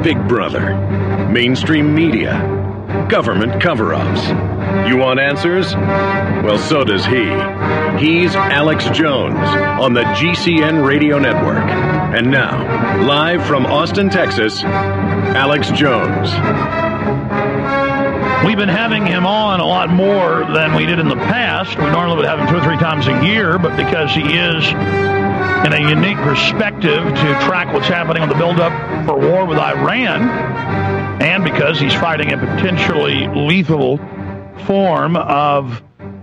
Big Brother, mainstream media, government cover-ups. You want answers? Well, so does he. He's Alex Jones on the GCN Radio Network. And now, live from Austin, Texas, Alex Jones. We've been having him on a lot more than we did in the past. We normally would have him 2 or 3 times a year, but because he is in a unique perspective to track what's happening on the buildup for war with Iran, and because he's fighting a potentially lethal form of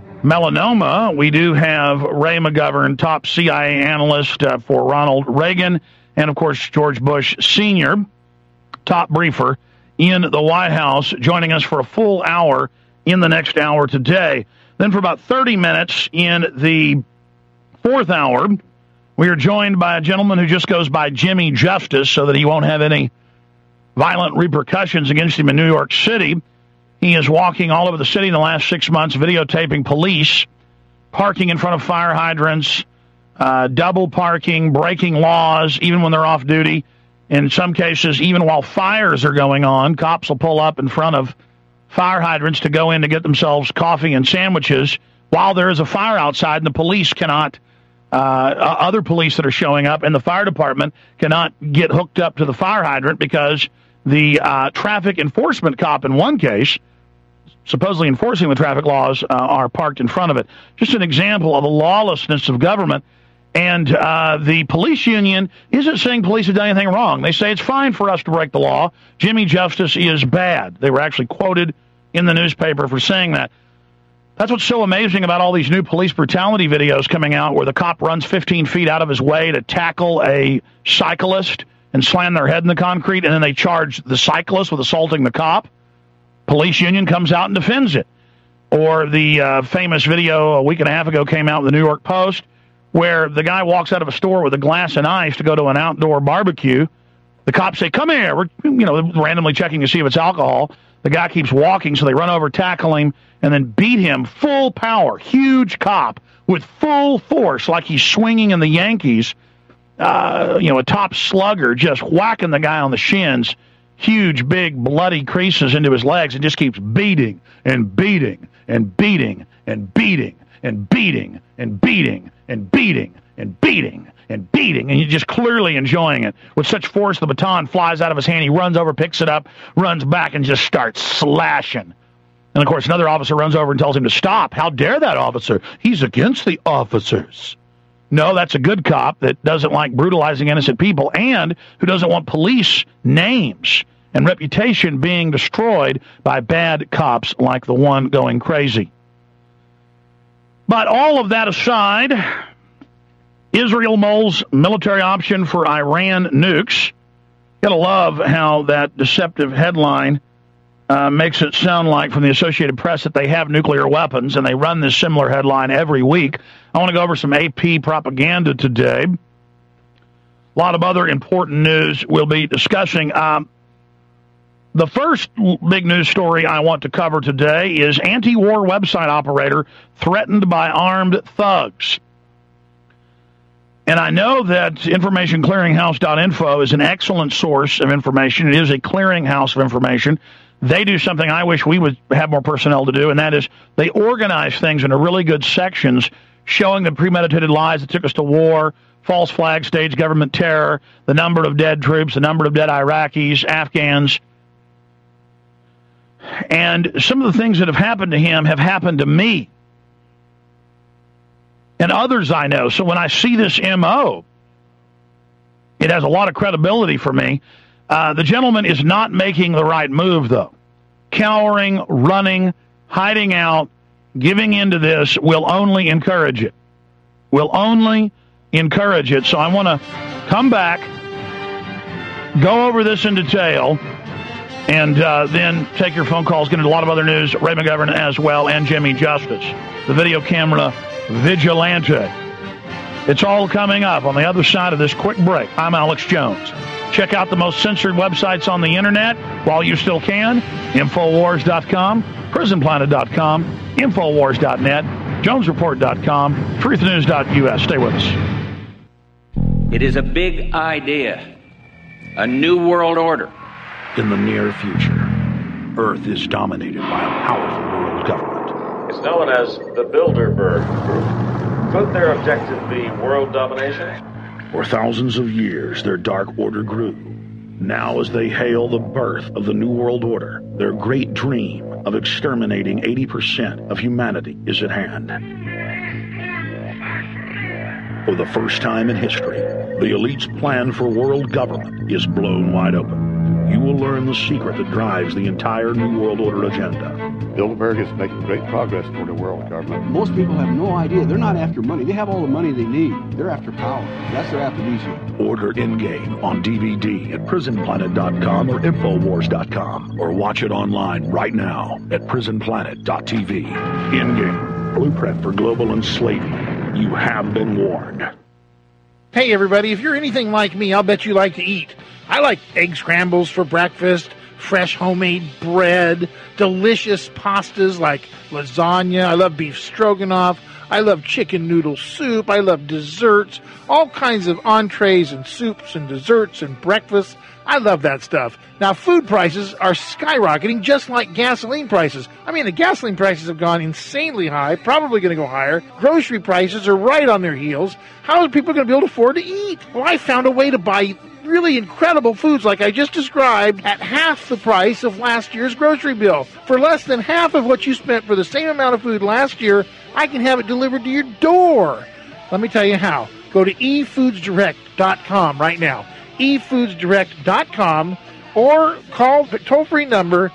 melanoma, we do have Ray McGovern, top CIA analyst for Ronald Reagan, and, of course, George Bush Sr., top briefer in the White House, joining us for a full hour in the next hour today. Then for about 30 minutes in the fourth hour, we are joined by a gentleman who just goes by Jimmy Justice so that he won't have any violent repercussions against him in New York City. He is walking all over the city in the last 6 months, videotaping police parking in front of fire hydrants, double parking, breaking laws, even when they're off duty. In some cases, even while fires are going on, cops will pull up in front of fire hydrants to go in to get themselves coffee and sandwiches while there is a fire outside, and the police cannot, other police that are showing up, and the fire department cannot get hooked up to the fire hydrant because the traffic enforcement cop in one case, supposedly enforcing the traffic laws, are parked in front of it. Just an example of the lawlessness of government. And the police union isn't saying police have done anything wrong. They say it's fine for us to break the law. Jimmy Justice is bad. They were actually quoted in the newspaper for saying that. That's what's so amazing about all these new police brutality videos coming out where the cop runs 15 feet out of his way to tackle a cyclist and slam their head in the concrete, and then they charge the cyclist with assaulting the cop. Police union comes out and defends it. Or the famous video a week and a half ago came out in the New York Post where the guy walks out of a store with a glass and ice to go to an outdoor barbecue. The cops say, "Come here." We're randomly checking to see if it's alcohol. The guy keeps walking, so they run over, tackle him, and then beat him full power. Huge cop with full force, like he's swinging in the Yankees. A top slugger just whacking the guy on the shins. Huge, big, bloody creases into his legs, and just keeps beating and beating and beating and beating and beating and beating and beating and beating and beating, and he's just clearly enjoying it. With such force, the baton flies out of his hand. He runs over, picks it up, runs back, and just starts slashing. And, of course, another officer runs over and tells him to stop. How dare that officer? He's against the officers. No, that's a good cop that doesn't like brutalizing innocent people and who doesn't want police names and reputation being destroyed by bad cops like the one going crazy. But all of that aside, Israel mulls military option for Iran nukes. Gotta love how that deceptive headline makes it sound like from the Associated Press that they have nuclear weapons, and they run this similar headline every week. I want to go over some AP propaganda today. A lot of other important news we'll be discussing. The first big news story I want to cover today is anti-war website operator threatened by armed thugs. And I know that informationclearinghouse.info is an excellent source of information. It is a clearinghouse of information. They do something I wish we would have more personnel to do, and that is they organize things into really good sections showing the premeditated lies that took us to war, false flag, staged government terror, the number of dead troops, the number of dead Iraqis, Afghans. And some of the things that have happened to him have happened to me and others I know. So when I see this MO, it has a lot of credibility for me. The gentleman is not making the right move, though. Cowering, running, hiding out, giving into this will only encourage it. Will only encourage it. So I want to come back, go over this in detail, and then take your phone calls, get into a lot of other news, Ray McGovern as well, and Jimmy Justice, the video camera vigilante. It's all coming up on the other side of this quick break. I'm Alex Jones. Check out the most censored websites on the internet while you still can. Infowars.com, prisonplanet.com, Infowars.net, JonesReport.com, TruthNews.us. Stay with us. It is a big idea, a new world order, In the near future, Earth is dominated by a powerful world government. It's known as the Bilderberg Group. Could their objective be world domination? For thousands of years, their Dark Order grew. Now, as they hail the birth of the New World Order, their great dream of exterminating 80% of humanity is at hand. For the first time in history, the elite's plan for world government is blown wide open. You will learn the secret that drives the entire New World Order agenda. Bilderberg is making great progress toward a world government. Most people have no idea. They're not after money. They have all the money they need. They're after power. That's their aphrodisiac. Order Endgame on DVD at prisonplanet.com or Infowars.com, or watch it online right now at prisonplanet.tv. Endgame, blueprint for global enslavement. You have been warned. Hey everybody, if you're anything like me, I'll bet you like to eat. I like egg scrambles for breakfast, fresh homemade bread, delicious pastas like lasagna. I love beef stroganoff. I love chicken noodle soup. I love desserts, all kinds of entrees and soups and desserts and breakfasts. I love that stuff. Now, food prices are skyrocketing just like gasoline prices. I mean, the gasoline prices have gone insanely high, probably going to go higher. Grocery prices are right on their heels. How are people going to be able to afford to eat? Well, I found a way to buy really incredible foods like I just described at half the price of last year's grocery bill. For less than half of what you spent for the same amount of food last year, I can have it delivered to your door. Let me tell you how. Go to efoodsdirect.com right now. efoodsdirect.com, or call the toll-free number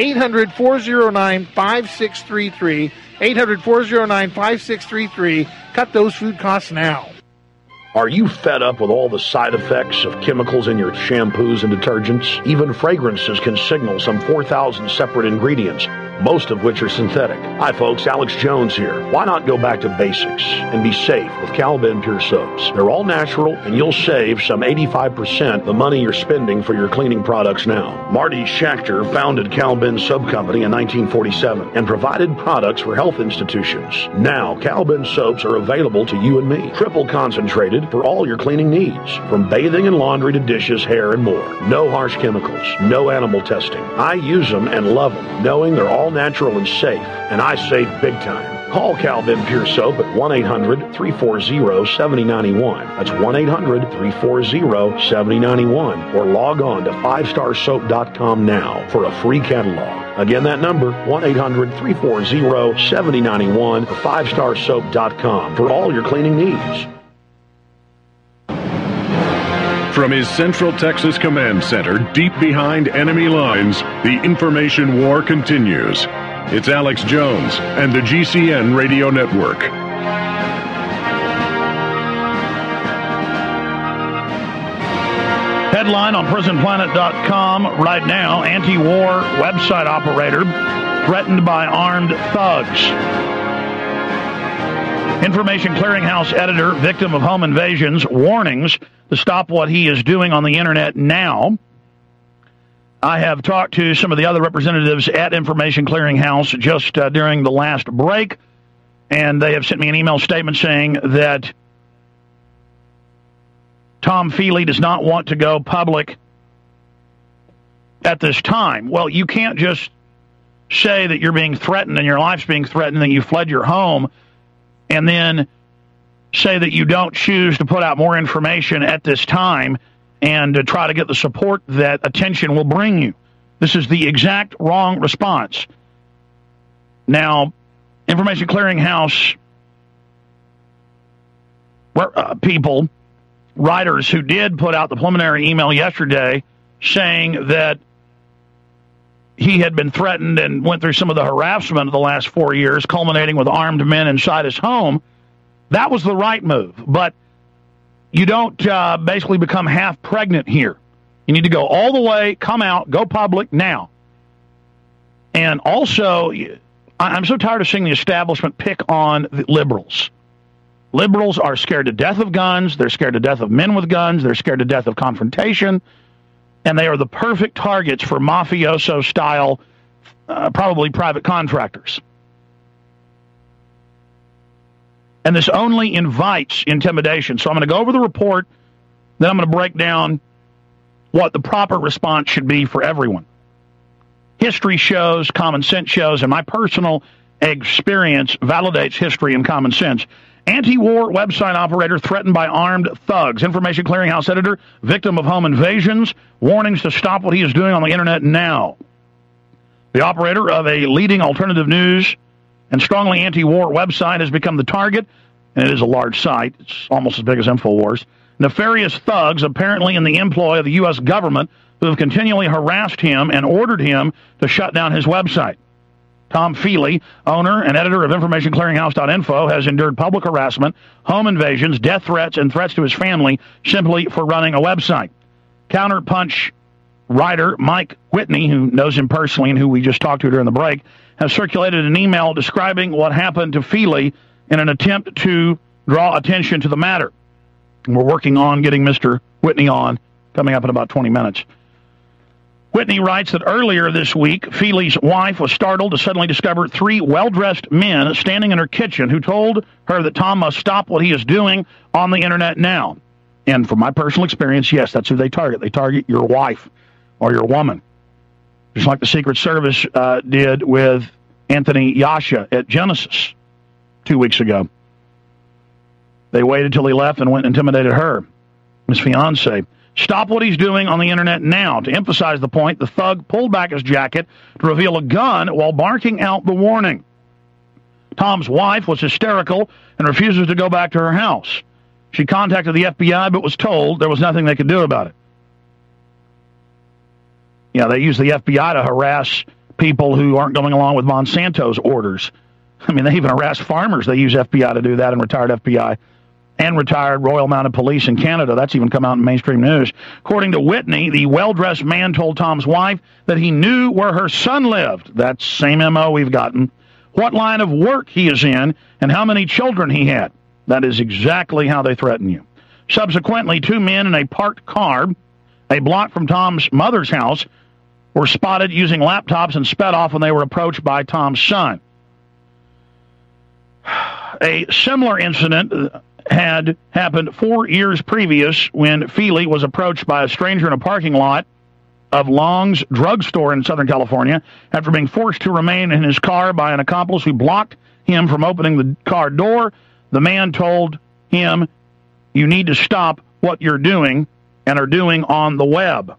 800-409-5633, 800-409-5633. Cut those food costs now. Are you fed up with all the side effects of chemicals in your shampoos and detergents? Even fragrances can signal some 4,000 separate ingredients, most of which are synthetic. Hi folks, Alex Jones here. Why not go back to basics and be safe with Cal-Ben Pure Soaps? They're all natural, and you'll save some 85% the money you're spending for your cleaning products now. Marty Schachter founded Cal-Ben Soap Company in 1947 and provided products for health institutions. Now, Cal-Ben soaps are available to you and me, triple concentrated for all your cleaning needs, from bathing and laundry to dishes, hair, and more. No harsh chemicals, no animal testing. I use them and love them, knowing they're all natural and safe, and I save big time. Call Cal-Ben Pure Soap at 1-800-340-7091. That's 1-800-340-7091. Or log on to 5starsoap.com now for a free catalog. Again, that number, 1-800-340-7091 or 5starsoap.com for all your cleaning needs. From his Central Texas Command Center, deep behind enemy lines, the information war continues. It's Alex Jones and the GCN Radio Network. Headline on prisonplanet.com right now: anti-war website operator threatened by armed thugs. Information Clearinghouse editor, victim of home invasions, warnings to stop what he is doing on the internet now. I have talked to some of the other representatives at Information Clearinghouse just during the last break, and they have sent me an email statement saying that Tom Feely does not want to go public at this time. Well, you can't just say that you're being threatened and your life's being threatened and you fled your home and then say that you don't choose to put out more information at this time and to try to get the support that attention will bring you. This is the exact wrong response. Now, Information Clearinghouse people, writers who did put out the preliminary email yesterday saying that he had been threatened and went through some of the harassment of the last 4 years, culminating with armed men inside his home. That was the right move. But you don't basically become half pregnant here. You need to go all the way, come out, go public now. And also, I'm so tired of seeing the establishment pick on the liberals. Liberals are scared to death of guns. They're scared to death of men with guns. They're scared to death of confrontation. And they are the perfect targets for mafioso-style, probably private contractors. And this only invites intimidation. So I'm going to go over the report, then I'm going to break down what the proper response should be for everyone. History shows, common sense shows, and my personal experience validates history and common sense. Anti-war website operator threatened by armed thugs. Information Clearinghouse editor, victim of home invasions. Warnings to stop what he is doing on the internet now. The operator of a leading alternative news and strongly anti-war website has become the target, and it is a large site. It's almost as big as InfoWars. Nefarious thugs, apparently in the employ of the U.S. government, who have continually harassed him and ordered him to shut down his website. Tom Feely, owner and editor of InformationClearinghouse.info, has endured public harassment, home invasions, death threats, and threats to his family simply for running a website. Counterpunch writer Mike Whitney, who knows him personally and who we just talked to during the break, has circulated an email describing what happened to Feely in an attempt to draw attention to the matter. And we're working on getting Mr. Whitney on, coming up in about 20 minutes. Whitney writes that earlier this week, Feely's wife was startled to suddenly discover 3 well-dressed men standing in her kitchen who told her that Tom must stop what he is doing on the internet now. And from my personal experience, yes, that's who they target. They target your wife or your woman. Just like the Secret Service did with Anthony Yasha at Genesis 2 weeks ago. They waited till he left and went and intimidated her, his fiancée. Stop what he's doing on the internet now. To emphasize the point, the thug pulled back his jacket to reveal a gun while barking out the warning. Tom's wife was hysterical and refuses to go back to her house. She contacted the FBI but was told there was nothing they could do about it. Yeah, they use the FBI to harass people who aren't going along with Monsanto's orders. I mean, they even harass farmers. They use FBI to do that, and retired FBI and retired Royal Mounted Police in Canada. That's even come out in mainstream news. According to Whitney, the well-dressed man told Tom's wife that he knew where her son lived. That's same MO we've gotten. What line of work he is in and how many children he had. That is exactly how they threaten you. Subsequently, 2 men in a parked car, a block from Tom's mother's house, were spotted using laptops and sped off when they were approached by Tom's son. A similar incident had happened 4 years previous when Feely was approached by a stranger in a parking lot of Long's drugstore in Southern California after being forced to remain in his car by an accomplice who blocked him from opening the car door. The man told him, "You need to stop what you're doing and are doing on the web."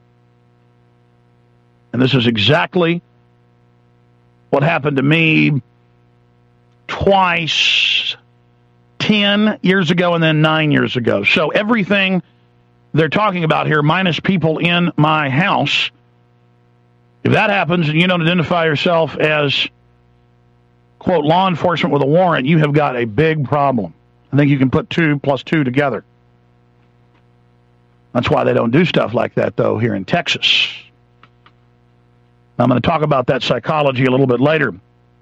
And this is exactly what happened to me twice, 10 years ago and then 9 years ago. So everything they're talking about here, minus people in my house, if that happens and you don't identify yourself as, quote, law enforcement with a warrant, you have got a big problem. I think you can put 2 plus 2 together. That's why they don't do stuff like that, though, here in Texas. I'm going to talk about that psychology a little bit later.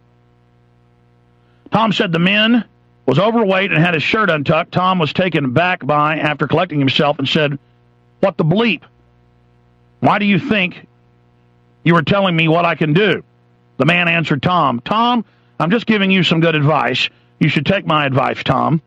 Tom said the man was overweight and had his shirt untucked. Tom was taken back by after collecting himself and said, "What the bleep? Why do you think you were telling me what I can do?" The man answered Tom, "Tom, I'm just giving you some good advice. You should take my advice, Tom."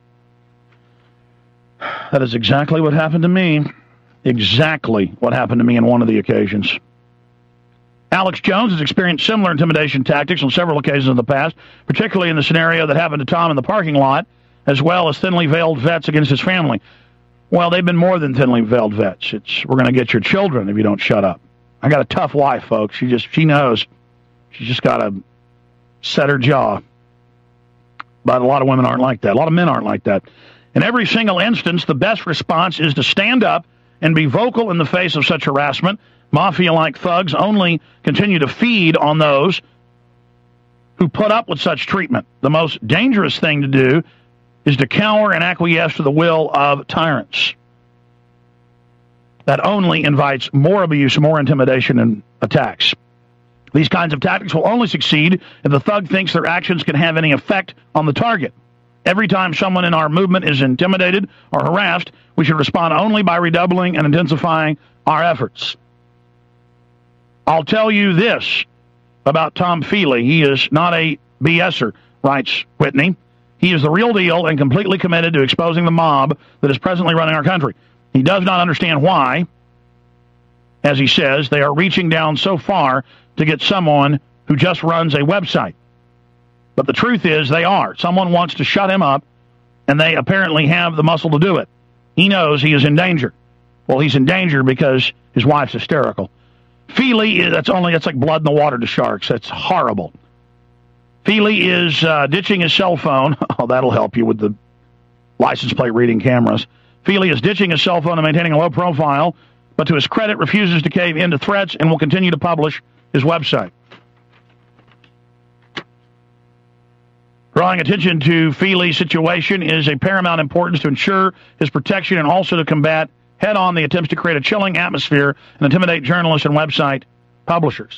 That is exactly what happened to me. Exactly what happened to me on one of the occasions. Alex Jones has experienced similar intimidation tactics on several occasions in the past, particularly in the scenario that happened to Tom in the parking lot, as well as thinly veiled vets against his family. Well, they've been more than thinly veiled vets. It's, "We're going to get your children if you don't shut up." I got a tough wife, folks. She knows. She's just got to set her jaw. But a lot of women aren't like that. A lot of men aren't like that. In every single instance, the best response is to stand up and be vocal in the face of such harassment. Mafia-like thugs only continue to feed on those who put up with such treatment. The most dangerous thing to do is to cower and acquiesce to the will of tyrants. That only invites more abuse, more intimidation, and attacks. These kinds of tactics will only succeed if the thug thinks their actions can have any effect on the target. Every time someone in our movement is intimidated or harassed, we should respond only by redoubling and intensifying our efforts. I'll tell you this about Tom Feely. He is not a BSer, writes Whitney. He is the real deal and completely committed to exposing the mob that is presently running our country. He does not understand why, as he says, they are reaching down so far to get someone who just runs a website. But the truth is they are. Someone wants to shut him up, and they apparently have the muscle to do it. He knows he is in danger. Well, he's in danger because his wife's hysterical. Feely, that's like blood in the water to sharks. That's horrible. Feely is ditching his cell phone. Oh, that'll help you with the license plate reading cameras. Feely is ditching his cell phone and maintaining a low profile, but to his credit, refuses to cave in to threats and will continue to publish his website. Drawing attention to Feely's situation is a paramount importance to ensure his protection and also to combat head-on the attempts to create a chilling atmosphere and intimidate journalists and website publishers.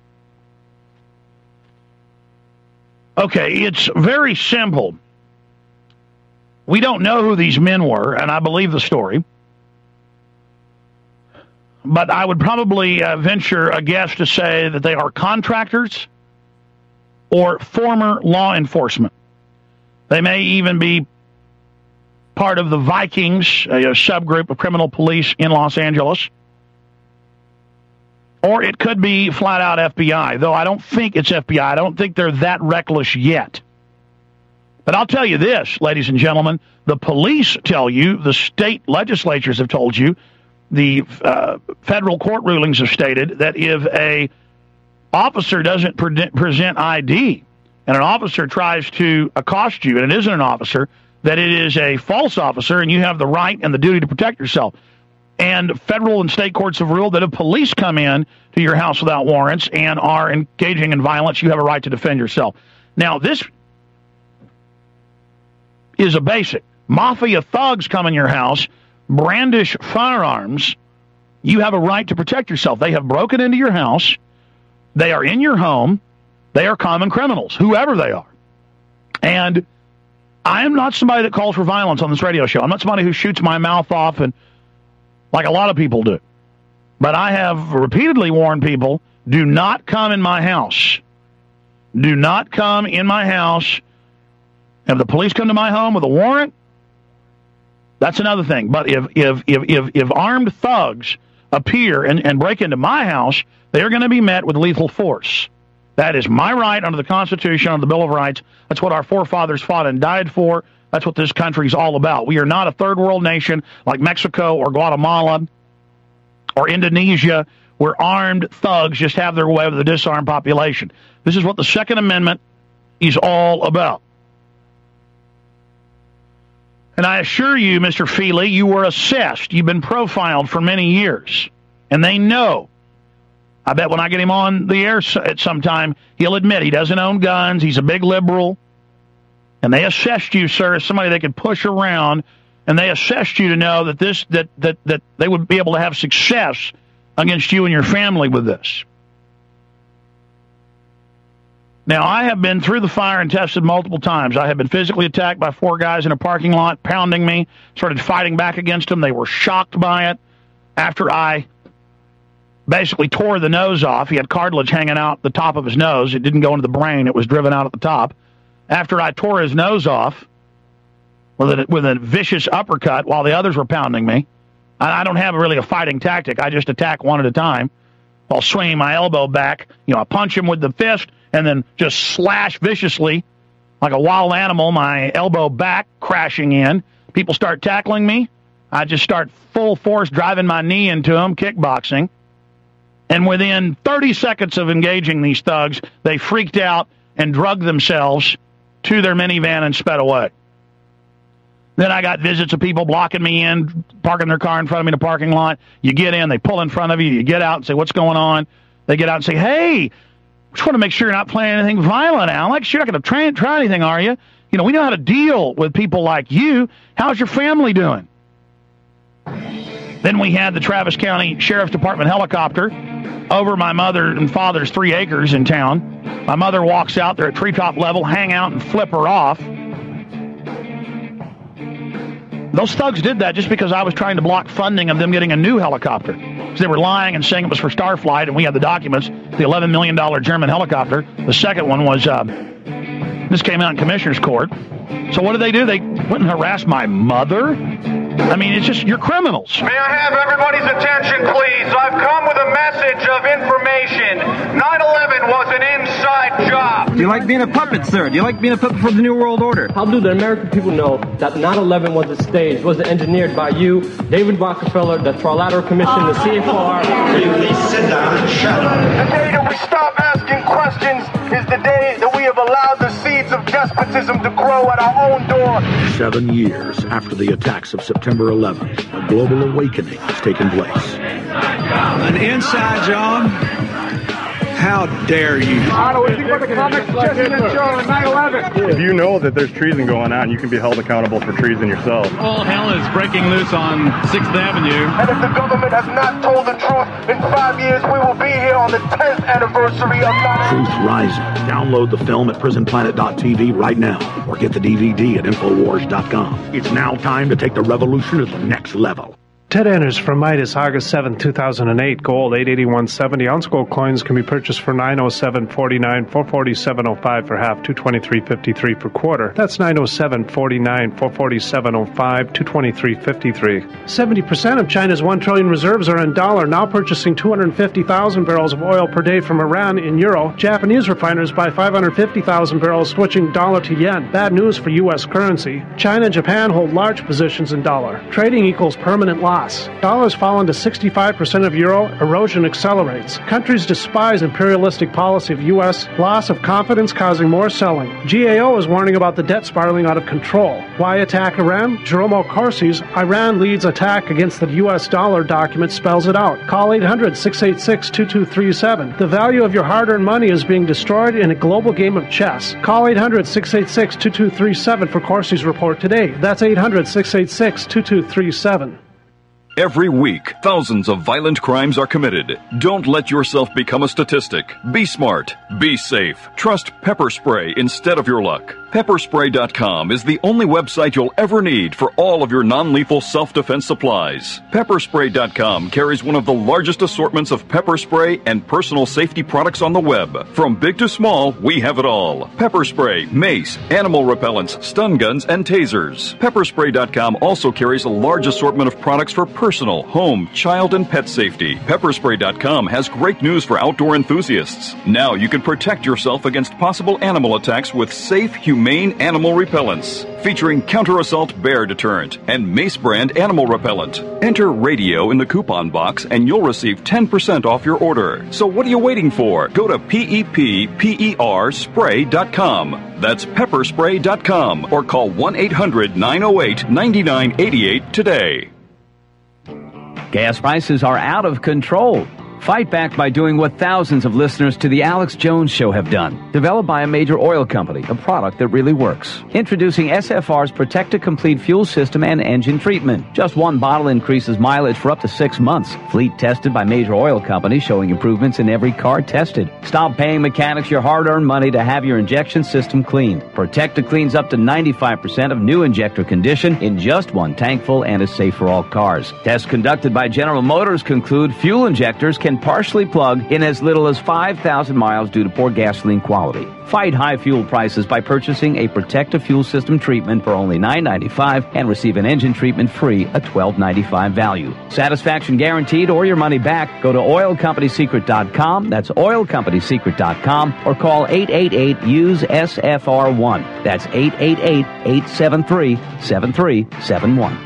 Okay, it's very simple. We don't know who these men were, and I believe the story. But I would probably venture a guess to say that they are contractors or former law enforcement. They may even be part of the Vikings, a subgroup of criminal police in Los Angeles. Or it could be flat-out FBI, though I don't think it's FBI. I don't think they're that reckless yet. But I'll tell you this, ladies and gentlemen, the police tell you, the state legislatures have told you, the federal court rulings have stated that if a officer doesn't present ID and an officer tries to accost you, and it isn't an officer, that it is a false officer and you have the right and the duty to protect yourself. And federal and state courts have ruled that if police come in to your house without warrants and are engaging in violence, you have a right to defend yourself. Now, this is a basic. Mafia thugs come in your house, brandish firearms, you have a right to protect yourself. They have broken into your house. They are in your home. They are common criminals, whoever they are. And I am not somebody that calls for violence on this radio show. I'm not somebody who shoots my mouth off and like a lot of people do. But I have repeatedly warned people, do not come in my house. Do not come in my house. If the police come to my home with a warrant, that's another thing. But if armed thugs appear and break into my house, they are going to be met with lethal force. That is my right under the Constitution, under the Bill of Rights. That's what our forefathers fought and died for. That's what this country is all about. We are not a third world nation like Mexico or Guatemala or Indonesia, where armed thugs just have their way with a disarmed population. This is what the Second Amendment is all about. And I assure you, Mr. Feely, you were assessed. You've been profiled for many years. And they know. I bet when I get him on the air at some time, he'll admit he doesn't own guns. He's a big liberal. And they assessed you, sir, as somebody they could push around. And they assessed you to know that that they would be able to have success against you and your family with this. Now, I have been through the fire and tested multiple times. I have been physically attacked by 4 guys in a parking lot, pounding me, started fighting back against them. They were shocked by it. After I basically tore the nose off, he had cartilage hanging out the top of his nose. It didn't go into the brain. It was driven out at the top. After I tore his nose off with a vicious uppercut while the others were pounding me, I don't have really a fighting tactic. I just attack one at a time while swinging my elbow back. I punch him with the fist and then just slash viciously like a wild animal, my elbow back crashing in. People start tackling me. I just start full force driving my knee into them, kickboxing. And within 30 seconds of engaging these thugs, they freaked out and drugged themselves to their minivan and sped away. Then I got visits of people blocking me in, parking their car in front of me in the parking lot. You get in, they pull in front of you, you get out and say, what's going on? They get out and say, hey, just want to make sure you're not playing anything violent, Alex. You're not going to try anything, are you? We know how to deal with people like you. How's your family doing? Then we had the Travis County Sheriff's Department helicopter over my mother and father's 3 acres in town. My mother walks out there at treetop level, hang out and flip her off. Those thugs did that just because I was trying to block funding of them getting a new helicopter. Because they were lying and saying it was for Starflight, and we had the documents. The $11 million German helicopter. The second one was This came out in Commissioner's Court. So what did? They went and harassed my mother? I mean, it's just, you're criminals. May I have everybody's attention, please? I've come with a message of information. 9/11 was an inside job. Do you like being a puppet, sir? Do you like being a puppet for the New World Order? How do the American people know that 9/11 was a stage, was engineered by you, David Rockefeller, the Trilateral Commission, the CFR? Please sit down and shut up. The day that we stop asking questions is the day that we have allowed the seeds of despotism to grow at our own door. 7 years after the attacks of September 11th, a global awakening has taken place. An inside job? How dare you? If you know that there's treason going on, you can be held accountable for treason yourself. All hell is breaking loose on 6th Avenue. And if the government has not told the truth, in 5 years we will be here on the 10th anniversary of 9/11. Truth Rising. Download the film at prisonplanet.tv right now or get the DVD at Infowars.com. It's now time to take the revolution to the next level. Ted Enders from Midas, August 7, 2008. Gold, 881.70. Ounce gold coins can be purchased for $907.49, $447.05 for half, $223.53 for quarter. That's $907.49, $447.05, $223.53. 70% of China's 1 trillion reserves are in dollar, now purchasing 250,000 barrels of oil per day from Iran in euro. Japanese refiners buy 550,000 barrels, switching dollar to yen. Bad news for U.S. currency. China and Japan hold large positions in dollar. Trading equals permanent loss. Dollar's fallen to 65% of euro. Erosion accelerates. Countries despise imperialistic policy of U.S. Loss of confidence causing more selling. GAO is warning about the debt spiraling out of control. Why attack Iran? Jerome Corsi's Iran leads attack against the U.S. dollar document spells it out. Call 800-686-2237. The value of your hard-earned money is being destroyed in a global game of chess. Call 800-686-2237 for Corsi's report today. That's 800-686-2237. Every week, thousands of violent crimes are committed. Don't let yourself become a statistic. Be smart. Be safe. Trust Pepper Spray instead of your luck. Pepperspray.com is the only website you'll ever need for all of your non-lethal self-defense supplies. Pepperspray.com carries one of the largest assortments of pepper spray and personal safety products on the web. From big to small, we have it all. Pepper spray, mace, animal repellents, stun guns, and tasers. Pepperspray.com also carries a large assortment of products for personal, home, child, and pet safety. Pepperspray.com has great news for outdoor enthusiasts. Now you can protect yourself against possible animal attacks with safe, humane animal repellents. Featuring counter-assault bear deterrent and Mace brand animal repellent. Enter radio in the coupon box and you'll receive 10% off your order. So what are you waiting for? Go to PEPPERspray.com. That's pepperspray.com or call 1-800-908-9988 today. Gas prices are out of control. Fight back by doing what thousands of listeners to The Alex Jones Show have done. Developed by a major oil company, a product that really works. Introducing SFR's Protect to Complete fuel system and engine treatment. Just one bottle increases mileage for up to 6 months. Fleet tested by major oil companies, showing improvements in every car tested. Stop paying mechanics your hard-earned money to have your injection system cleaned. Protecta cleans up to 95% of new injector condition in just one tankful and is safe for all cars. Tests conducted by General Motors conclude fuel injectors can partially plug in as little as 5,000 miles due to poor gasoline quality. Fight high fuel prices by purchasing a Protecta fuel system treatment for only $9.95 and receive an engine treatment free, a $12.95 value. Satisfaction guaranteed or your money back. Go to oilcompanysecret.com. That's oilcompanysecret.com or call 888-USE-SFR1. That's 888-873-7371.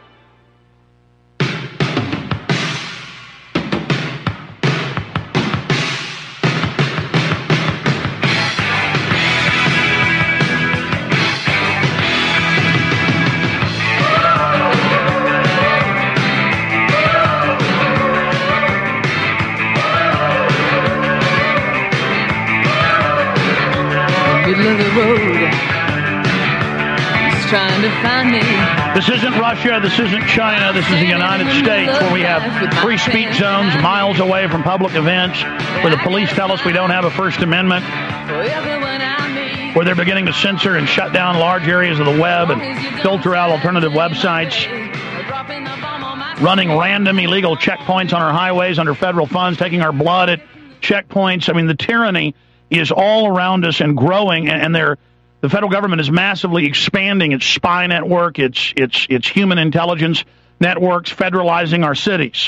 This isn't Russia, this isn't China, this is the United States, where we have free speech zones miles away from public events, where the police tell us we don't have a First Amendment, where they're beginning to censor and shut down large areas of the web and filter out alternative websites, running random illegal checkpoints on our highways under federal funds, taking our blood at checkpoints. I mean, the tyranny is all around us and growing, and they're The federal government is massively expanding its spy network, its human intelligence networks, federalizing our cities.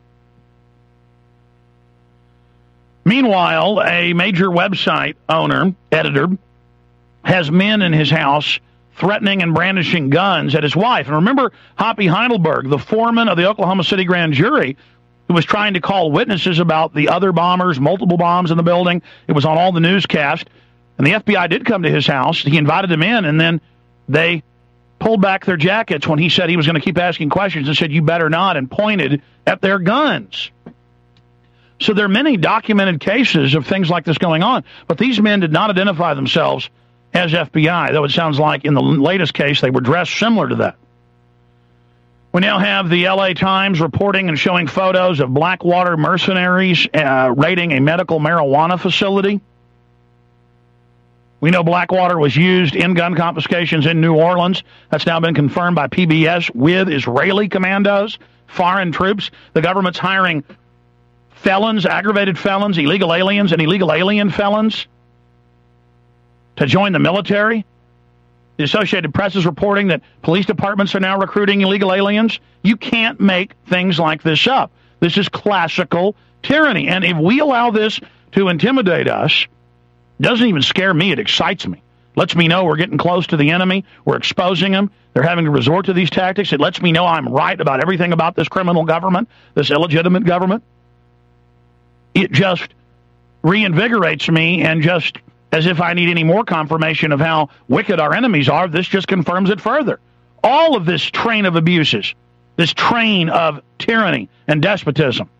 Meanwhile, a major website editor, has men in his house threatening and brandishing guns at his wife. And remember Hoppy Heidelberg, the foreman of the Oklahoma City grand jury, who was trying to call witnesses about the other bombers, multiple bombs in the building. It was on all the newscasts. And the FBI did come to his house. He invited them in, and then they pulled back their jackets when he said he was going to keep asking questions and said, "You better not," and pointed at their guns. So there are many documented cases of things like this going on. But these men did not identify themselves as FBI, though it sounds like in the latest case they were dressed similar to that. We now have the LA Times reporting and showing photos of Blackwater mercenaries raiding a medical marijuana facility. We know Blackwater was used in gun confiscations in New Orleans. That's now been confirmed by PBS with Israeli commandos, foreign troops. The government's hiring felons, aggravated felons, illegal aliens, and illegal alien felons to join the military. The Associated Press is reporting that police departments are now recruiting illegal aliens. You can't make things like this up. This is classical tyranny. And if we allow this to intimidate us, it doesn't even scare me. It excites me. Lets me know we're getting close to the enemy. We're exposing them. They're having to resort to these tactics. It lets me know I'm right about everything about this criminal government, this illegitimate government. It just reinvigorates me, and just as if I need any more confirmation of how wicked our enemies are, this just confirms it further. All of this train of abuses, this train of tyranny and despotism.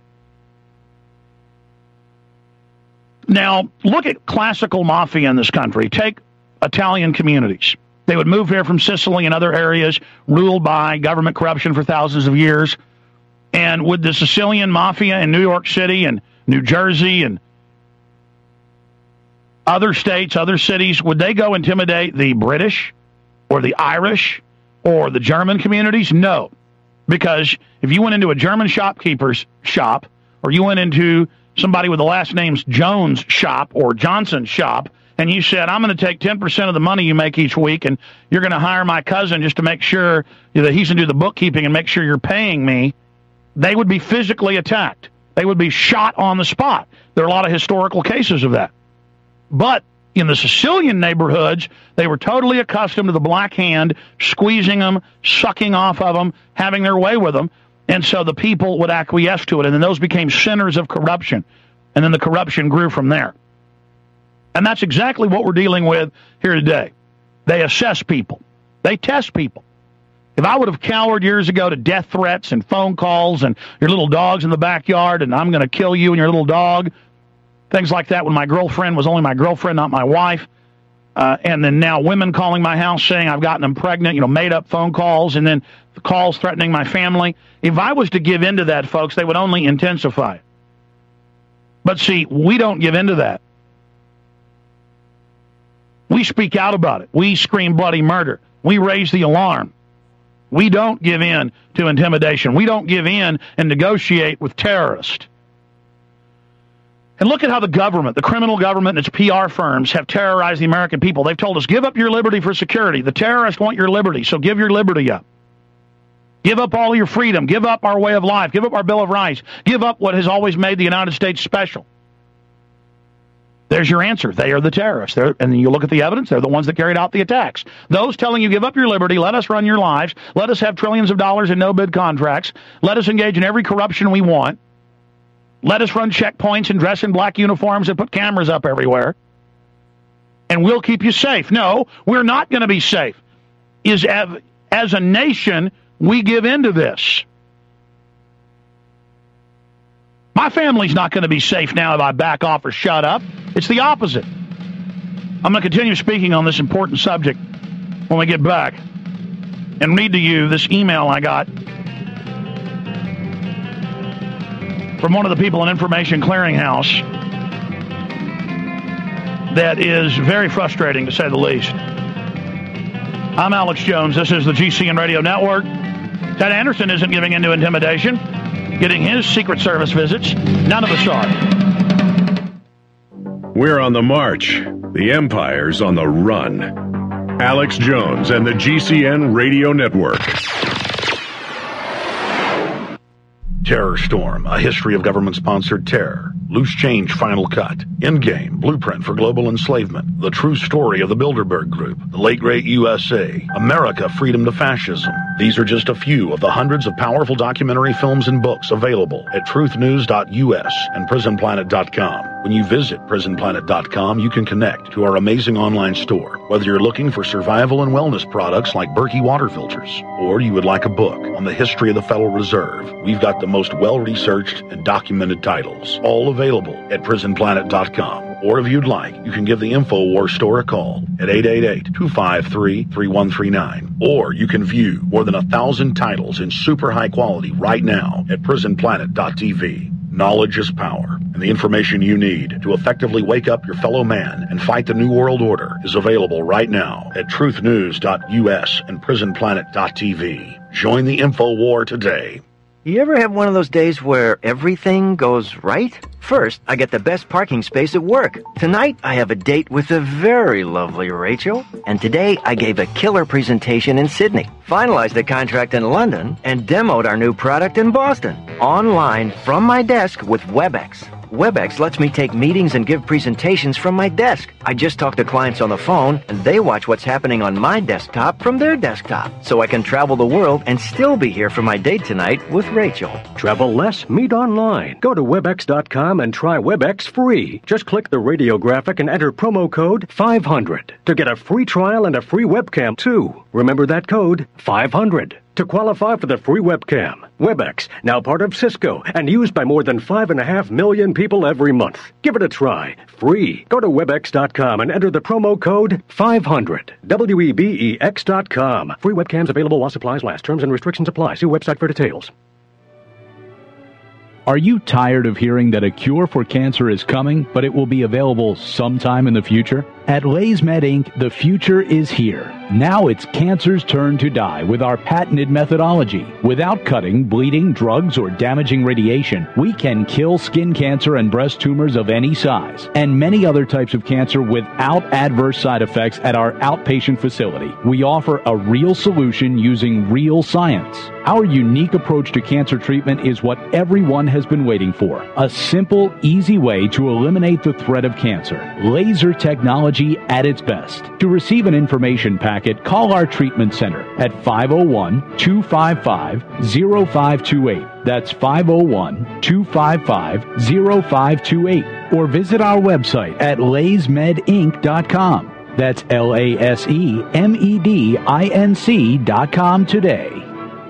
Now, look at classical mafia in this country. Take Italian communities. They would move here from Sicily and other areas ruled by government corruption for thousands of years. And would the Sicilian mafia in New York City and New Jersey and other states, other cities, would they go intimidate the British or the Irish or the German communities? No. Because if you went into a German shopkeeper's shop, or you went into somebody with the last names Jones shop or Johnson shop, and you said, "I'm going to take 10% of the money you make each week, and you're going to hire my cousin just to make sure that he's going to do the bookkeeping and make sure you're paying me," they would be physically attacked. They would be shot on the spot. There are a lot of historical cases of that. But in the Sicilian neighborhoods, they were totally accustomed to the black hand, squeezing them, sucking off of them, having their way with them. And so the people would acquiesce to it. And then those became centers of corruption. And then the corruption grew from there. And that's exactly what we're dealing with here today. They assess people. They test people. If I would have cowered years ago to death threats and phone calls and your little dog's in the backyard and I'm going to kill you and your little dog, things like that, when my girlfriend was only my girlfriend, not my wife, and then now women calling my house saying I've gotten them pregnant, made up phone calls, and then the calls threatening my family. If I was to give in to that, folks, they would only intensify it. But see, we don't give in to that. We speak out about it. We scream bloody murder. We raise the alarm. We don't give in to intimidation. We don't give in and negotiate with terrorists. And look at how the government, the criminal government and its PR firms have terrorized the American people. They've told us, give up your liberty for security. The terrorists want your liberty, so give your liberty up. Give up all your freedom. Give up our way of life. Give up our Bill of Rights. Give up what has always made the United States special. There's your answer. They are the terrorists. And you look at the evidence, they're the ones that carried out the attacks. Those telling you, give up your liberty, let us run your lives, let us have trillions of dollars in no-bid contracts, let us engage in every corruption we want, let us run checkpoints and dress in black uniforms and put cameras up everywhere, and we'll keep you safe. No, we're not going to be safe. As a nation, we give in to this. My family's not going to be safe now if I back off or shut up. It's the opposite. I'm going to continue speaking on this important subject when we get back and read to you this email I got from one of the people in Information Clearinghouse that is very frustrating, to say the least. I'm Alex Jones. This is the GCN Radio Network. Ted Anderson isn't giving in to intimidation, getting his Secret Service visits. None of us are. We're on the march. The Empire's on the run. Alex Jones and the GCN Radio Network. Terror Storm, a history of government-sponsored terror. Loose Change Final Cut. Endgame, Blueprint for Global Enslavement. The True Story of the Bilderberg Group. The Late Great USA. America, Freedom to Fascism. These are just a few of the hundreds of powerful documentary films and books available at truthnews.us and prisonplanet.com. When you visit prisonplanet.com, you can connect to our amazing online store. Whether you're looking for survival and wellness products like Berkey water filters, or you would like a book on the history of the Federal Reserve, we've got the most well-researched and documented titles, all available at prisonplanet.com. Or if you'd like, you can give the InfoWars store a call at 888-253-3139. Or you can view more than 1,000 titles in super high quality right now at prisonplanet.tv. Knowledge is power, and the information you need to effectively wake up your fellow man and fight the New World Order is available right now at truthnews.us and prisonplanet.tv. Join the InfoWar today. You ever have one of those days where everything goes right? First, I get the best parking space at work. Tonight, I have a date with the very lovely Rachel. And today, I gave a killer presentation in Sydney, finalized the contract in London, and demoed our new product in Boston. Online, from my desk with WebEx. WebEx lets me take meetings and give presentations from my desk. I just talk to clients on the phone, and they watch what's happening on my desktop from their desktop. So I can travel the world and still be here for my date tonight with Rachel. Travel less, meet online. Go to WebEx.com and try WebEx free. Just click the radio graphic and enter promo code 500 to get a free trial and a free webcam, too. Remember that code, 500. To qualify for the free webcam. WebEx, now part of Cisco, and used by more than 5.5 million people every month. Give it a try. Free. Go to WebEx.com and enter the promo code 500. WEBEX.com. Free webcams available while supplies last. Terms and restrictions apply. See website for details. Are you tired of hearing that a cure for cancer is coming, but it will be available sometime in the future? At LaysMed Inc., the future is here. Now it's cancer's turn to die with our patented methodology. Without cutting, bleeding, drugs, or damaging radiation, we can kill skin cancer and breast tumors of any size, and many other types of cancer without adverse side effects at our outpatient facility. We offer a real solution using real science. Our unique approach to cancer treatment is what everyone has been waiting for. A simple, easy way to eliminate the threat of cancer. Laser technology at its best. To receive an information packet, call our treatment center at 501-255-0528. That's 501-255-0528. Or visit our website at laysmedinc.com. That's LASEMEDINC.com today.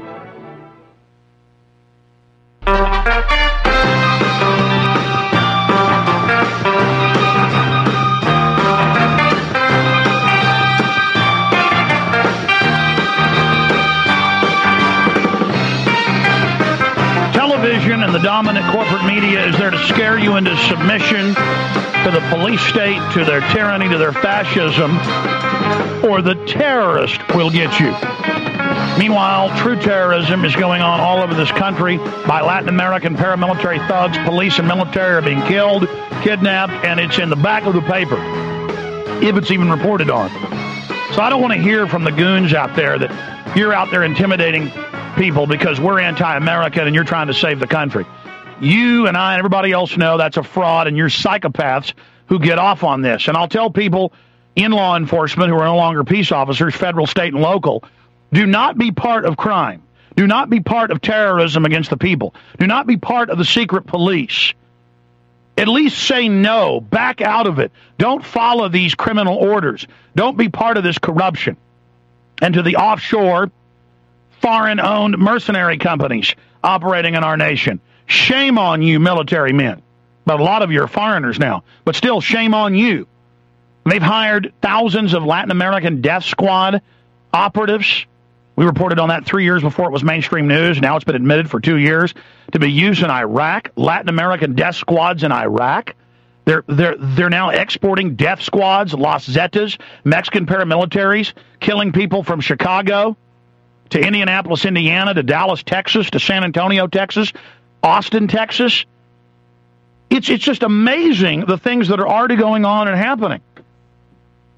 And the dominant corporate media is there to scare you into submission to the police state, to their tyranny, to their fascism, or the terrorist will get you. Meanwhile, true terrorism is going on all over this country by Latin American paramilitary thugs. Police and military are being killed, kidnapped, and it's in the back of the paper, if it's even reported on. So I don't want to hear from the goons out there that you're out there intimidating people because we're anti-American and you're trying to save the country. You and I and everybody else know that's a fraud, and you're psychopaths who get off on this. And I'll tell people in law enforcement who are no longer peace officers, federal, state, and local, do not be part of crime. Do not be part of terrorism against the people. Do not be part of the secret police. At least say no. Back out of it. Don't follow these criminal orders. Don't be part of this corruption. And to the offshore, foreign-owned mercenary companies operating in our nation, shame on you, military men. But a lot of you are foreigners now. But still, shame on you. They've hired thousands of Latin American death squad operatives. We reported on that 3 years before it was mainstream news. Now it's been admitted for 2 years to be used in Iraq. Latin American death squads in Iraq. They're now exporting death squads, Los Zetas, Mexican paramilitaries, killing people from Chicago to Indianapolis, Indiana, to Dallas, Texas, to San Antonio, Texas, Austin, Texas. It's just amazing the things that are already going on and happening.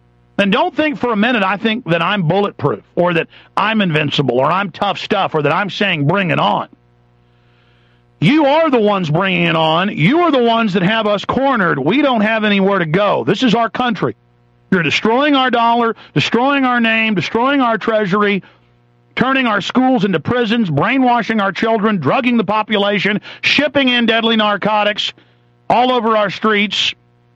And don't think for a minute I think that I'm bulletproof or that I'm invincible or I'm tough stuff or that I'm saying bring it on. You are the ones bringing it on. You are the ones that have us cornered. We don't have anywhere to go. This is our country. You're destroying our dollar, destroying our name, destroying our treasury, turning our schools into prisons, brainwashing our children, drugging the population, shipping in deadly narcotics all over our streets.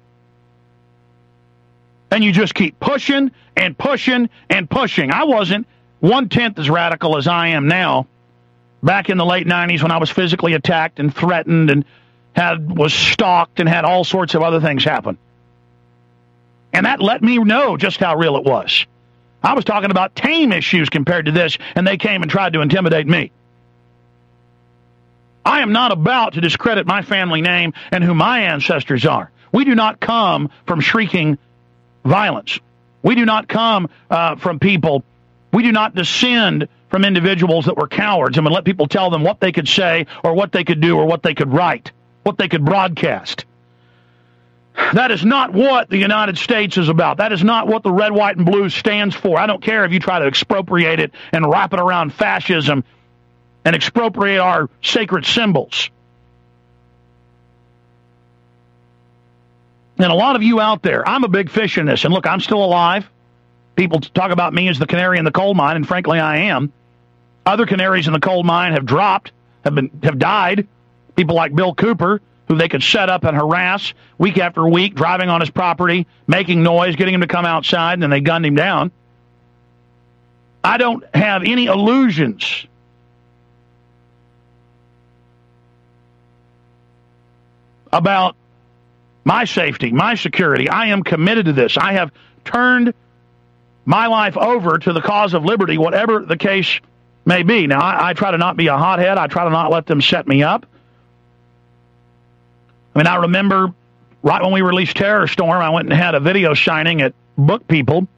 And you just keep pushing and pushing and pushing. I wasn't 1/10 as radical as I am now. Back in the late 90s when I was physically attacked and threatened and was stalked and had all sorts of other things happen. And that let me know just how real it was. I was talking about tame issues compared to this, and they came and tried to intimidate me. I am not about to discredit my family name and who my ancestors are. We do not come from shrieking violence. We do not come from people. We do not descend from individuals that were cowards and would let people tell them what they could say or what they could do or what they could write, what they could broadcast. That is not what the United States is about. That is not what the red, white, and blue stands for. I don't care if you try to expropriate it and wrap it around fascism and expropriate our sacred symbols. And a lot of you out there, I'm a big fish in this. And look, I'm still alive. People talk about me as the canary in the coal mine, and frankly, I am. Other canaries in the coal mine have dropped, have died. People like Bill Cooper, who they could set up and harass week after week, driving on his property, making noise, getting him to come outside, and then they gunned him down. I don't have any illusions about my safety, my security. I am committed to this. I have turned my life over to the cause of liberty, whatever the case may be. Now, I try to not be a hothead. I try to not let them set me up. I mean, I remember right when we released Terror Storm, I went and had a video signing at Book People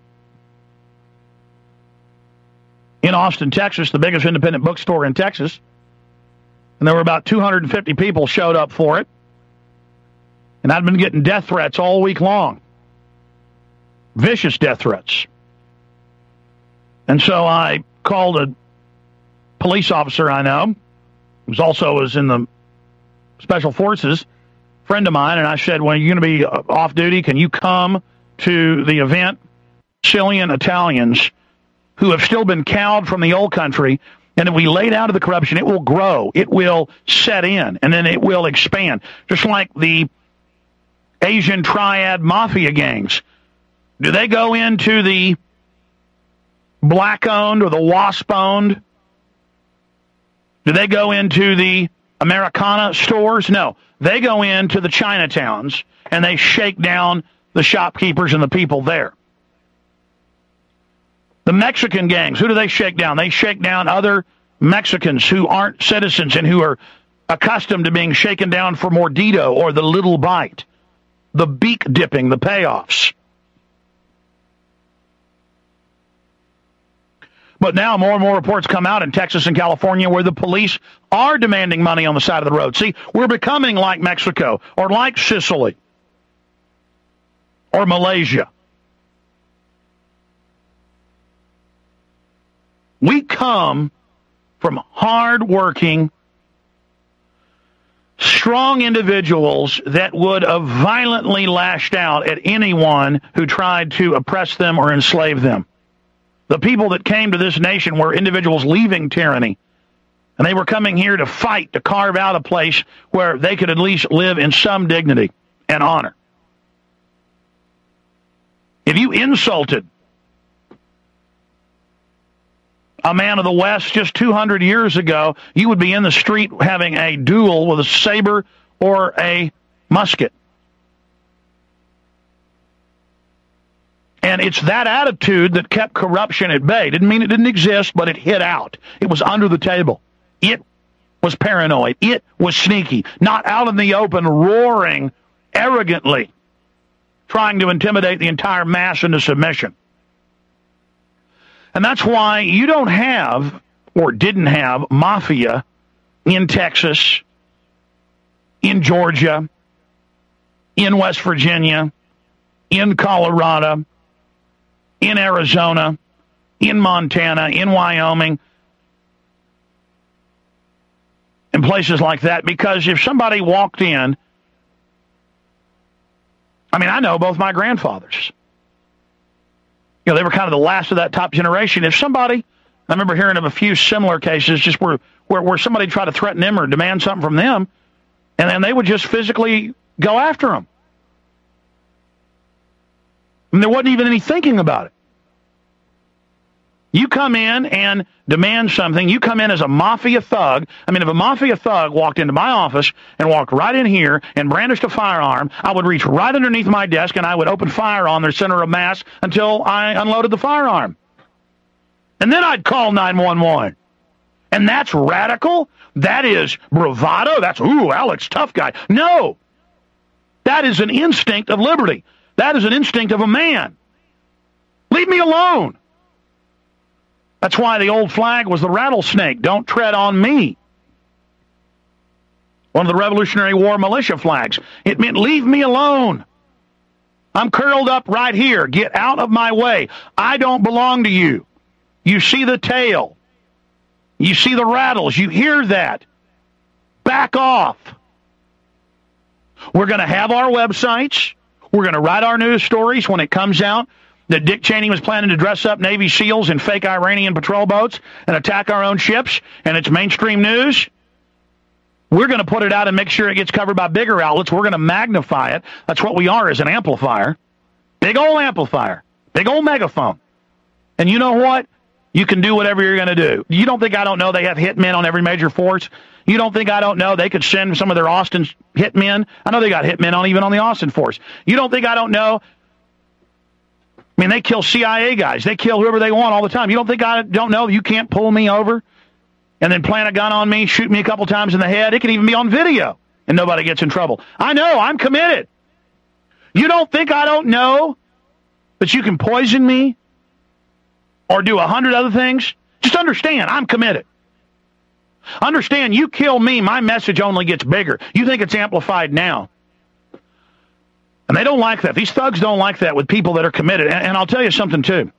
in Austin, Texas, the biggest independent bookstore in Texas. And there were about 250 people showed up for it. And I'd been getting death threats all week long. Vicious death threats. And so I called a police officer I know, who was in the Special Forces, friend of mine, and I said, well, you're going to be off duty. Can you come to the event? Chilean Italians who have still been cowed from the old country, and if we laid out of the corruption, it will grow. It will set in, and then it will expand. Just like the Asian triad mafia gangs. Do they go into the black-owned or the WASP-owned? Do they go into the Americana stores? No. They go into the Chinatowns, and they shake down the shopkeepers and the people there. The Mexican gangs, who do they shake down? They shake down other Mexicans who aren't citizens and who are accustomed to being shaken down for Mordido or the Little Bite, the beak dipping, the payoffs. But now more and more reports come out in Texas and California where the police are demanding money on the side of the road. See, we're becoming like Mexico or like Sicily or Malaysia. We come from hard-working, strong individuals that would have violently lashed out at anyone who tried to oppress them or enslave them. The people that came to this nation were individuals leaving tyranny, and they were coming here to fight, to carve out a place where they could at least live in some dignity and honor. If you insulted a man of the West just 200 years ago, you would be in the street having a duel with a saber or a musket. And it's that attitude that kept corruption at bay. Didn't mean it didn't exist, but it hid out. It was under the table. It was paranoid. It was sneaky. Not out in the open, roaring arrogantly, trying to intimidate the entire mass into submission. And that's why you don't have, or didn't have, mafia in Texas, in Georgia, in West Virginia, in Colorado, in Arizona, in Montana, in Wyoming, and places like that. Because if somebody walked in, I mean, I know both my grandfathers. You know, they were kind of the last of that top generation. If somebody, I remember hearing of a few similar cases just where somebody tried to threaten them or demand something from them, and then they would just physically go after them. And there wasn't even any thinking about it. You come in and demand something. You come in as a mafia thug. I mean, if a mafia thug walked into my office and walked right in here and brandished a firearm, I would reach right underneath my desk and I would open fire on their center of mass until I unloaded the firearm. And then I'd call 911. And that's radical? That is bravado? That's, ooh, Alex, tough guy. No. That is an instinct of liberty. That is an instinct of a man. Leave me alone. That's why the old flag was the rattlesnake. Don't tread on me. One of the Revolutionary War militia flags. It meant leave me alone. I'm curled up right here. Get out of my way. I don't belong to you. You see the tail. You see the rattles. You hear that. Back off. We're going to have our websites. We're going to write our news stories when it comes out that Dick Cheney was planning to dress up Navy SEALs in fake Iranian patrol boats and attack our own ships, and it's mainstream news. We're going to put it out and make sure it gets covered by bigger outlets. We're going to magnify it. That's what we are as an amplifier. Big old amplifier. Big old megaphone. And you know what? You can do whatever you're going to do. You don't think I don't know they have hitmen on every major force? You don't think I don't know they could send some of their Austin hitmen? I know they got hitmen on even on the Austin force. You don't think I don't know? I mean, they kill CIA guys. They kill whoever they want all the time. You don't think I don't know you can't pull me over and then plant a gun on me, shoot me a couple times in the head? It can even be on video, and nobody gets in trouble. I know. I'm committed. You don't think I don't know that you can poison me or do 100 other things? Just understand, I'm committed. Understand, you kill me, my message only gets bigger. You think it's amplified now. And they don't like that. These thugs don't like that with people that are committed. And I'll tell you something, too.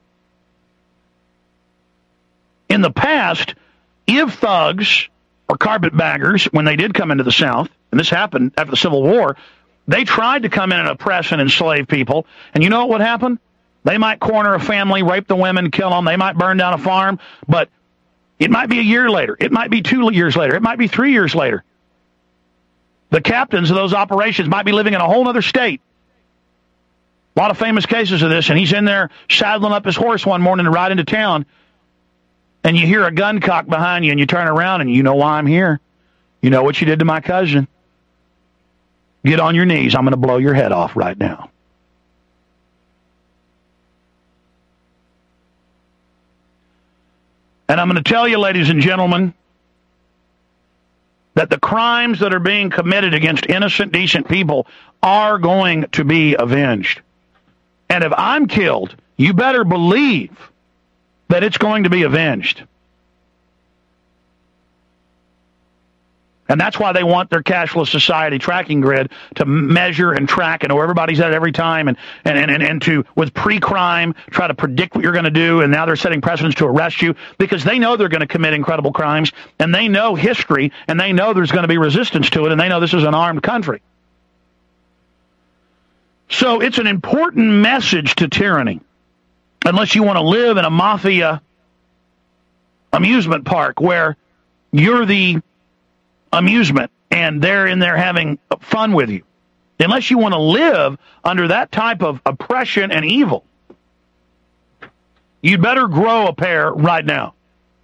In the past, if thugs or carpetbaggers, when they did come into the South, and this happened after the Civil War, they tried to come in and oppress and enslave people. And you know what would happen? They might corner a family, rape the women, kill them. They might burn down a farm. But it might be a year later. It might be 2 years later. It might be 3 years later. The captains of those operations might be living in a whole other state. A lot of famous cases of this, and he's in there saddling up his horse one morning to ride into town, and you hear a gun cock behind you, and you turn around, and you know why I'm here. You know what you did to my cousin. Get on your knees. I'm going to blow your head off right now. And I'm going to tell you, ladies and gentlemen, that the crimes that are being committed against innocent, decent people are going to be avenged. And if I'm killed, you better believe that it's going to be avenged. And that's why they want their cashless society tracking grid to measure and track and know where everybody's at every time and to, with pre-crime, try to predict what you're going to do. And now they're setting precedents to arrest you because they know they're going to commit incredible crimes, and they know history, and they know there's going to be resistance to it, and they know this is an armed country. So it's an important message to tyranny. Unless you want to live in a mafia amusement park where you're the amusement and they're in there having fun with you. Unless you want to live under that type of oppression and evil, you'd better grow a pair right now.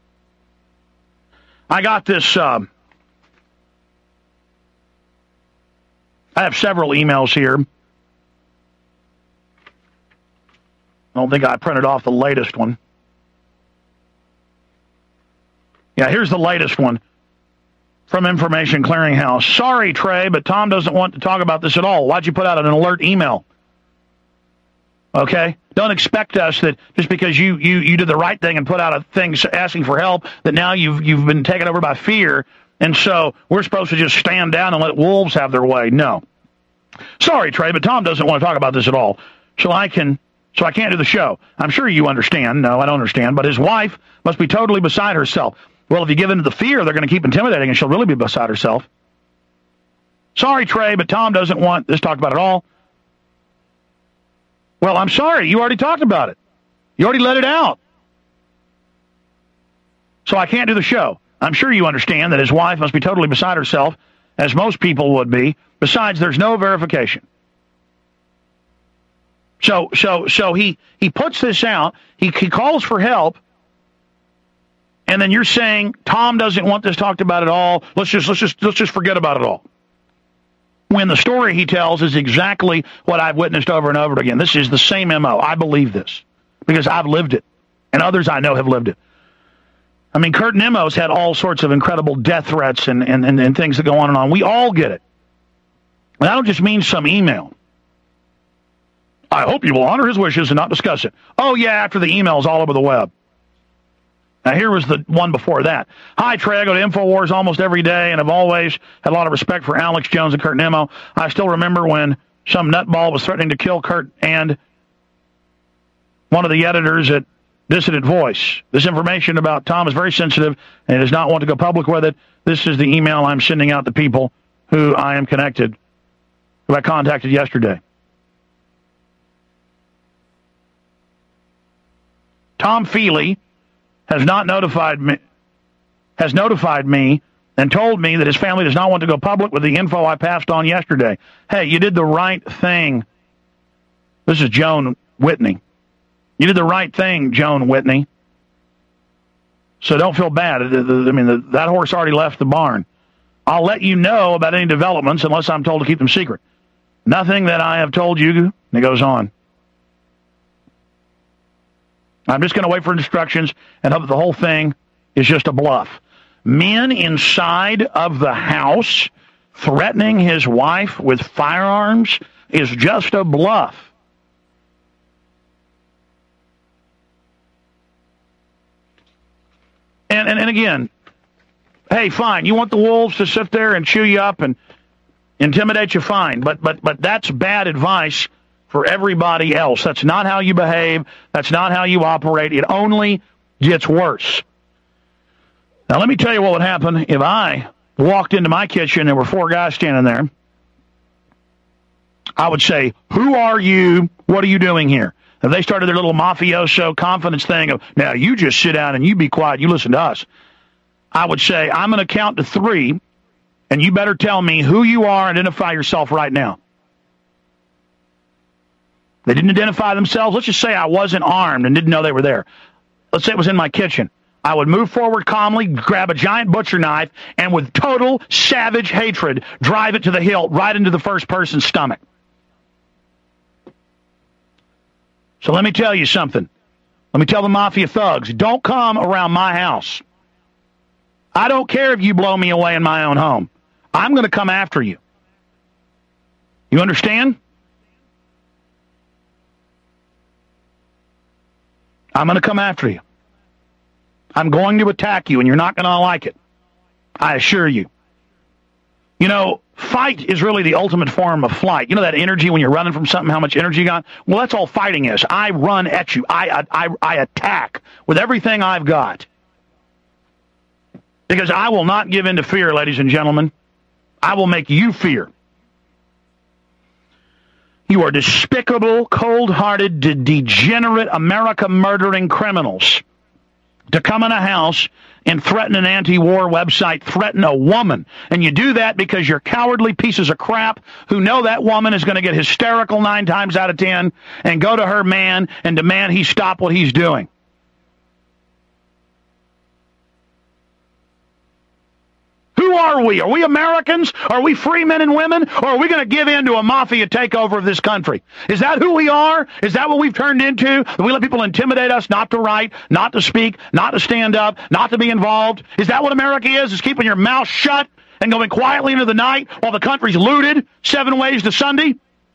I got this, I have several emails here. I don't think I printed off the latest one. Yeah, here's the latest one. From Information Clearinghouse. Sorry, Trey, but Tom doesn't want to talk about this at all. Why'd you put out an alert email? Okay? Don't expect us that just because you did the right thing and put out a thing asking for help, that now you've been taken over by fear, and so we're supposed to just stand down and let wolves have their way. No. Sorry, Trey, but Tom doesn't want to talk about this at all. So So I can't do the show. I'm sure you understand. No, I don't understand. But his wife must be totally beside herself. Well, if you give in to the fear, they're going to keep intimidating, and she'll really be beside herself. Sorry, Trey, but Tom doesn't want this talked about at all. Well, I'm sorry. You already talked about it. You already let it out. So I can't do the show. I'm sure you understand that his wife must be totally beside herself, as most people would be. Besides, there's no verification. So he puts this out. He calls for help. And then you're saying Tom doesn't want this talked about at all. Let's just forget about it all. When the story he tells is exactly what I've witnessed over and over again. This is the same MO. I believe this because I've lived it, and others I know have lived it. I mean, Kurt Nemo's had all sorts of incredible death threats and things that go on and on. We all get it. And I don't just mean some email. I hope you will honor his wishes and not discuss it. Oh, yeah, after the emails all over the web. Now, here was the one before that. Hi, Trey. I go to InfoWars almost every day, and I've always had a lot of respect for Alex Jones and Kurt Nemo. I still remember when some nutball was threatening to kill Kurt and one of the editors at Dissident Voice. This information about Tom is very sensitive and does not want to go public with it. This is the email I'm sending out to people who I am connected, who I contacted yesterday. Tom Feely has notified me and told me that his family does not want to go public with the info I passed on yesterday. Hey, you did the right thing. This is Joan Whitney. You did the right thing, Joan Whitney. So don't feel bad. That horse already left the barn. I'll let you know about any developments unless I'm told to keep them secret. Nothing that I have told you, and it goes on. I'm just going to wait for instructions and hope that the whole thing is just a bluff. Men inside of the house threatening his wife with firearms is just a bluff. And again, hey, fine. You want the wolves to sit there and chew you up and intimidate you, fine. But that's bad advice for everybody else. That's not how you behave. That's not how you operate. It only gets worse. Now, let me tell you what would happen if I walked into my kitchen and there were 4 guys standing there. I would say, who are you? What are you doing here? If they started their little mafioso confidence thing of, now you just sit down and you be quiet, you listen to us. I would say, I'm going to count to 3, and you better tell me who you are and identify yourself right now. They didn't identify themselves. Let's just say I wasn't armed and didn't know they were there. Let's say it was in my kitchen. I would move forward calmly, grab a giant butcher knife, and with total savage hatred, drive it to the hilt right into the first person's stomach. So let me tell you something. Let me tell the mafia thugs, don't come around my house. I don't care if you blow me away in my own home. I'm going to come after you. You understand? I'm going to come after you. I'm going to attack you, and you're not going to like it. I assure you. You know, fight is really the ultimate form of flight. You know that energy when you're running from something, how much energy you got? Well, that's all fighting is. I run at you. I attack with everything I've got. Because I will not give in to fear, ladies and gentlemen. I will make you fear. You are despicable, cold-hearted, degenerate, America-murdering criminals to come in a house and threaten an anti-war website, threaten a woman. And you do that because you're cowardly pieces of crap who know that woman is going to get hysterical 9 times out of 10 and go to her man and demand he stop what he's doing. Who are we? Are we Americans? Are we free men and women? Or are we going to give in to a mafia takeover of this country? Is that who we are? Is that what we've turned into? That we let people intimidate us not to write, not to speak, not to stand up, not to be involved? Is that what America is? Is keeping your mouth shut and going quietly into the night while the country's looted 7 ways to Sunday?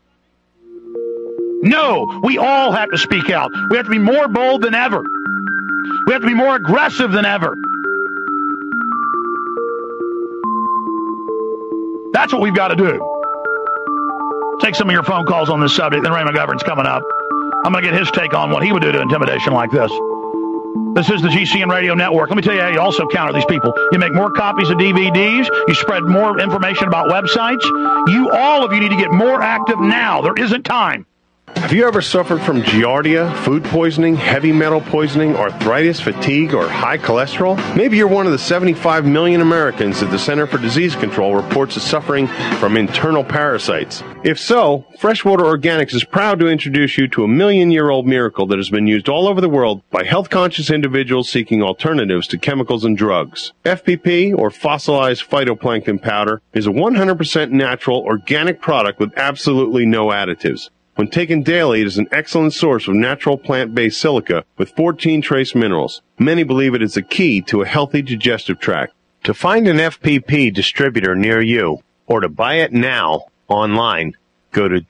No, we all have to speak out. We have to be more bold than ever. We have to be more aggressive than ever. That's what we've got to do. Take some of your phone calls on this subject. Then Ray McGovern's coming up. I'm going to get his take on what he would do to intimidation like this. This is the GCN Radio Network. Let me tell you how you also counter these people. You make more copies of DVDs. You spread more information about websites. All of you need to get more active now. There isn't time. Have you ever suffered from giardia, food poisoning, heavy metal poisoning, arthritis, fatigue, or high cholesterol? Maybe you're one of the 75 million Americans that the Center for Disease Control reports is suffering from internal parasites. If so, Freshwater Organics is proud to introduce you to a million-year-old miracle that has been used all over the world by health-conscious individuals seeking alternatives to chemicals and drugs. FPP, or fossilized phytoplankton powder, is a 100% natural, organic product with absolutely no additives. When taken daily, it is an excellent source of natural plant-based silica with 14 trace minerals. Many believe it is the key to a healthy digestive tract. To find an FPP distributor near you, or to buy it now online, go to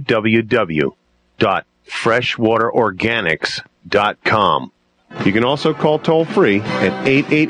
www.freshwaterorganics.com. You can also call toll-free at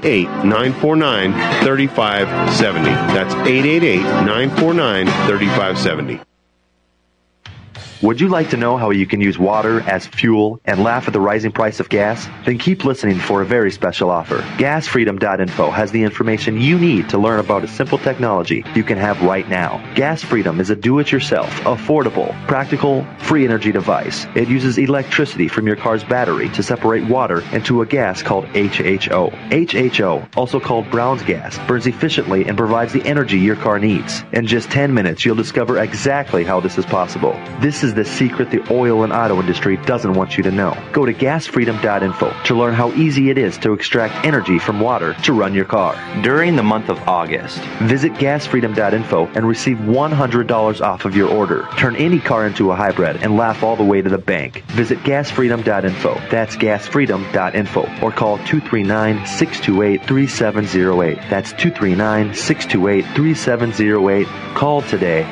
888-949-3570. That's 888-949-3570. Would you like to know how you can use water as fuel and laugh at the rising price of gas? Then keep listening for a very special offer. GasFreedom.info has the information you need to learn about a simple technology you can have right now. Gas Freedom is a do-it-yourself, affordable, practical, free energy device. It uses electricity from your car's battery to separate water into a gas called HHO. HHO, also called Brown's gas, burns efficiently and provides the energy your car needs. In just 10 minutes, you'll discover exactly how this is possible. This is the secret the oil and auto industry doesn't want you to know. Go to gasfreedom.info to learn how easy it is to extract energy from water to run your car. During the month of August, visit gasfreedom.info and receive $100 off of your order. Turn any car into a hybrid and laugh all the way to the bank. Visit gasfreedom.info. That's gasfreedom.info. Or call 239-628-3708. That's 239-628-3708. Call today.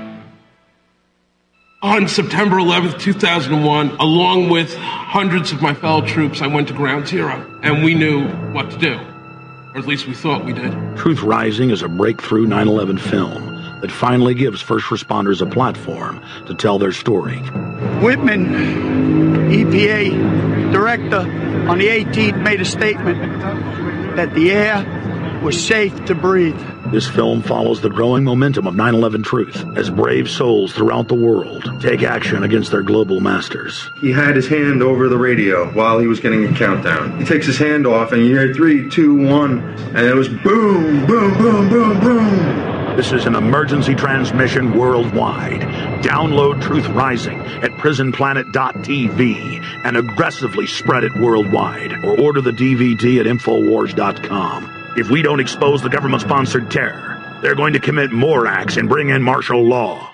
On September 11th, 2001, along with hundreds of my fellow troops, I went to Ground Zero, and we knew what to do. Or at least we thought we did. Truth Rising is a breakthrough 9/11 film that finally gives first responders a platform to tell their story. Whitman, EPA director, on the 18th made a statement that the air was safe to breathe. This film follows the growing momentum of 9/11 truth as brave souls throughout the world take action against their global masters. He had his hand over the radio while he was getting a countdown. He takes his hand off and you hear 3, 2, 1, and it was boom, boom, boom, boom, boom. This is an emergency transmission worldwide. Download Truth Rising at prisonplanet.tv and aggressively spread it worldwide. Or order the DVD at Infowars.com. If we don't expose the government-sponsored terror, they're going to commit more acts and bring in martial law.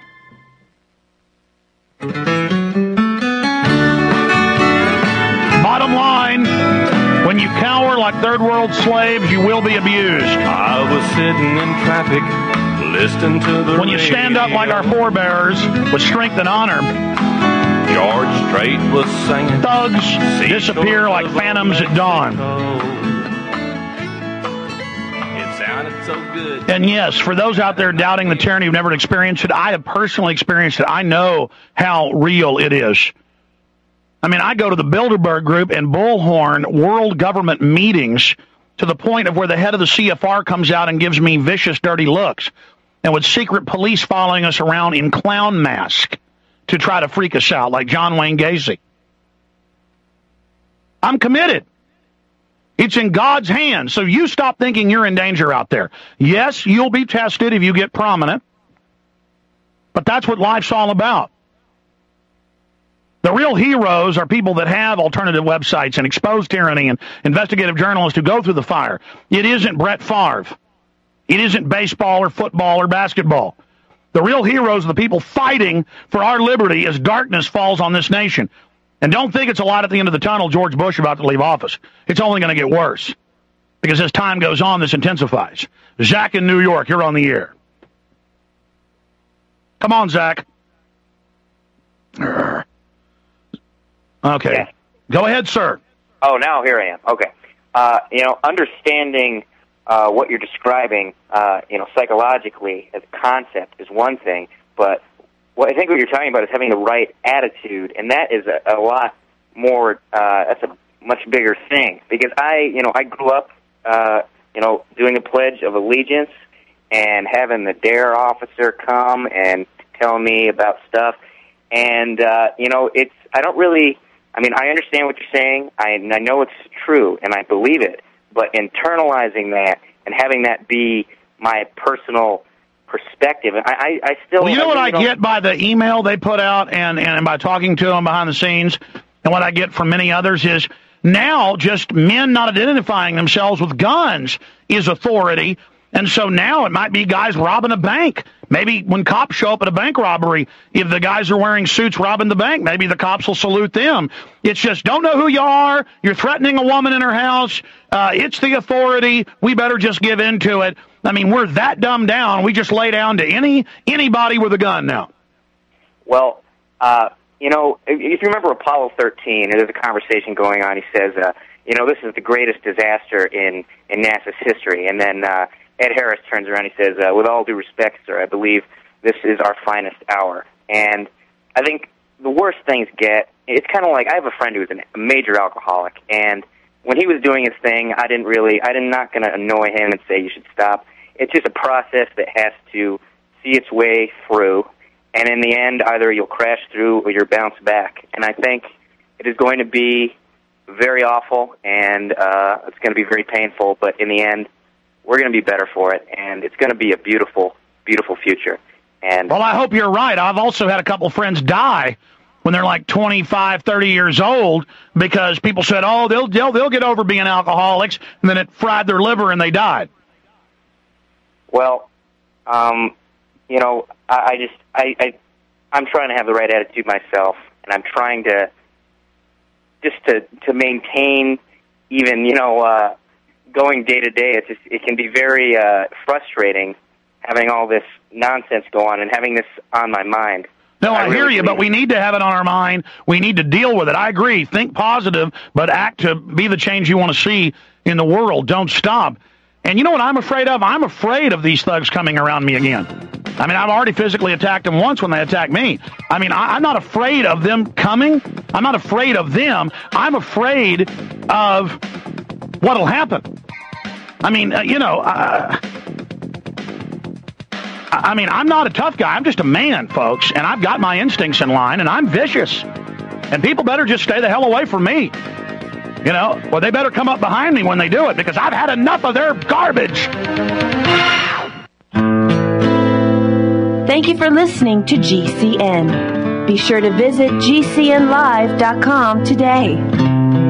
Bottom line, when you cower like third world slaves, you will be abused. I was sitting in traffic, listening to the When you stand up like our forebears with strength and honor, George Strait was singing. Thugs disappear like phantoms at dawn. So good. And yes, for those out there doubting the tyranny who've never experienced it, I have personally experienced it. I know how real it is. I mean, I go to the Bilderberg Group and Bullhorn world government meetings to the point of where the head of the CFR comes out and gives me vicious, dirty looks, and with secret police following us around in clown mask to try to freak us out, like John Wayne Gacy. I'm committed. It's in God's hands, so you stop thinking you're in danger out there. Yes, you'll be tested if you get prominent, but that's what life's all about. The real heroes are people that have alternative websites and expose tyranny and investigative journalists who go through the fire. It isn't Brett Favre. It isn't baseball or football or basketball. The real heroes are the people fighting for our liberty as darkness falls on this nation. And don't think it's a light at the end of the tunnel, George Bush about to leave office. It's only going to get worse. Because as time goes on, this intensifies. Zach in New York, you're on the air. Come on, Zach. Okay. Yeah. Go ahead, sir. Oh, now here I am. Okay. Understanding what you're describing, psychologically as a concept is one thing, but Well, I think what you're talking about is having the right attitude, and that is a lot more. That's a much bigger thing, because I grew up, doing a Pledge of Allegiance and having the DARE officer come and tell me about stuff, and I don't really. I mean, I understand what you're saying. I know it's true, and I believe it. But internalizing that and having that be my personal perspective, I still. Well, you know what I get by the email they put out, and by talking to them behind the scenes, and what I get from many others is now just men not identifying themselves with guns is authority. And so now it might be guys robbing a bank. Maybe when cops show up at a bank robbery, if the guys are wearing suits robbing the bank, maybe the cops will salute them. It's just, don't know who you are. You're threatening a woman in her house. It's the authority. We better just give in to it. I mean, we're that dumbed down. We just lay down to anybody with a gun now. Well, if you remember Apollo 13, there's a conversation going on. He says, this is the greatest disaster in NASA's history. And then Ed Harris turns around and he says, with all due respect, sir, I believe this is our finest hour. And I think the worst things get, it's kind of like, I have a friend who's a major alcoholic, and when he was doing his thing, I'm not going to annoy him and say you should stop. It's just a process that has to see its way through, and in the end, either you'll crash through or you'll bounce back. And I think it is going to be very awful, and it's going to be very painful, but in the end, we're going to be better for it, and it's going to be a beautiful, beautiful future. And well, I hope you're right. I've also had a couple friends die when they're like 25, 30 years old because people said, oh, they'll get over being alcoholics, and then it fried their liver and they died. Well, I'm trying to have the right attitude myself, and I'm trying to maintain even, going day to day. It can be very frustrating having all this nonsense go on and having this on my mind. No, I hear you, but we need to have it on our mind. We need to deal with it. I agree. Think positive, but act to be the change you want to see in the world. Don't stop. And you know what I'm afraid of? I'm afraid of these thugs coming around me again. I mean, I've already physically attacked them once when they attacked me. I mean, I'm not afraid of them coming. I'm not afraid of them. I'm afraid of what'll happen. I mean, I'm not a tough guy. I'm just a man, folks, and I've got my instincts in line, and I'm vicious. And people better just stay the hell away from me. Well, they better come up behind me when they do it, because I've had enough of their garbage. Thank you for listening to GCN. Be sure to visit GCNlive.com today.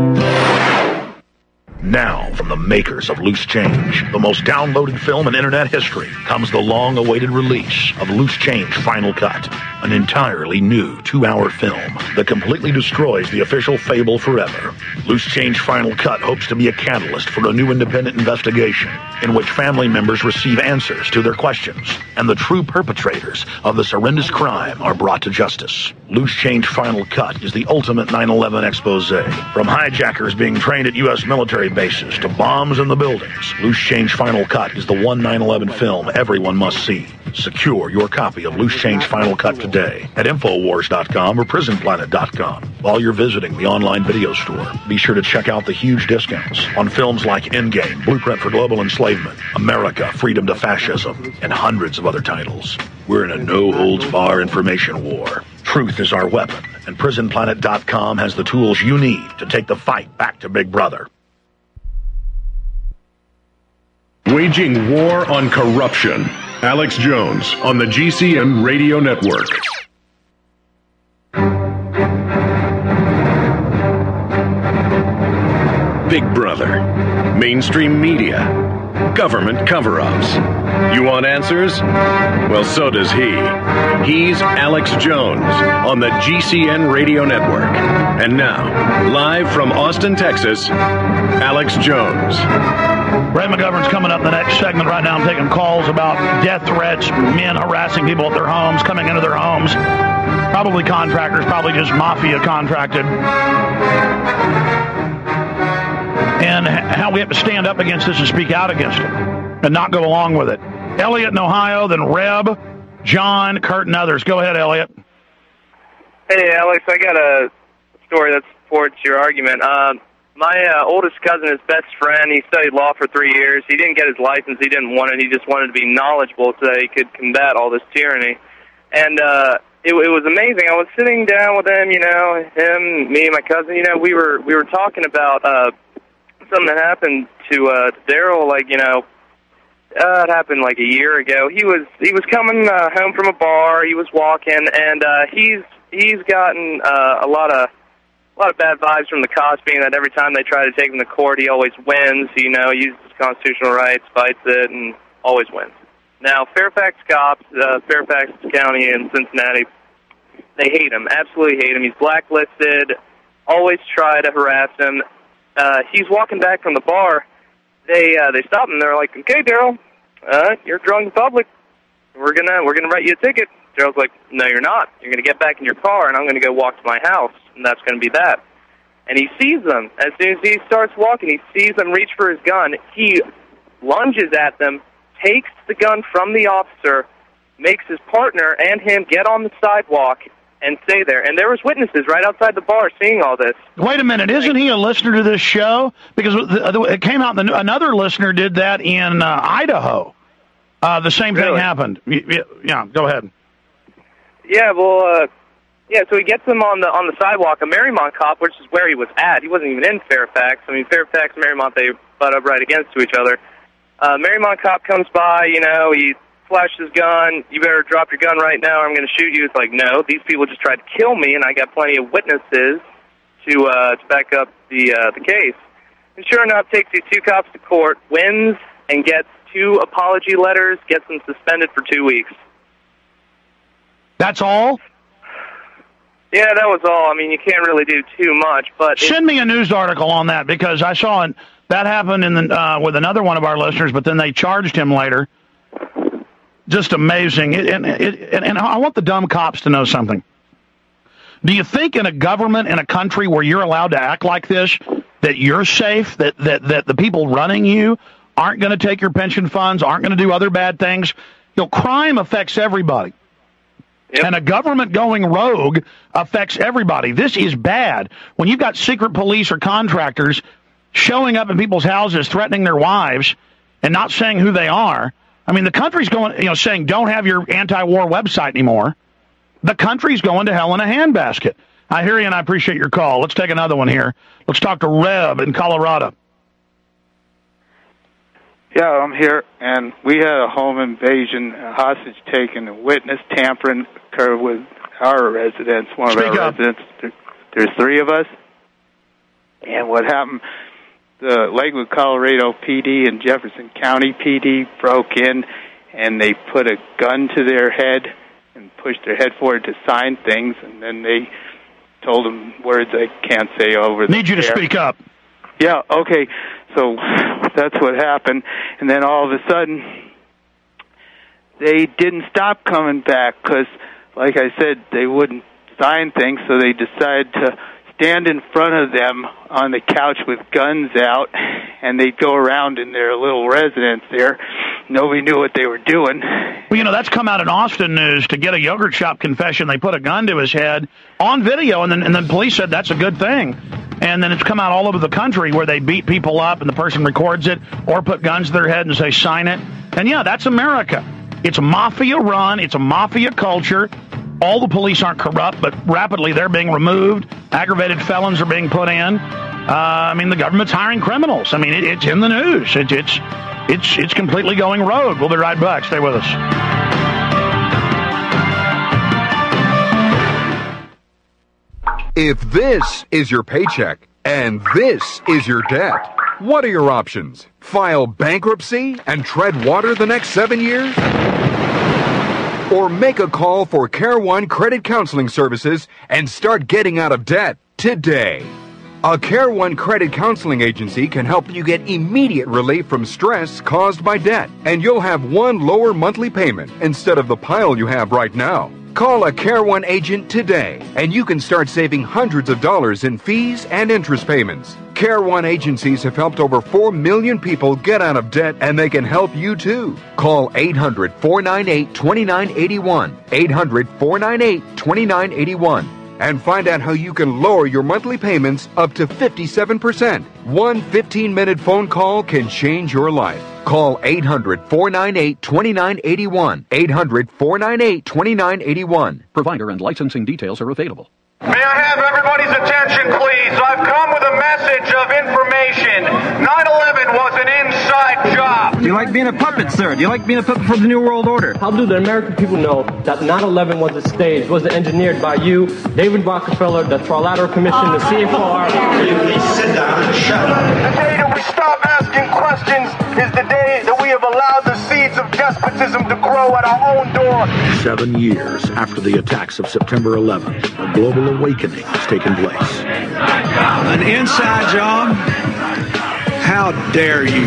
Now, from the makers of Loose Change, the most downloaded film in internet history, comes the long-awaited release of Loose Change Final Cut, an entirely new 2-hour film that completely destroys the official fable forever. Loose Change Final Cut hopes to be a catalyst for a new independent investigation in which family members receive answers to their questions, and the true perpetrators of this horrendous crime are brought to justice. Loose Change Final Cut is the ultimate 9/11 expose. From hijackers being trained at U.S. military bases to bombs in the buildings, Loose Change Final Cut is the one 9/11 film everyone must see. Secure your copy of Loose Change Final Cut today at Infowars.com or PrisonPlanet.com. While you're visiting the online video store, be sure to check out the huge discounts on films like Endgame, Blueprint for Global Enslavement, America, Freedom to Fascism, and hundreds of other titles. We're in a no-holds-barred information war. Truth is our weapon, and PrisonPlanet.com has the tools you need to take the fight back to Big Brother. Waging war on corruption. Alex Jones on the GCN Radio Network. Big Brother. Mainstream media. Government cover-ups. You want answers? Well, so does he. He's Alex Jones on the GCN Radio Network. And now, live from Austin, Texas, Alex Jones. Brad McGovern's coming up in the next segment. Right now I'm taking calls about death threats, men harassing people at their homes, coming into their homes. Probably contractors, probably just mafia contracted. And how we have to stand up against this and speak out against it and not go along with it. Elliot in Ohio, then Reb, John, Kurt, and others. Go ahead, Elliot. Hey, Alex, I got a story that supports your argument. My oldest cousin, his best friend, he studied law for 3 years. He didn't get his license. He didn't want it. He just wanted to be knowledgeable so that he could combat all this tyranny. And it was amazing. I was sitting down with him, him, me, and my cousin. We were talking about something that happened to Daryl, it happened like a year ago. He was coming home from a bar. He was walking, and he's gotten a lot of bad vibes from the cops, being that every time they try to take him to court, he always wins. Uses his constitutional rights, fights it, and always wins. Now, Fairfax cops, Fairfax County in Cincinnati, they hate him, absolutely hate him. He's blacklisted, always try to harass him. He's walking back from the bar. They stop him. They're like, "Okay, Daryl, you're drunk in public. We're gonna write you a ticket." Daryl's like, "No, you're not. You're gonna get back in your car, and I'm gonna go walk to my house, and that's gonna be that." And he sees them. As soon as he starts walking, he sees them reach for his gun. He lunges at them, takes the gun from the officer, makes his partner and him get on the sidewalk and stay there. And there was witnesses right outside the bar seeing all this. Wait a minute. Isn't he a listener to this show? Because it came out, another listener did that in Idaho. The same thing happened. Yeah, go ahead. Yeah, well, so he gets him on the sidewalk. A Marymount cop, which is where he was at. He wasn't even in Fairfax. I mean, Fairfax and Marymount, they butt up right against each other. Marymount cop comes by, he flashes his gun. "You better drop your gun right now or I'm going to shoot you." It's like, no, these people just tried to kill me, and I got plenty of witnesses to back up the case. And sure enough, takes these two cops to court, wins, and gets 2 apology letters, gets them suspended for 2 weeks. That's all? Yeah, that was all. I mean, you can't really do too much, but... Send me a news article on that, because I saw it. That happened with another one of our listeners, but then they charged him later. Just amazing. And I want the dumb cops to know something. Do you think in a government, in a country where you're allowed to act like this, that you're safe, that the people running you aren't going to take your pension funds, aren't going to do other bad things? Crime affects everybody. Yep. And a government going rogue affects everybody. This is bad. When you've got secret police or contractors showing up in people's houses, threatening their wives, and not saying who they are. I mean, the country's going, saying don't have your anti-war website anymore. The country's going to hell in a handbasket. I hear you, and I appreciate your call. Let's take another one here. Let's talk to Reb in Colorado. Yeah, I'm here, and we had a home invasion, a hostage taken, a witness tampering occurred with our residents, one of our residents. There's 3 of us, and what happened, the Lakewood, Colorado PD and Jefferson County PD broke in, and they put a gun to their head and pushed their head forward to sign things, and then they told them words I can't say over the Need you to speak up. Yeah, okay, so that's what happened, and then all of a sudden, they didn't stop coming back, because, like I said, they wouldn't sign things, so they decided to stand in front of them on the couch with guns out, and they'd go around in their little residence there. Nobody knew what they were doing. Well, that's come out in Austin News. To get a yogurt shop confession, they put a gun to his head on video, and then police said that's a good thing. And then it's come out all over the country where they beat people up, and the person records it, or put guns to their head and say, sign it. And yeah, that's America. It's a mafia run. It's a mafia culture. All the police aren't corrupt, but rapidly they're being removed. Aggravated felons are being put in. The government's hiring criminals. I mean, it's in the news. It's completely going rogue. We'll be right back. Stay with us. If this is your paycheck and this is your debt, what are your options? File bankruptcy and tread water the next 7 years? Or make a call for Care One Credit Counseling Services and start getting out of debt today. A Care One Credit Counseling Agency can help you get immediate relief from stress caused by debt, and you'll have one lower monthly payment instead of the pile you have right now. Call a Care One agent today, and you can start saving hundreds of dollars in fees and interest payments. Care One agencies have helped over 4 million people get out of debt, and they can help you too. Call 800-498-2981, 800-498-2981, and find out how you can lower your monthly payments up to 57%. One 15-minute phone call can change your life. Call 800-498-2981, 800-498-2981. Provider and licensing details are available. May I have everybody's attention, please? I've come with a message of information. 9/11 was an inside job. Do you like being a puppet, sir? Do you like being a puppet for the New World Order? How do the American people know that 9/11 was staged, was engineered by you, David Rockefeller, the Trilateral Commission, the CFR? Please sit down and shut up. The day that we stop asking questions is the day that we have allowed the seeds of despotism to grow at our own door. 7 years after the attacks of September 11th, a global awakening has taken place. An inside job? How dare you?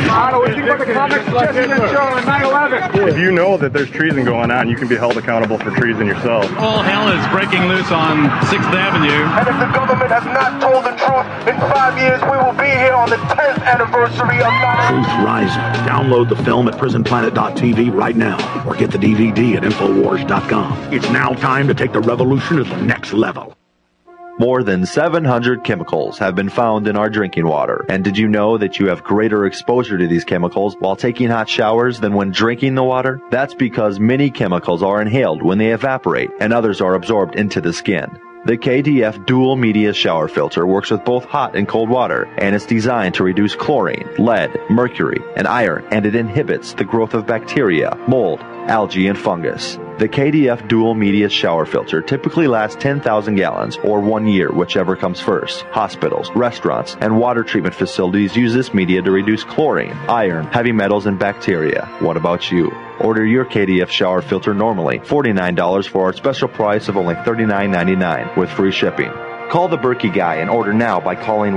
If you know that there's treason going on, you can be held accountable for treason yourself. All hell is breaking loose on 6th Avenue. And if the government has not told the truth, in 5 years we will be here on the 10th anniversary of 9/11. Truth Rising. Download the film at prisonplanet.tv right now, or get the DVD at Infowars.com. It's now time to take the revolution to the next level. More than 700 chemicals have been found in our drinking water. And did you know that you have greater exposure to these chemicals while taking hot showers than when drinking the water? That's because many chemicals are inhaled when they evaporate, and others are absorbed into the skin. The KDF Dual Media Shower Filter works with both hot and cold water, and it's designed to reduce chlorine, lead, mercury, and iron, and it inhibits the growth of bacteria, mold, algae, and fungus. The KDF Dual Media Shower Filter typically lasts 10,000 gallons, or 1 year, whichever comes first. Hospitals, restaurants, and water treatment facilities use this media to reduce chlorine, iron, heavy metals, and bacteria. What about you? Order your KDF shower filter normally, $49 for our special price of only $39.99 with free shipping. Call the Berkey Guy and order now by calling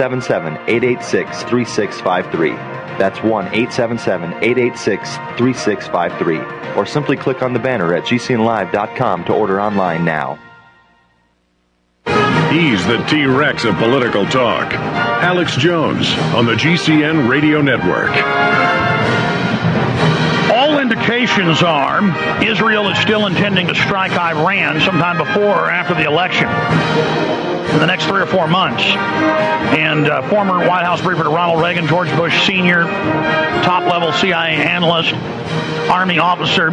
1-877-886-3653. That's 1-877-886-3653. Or simply click on the banner at gcnlive.com to order online now. He's the T-Rex of political talk. Alex Jones on the GCN Radio Network. All indications are Israel is still intending to strike Iran sometime before or after the election in the next 3 or 4 months. And former White House briefer Ronald Reagan, George Bush Sr., top-level CIA analyst, Army officer,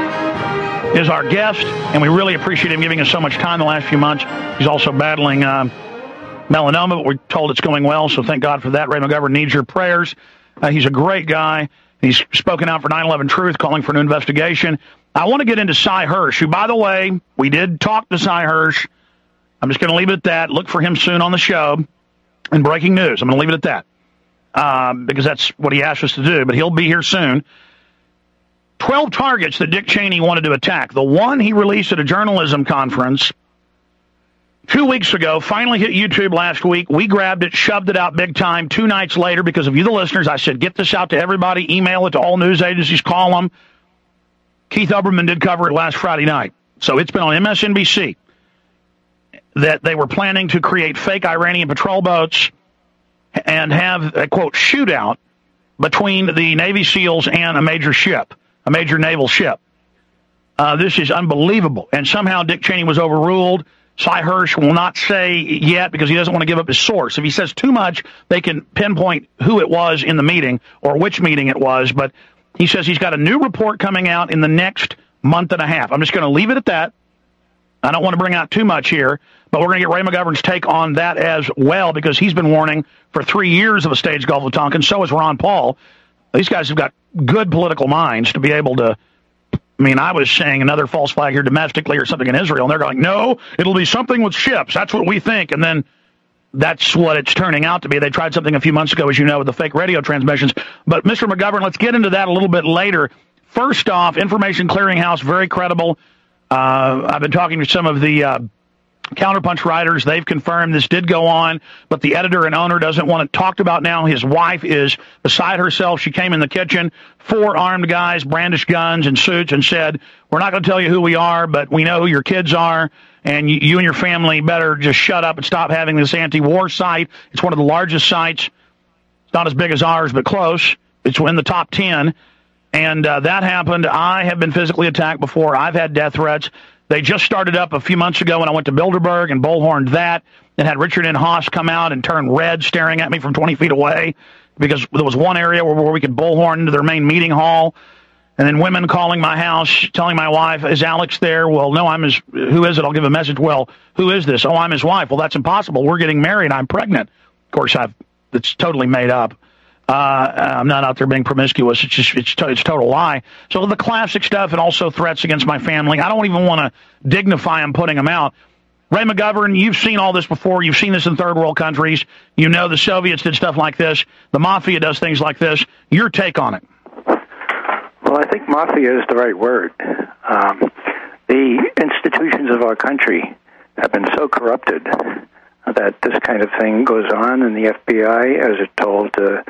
is our guest, and we really appreciate him giving us so much time the last few months. He's also battling melanoma, but we're told it's going well, so thank God for that. Ray McGovern needs your prayers. He's a great guy. He's spoken out for 9/11 Truth, calling for an investigation. I want to get into Cy Hirsch, who, by the way, we did talk to Cy Hirsch. I'm just going to leave it at that. Look for him soon on the show. And breaking news, I'm going to leave it at that because that's what he asked us to do, but he'll be here soon. 12 targets that Dick Cheney wanted to attack. The one he released at a journalism conference 2 weeks ago finally hit YouTube last week. We grabbed it, shoved it out big time 2 nights later because of you, the listeners. I said, get this out to everybody, email it to all news agencies, call them. Keith Olbermann did cover it last Friday night. So it's been on MSNBC that they were planning to create fake Iranian patrol boats and have a, quote, shootout between the Navy SEALs and a major ship, a major naval ship. This is unbelievable. And somehow Dick Cheney was overruled. Cy Hirsch will not say yet because he doesn't want to give up his source. If he says too much, they can pinpoint who it was in the meeting or which meeting it was. But he says he's got a new report coming out in the next month and a half. I'm just going to leave it at that. I don't want to bring out too much here, but we're going to get Ray McGovern's take on that as well because he's been warning for 3 years of a staged Gulf of Tonkin. So has Ron Paul. These guys have got good political minds to be able to. I mean, I was saying another false flag here domestically or something in Israel, and they're going, no, it'll be something with ships. That's what we think. And then that's what it's turning out to be. They tried something a few months ago, as you know, with the fake radio transmissions. But, Mr. McGovern, let's get into that a little bit later. First off, Information Clearinghouse, very credible. I've been talking to some of the Counterpunch writers, they've confirmed this did go on, but the editor and owner doesn't want it talked about now. His wife is beside herself. She came in the kitchen, 4 armed guys brandished guns and suits and said, we're not going to tell you who we are, but we know who your kids are, and you and your family better just shut up and stop having this anti-war site. It's one of the largest sites. It's not as big as ours, but close. It's in the top 10. And that happened. I have been physically attacked before. I've had death threats. They just started up a few months ago when I went to Bilderberg and bullhorned that and had Richard N. Haas come out and turn red staring at me from 20 feet away because there was one area where we could bullhorn into their main meeting hall. And then women calling my house, telling my wife, is Alex there? Well, no, who is it? I'll give a message. Well, who is this? Oh, I'm his wife. Well, that's impossible. We're getting married. I'm pregnant. Of course, it's totally made up. I'm not out there being promiscuous. It's total lie. So the classic stuff and also threats against my family. I don't even want to dignify them putting them out. Ray McGovern, you've seen all this before. You've seen this in third world countries. You know the Soviets did stuff like this. The mafia does things like this. Your take on it? Well, I think mafia is the right word. The institutions of our country have been so corrupted that this kind of thing goes on, and the FBI, as it told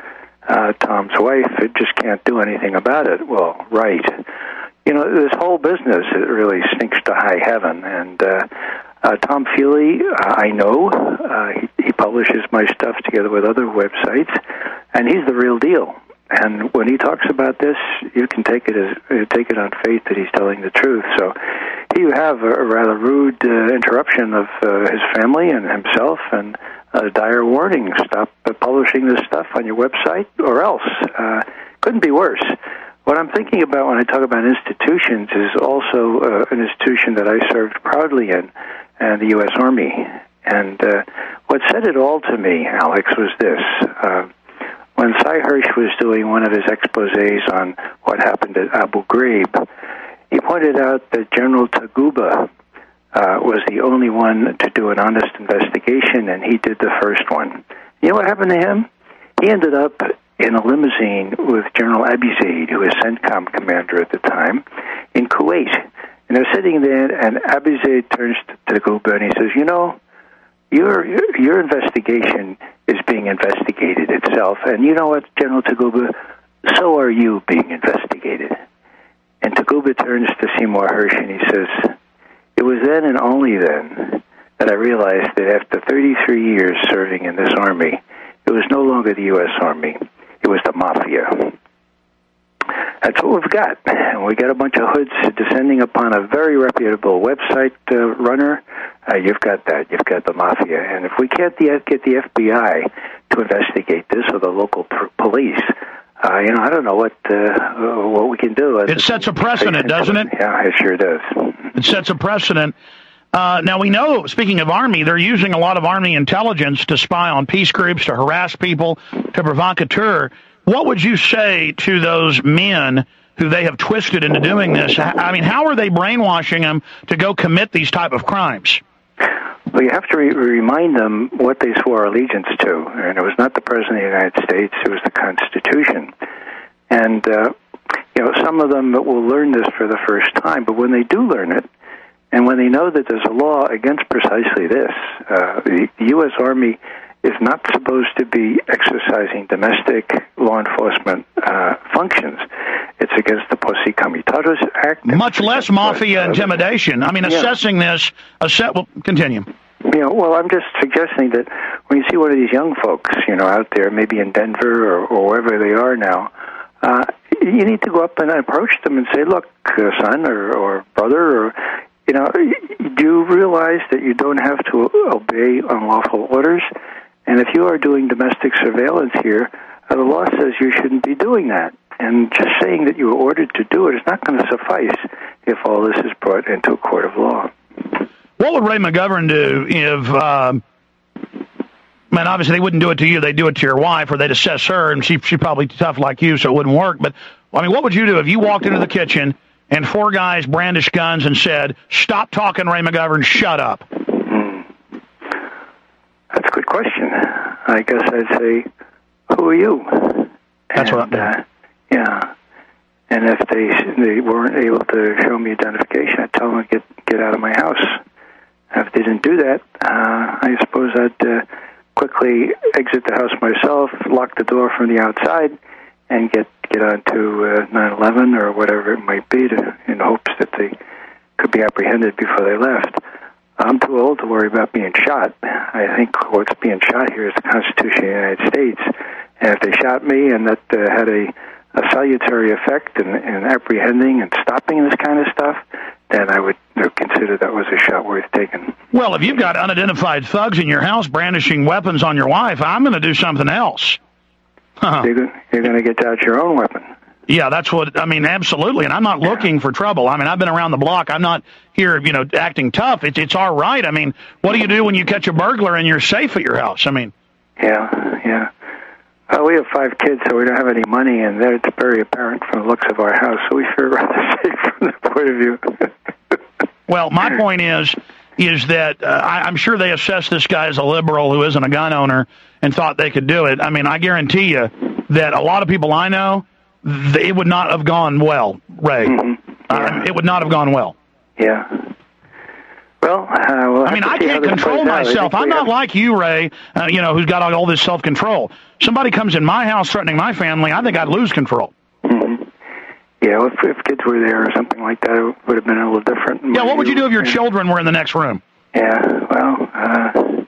Tom's wife, it just can't do anything about it. Well, right. You know, this whole business, it really stinks to high heaven. And Tom Feely, I know, he publishes my stuff together with other websites, and he's the real deal. And when he talks about this, you can take it on faith that he's telling the truth. So here you have a rather rude interruption of his family and himself, and a dire warning: stop publishing this stuff on your website, or else. Couldn't be worse. What I'm thinking about when I talk about institutions is also an institution that I served proudly in, the U.S. Army. And what said it all to me, Alex, was this. When Cy Hirsch was doing one of his exposés on what happened at Abu Ghraib, he pointed out that General Taguba was the only one to do an honest investigation, and he did the first one. You know what happened to him? He ended up in a limousine with General Abizaid, who was CENTCOM commander at the time, in Kuwait. And they're sitting there, and Abizaid turns to Taguba and he says, you know, your investigation is being investigated itself, and you know what, General Taguba, so are you being investigated. And Taguba turns to Seymour Hersh and he says, it was then and only then that I realized that after 33 years serving in this Army, it was no longer the U.S. Army, it was the Mafia. That's what we've got. And we got a bunch of hoods descending upon a very reputable website runner. You've got that. You've got the Mafia. And if we can't get the FBI to investigate this, or the local police, I don't know what we can do. It sets a precedent, doesn't it? Yeah, it sure does. It sets a precedent. Now, we know, speaking of Army, they're using a lot of Army intelligence to spy on peace groups, to harass people, to provocateur. What would you say to those men who they have twisted into doing this? I mean, how are they brainwashing them to go commit these type of crimes? Well, you have to remind them what they swore allegiance to. And it was not the President of the United States, it was the Constitution. And, some of them will learn this for the first time, but when they do learn it, and when they know that there's a law against precisely this, the U.S. Army is not supposed to be exercising domestic law enforcement functions. It's against the Posse Comitatus Act. Much less mafia intimidation. I mean, assessing this, well, continue. Well, I'm just suggesting that when you see one of these young folks, out there, maybe in Denver or wherever they are now, you need to go up and approach them and say, look, son or brother, do you realize that you don't have to obey unlawful orders? And if you are doing domestic surveillance here, the law says you shouldn't be doing that. And just saying that you were ordered to do it is not going to suffice if all this is brought into a court of law. What would Ray McGovern do if, obviously they wouldn't do it to you, they'd do it to your wife, or they'd assess her, and she's probably tough like you, so it wouldn't work. But, what would you do if you walked into the kitchen and 4 guys brandished guns and said, stop talking, Ray McGovern, shut up? That's a good question. I guess I'd say, who are you? That's what I'm doing. Yeah. And if they weren't able to show me identification, I'd tell them to get out of my house. If they didn't do that, I suppose I'd quickly exit the house myself, lock the door from the outside, and get onto 9/11 or whatever it might be, in hopes that they could be apprehended before they left. I'm too old to worry about being shot. I think what's being shot here is the Constitution of the United States. And if they shot me and that had a salutary effect in apprehending and stopping this kind of stuff, then I would consider that was a shot worth taking. Well, if you've got unidentified thugs in your house brandishing weapons on your wife, I'm going to do something else. You're going to get out your own weapon. Yeah, that's what, I mean, absolutely. And I'm not looking for trouble. I mean, I've been around the block. I'm not here, acting tough. It's all right. I mean, what do you do when you catch a burglar and you're safe at your house? I mean. Yeah. We have 5 kids, so we don't have any money, and it's very apparent from the looks of our house, so we feel rather safe from that point of view. Well, my point is that I'm sure they assessed this guy as a liberal who isn't a gun owner and thought they could do it. I mean, I guarantee you that a lot of people I know, it would not have gone well, Ray. It would not have gone well. Yeah. Well, I mean, I can't control myself. I'm not like you, Ray, who's got all this self-control. Somebody comes in my house threatening my family, I think I'd lose control. Yeah, well, if kids were there or something like that, it would have been a little different. Yeah, what would you do if your children were in the next room? Yeah, well, I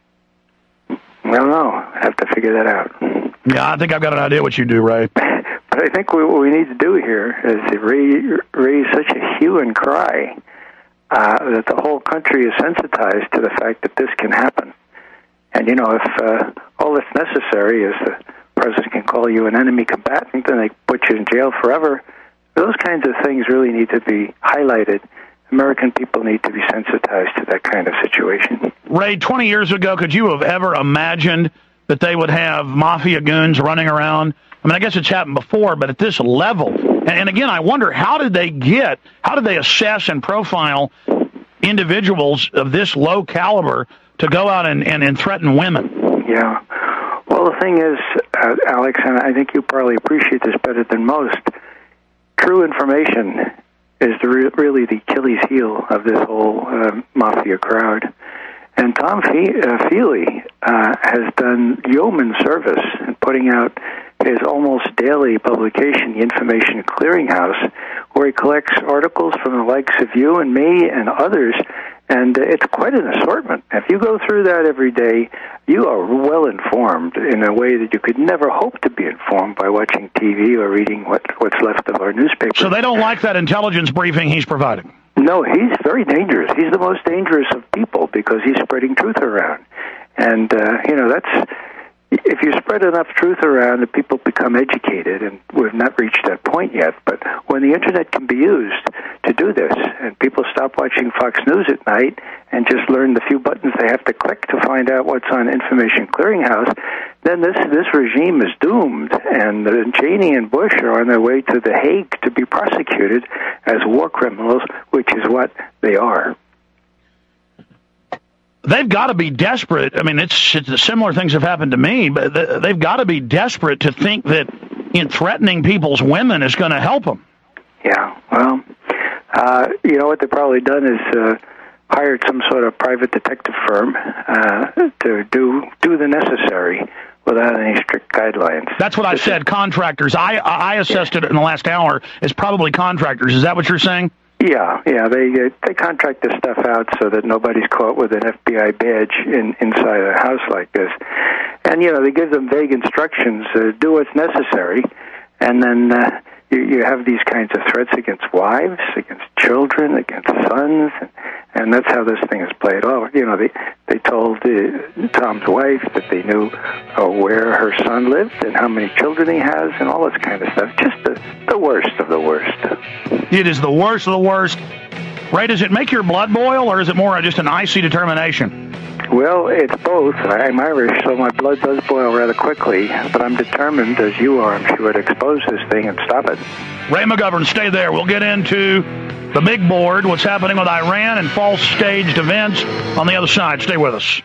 don't know. I'd have to figure that out. Yeah, I think I've got an idea what you do, Ray. But I think what we need to do here is to raise such a hue and cry that the whole country is sensitized to the fact that this can happen. And, if all that's necessary is the president can call you an enemy combatant and they put you in jail forever, those kinds of things really need to be highlighted. American people need to be sensitized to that kind of situation. Ray, 20 years ago, could you have ever imagined that they would have mafia goons running around? I mean, I guess it's happened before, but at this level. And again, I wonder, how did they assess and profile individuals of this low caliber to go out and threaten women? Yeah. Well, the thing is, Alex, and I think you probably appreciate this better than most, true information is really the Achilles heel of this whole mafia crowd. And Tom Feely has done yeoman service in putting out his almost daily publication, The Information Clearinghouse, where he collects articles from the likes of you and me and others, and it's quite an assortment. If you go through that every day, you are well informed in a way that you could never hope to be informed by watching TV or reading what's left of our newspaper. So they don't like that intelligence briefing he's providing? No, he's very dangerous. He's the most dangerous of people because he's spreading truth around. And, that's... If you spread enough truth around and people become educated, and we've not reached that point yet, but when the Internet can be used to do this, and people stop watching Fox News at night and just learn the few buttons they have to click to find out what's on Information Clearinghouse, then this regime is doomed, and Cheney and Bush are on their way to The Hague to be prosecuted as war criminals, which is what they are. They've got to be desperate. I mean, it's similar things have happened to me, but they've got to be desperate to think that threatening people's women is going to help them. Yeah, well, what they've probably done is hired some sort of private detective firm to do the necessary without any strict guidelines. That's what I said, contractors. I assessed it in the last hour as probably contractors. Is that what you're saying? Yeah, they contract this stuff out so that nobody's caught with an FBI badge inside a house like this. And, they give them vague instructions, do what's necessary, and then you have these kinds of threats against wives, against children, against sons, and that's how this thing is played off. They told Tom's wife that they knew where her son lived and how many children he has and all this kind of stuff. Just the worst of the worst. It is the worst of the worst. Ray, does it make your blood boil, or is it more just an icy determination? Well, it's both. I'm Irish, so my blood does boil rather quickly, but I'm determined, as you are, I'm sure, to expose this thing and stop it. Ray McGovern, stay there. We'll get into the big board, what's happening with Iran and false staged events on the other side. Stay with us.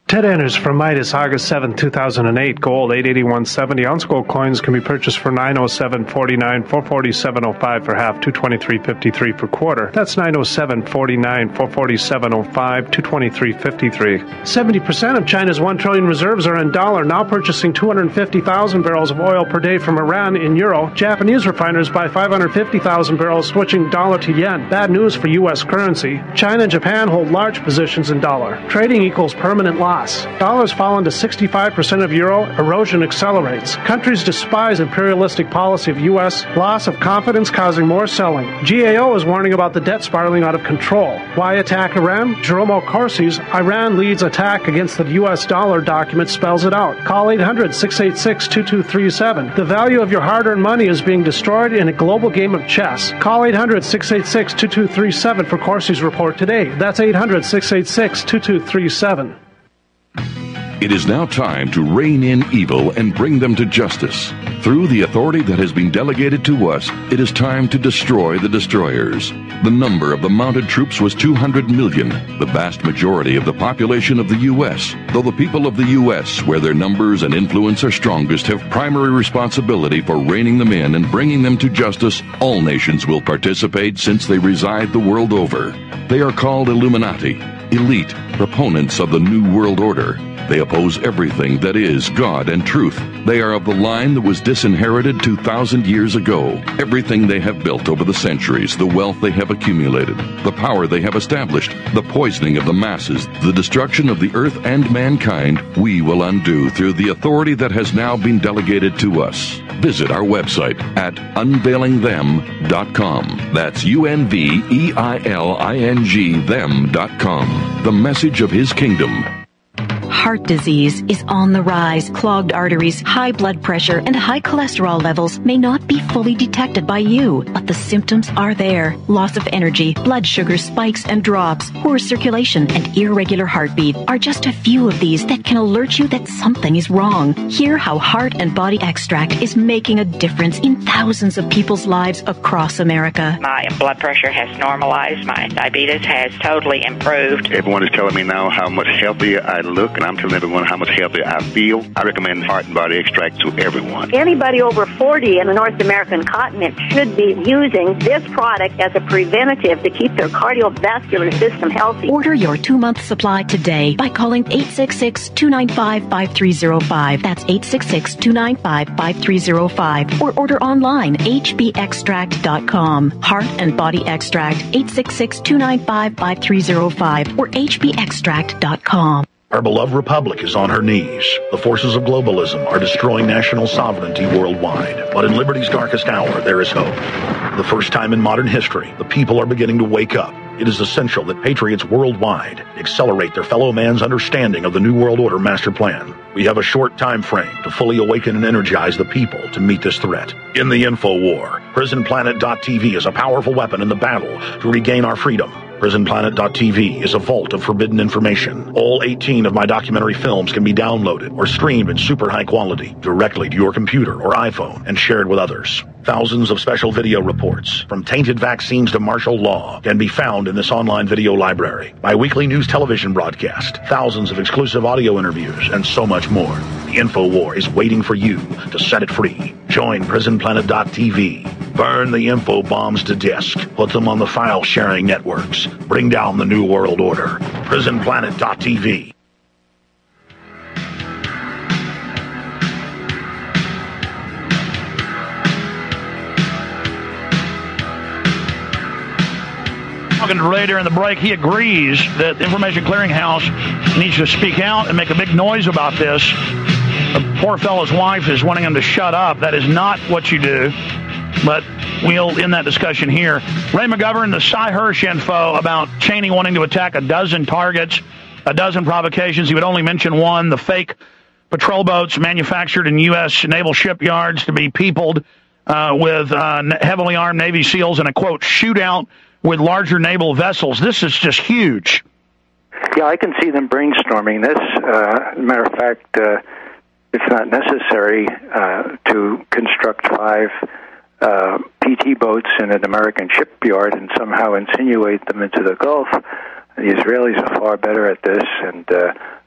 Ted Anders from Midas, August 7, 2008. Gold, $881.70. Ounce gold coins can be purchased for $907.49, $447.05 for half, $223.53 for quarter. That's $907.49, $447.05, $223.53. 70% of China's 1 trillion reserves are in dollar, now purchasing 250,000 barrels of oil per day from Iran in euro. Japanese refiners buy 550,000 barrels, switching dollar to yen. Bad news for U.S. currency. China and Japan hold large positions in dollar. Trading equals permanent loss. Dollars fallen to 65% of euro, erosion accelerates. Countries despise imperialistic policy of U.S., loss of confidence causing more selling. GAO is warning about the debt spiraling out of control. Why attack Iran? Jerome Corsi's Iran leads attack against the U.S. dollar document spells it out. Call 800-686-2237. The value of your hard-earned money is being destroyed in a global game of chess. Call 800-686-2237 for Corsi's report today. That's 800-686-2237. It is now time to rein in evil and bring them to justice. Through the authority that has been delegated to us, it is time to destroy the destroyers. The number of the mounted troops was 200 million, the vast majority of the population of the U.S., though the people of the U.S., where their numbers and influence are strongest, have primary responsibility for reining them in and bringing them to justice. All nations will participate since they reside the world over. They are called Illuminati, elite, proponents of the New World Order. They oppose everything that is God and truth. They are of the line that was disinherited 2,000 years ago. Everything they have built over the centuries, the wealth they have accumulated, the power they have established, the poisoning of the masses, the destruction of the earth and mankind, we will undo through the authority that has now been delegated to us. Visit our website at unveilingthem.com. That's UNVEILING them.com. The message of His kingdom. Heart disease is on the rise. Clogged arteries, high blood pressure, and high cholesterol levels may not be fully detected by you, but the symptoms are there. Loss of energy, blood sugar spikes and drops, poor circulation, and irregular heartbeat are just a few of these that can alert you that something is wrong. Hear how Heart and Body Extract is making a difference in thousands of people's lives across America. My blood pressure has normalized. My diabetes has totally improved. Everyone is telling me now how much healthier I look, and I'm telling everyone how much healthier I feel. I recommend Heart and Body Extract to everyone. Anybody over 40 in the North American continent should be using this product as a preventative to keep their cardiovascular system healthy. Order your 2-month supply today by calling 866-295-5305. That's 866-295-5305. Or order online, hbextract.com. Heart and Body Extract, 866-295-5305 or hbextract.com. Our beloved republic is on her knees. The forces of globalism are destroying national sovereignty worldwide. But in liberty's darkest hour, there is hope. For the first time in modern history, the people are beginning to wake up. It is essential that patriots worldwide accelerate their fellow man's understanding of the New World Order master plan. We have a short time frame to fully awaken and energize the people to meet this threat. In the info war, PrisonPlanet.tv is a powerful weapon in the battle to regain our freedom. PrisonPlanet.tv is a vault of forbidden information. All 18 of my documentary films can be downloaded or streamed in super high quality directly to your computer or iPhone and shared with others. Thousands of special video reports, from tainted vaccines to martial law, can be found in this online video library. My weekly news television broadcast, thousands of exclusive audio interviews, and so much more. The info war is waiting for you to set it free. Join PrisonPlanet.tv. Burn the info bombs to disk. Put them on the file-sharing networks. Bring down the New World Order. PrisonPlanet.tv. Talking to Ray during the break, he agrees that the Information Clearinghouse needs to speak out and make a big noise about this. The poor fellow's wife is wanting him to shut up. That is not what you do. But we'll end that discussion here. Ray McGovern, the Cy Hirsch info about Cheney wanting to attack a dozen targets, a dozen provocations. He would only mention one, the fake patrol boats manufactured in U.S. naval shipyards to be peopled with heavily armed Navy SEALs in a, quote, shootout with larger naval vessels. This is just huge. Yeah, I can see them brainstorming this. As a matter of fact, it's not necessary to construct 5 PT boats in an American shipyard and somehow insinuate them into the Gulf. The Israelis are far better at this, and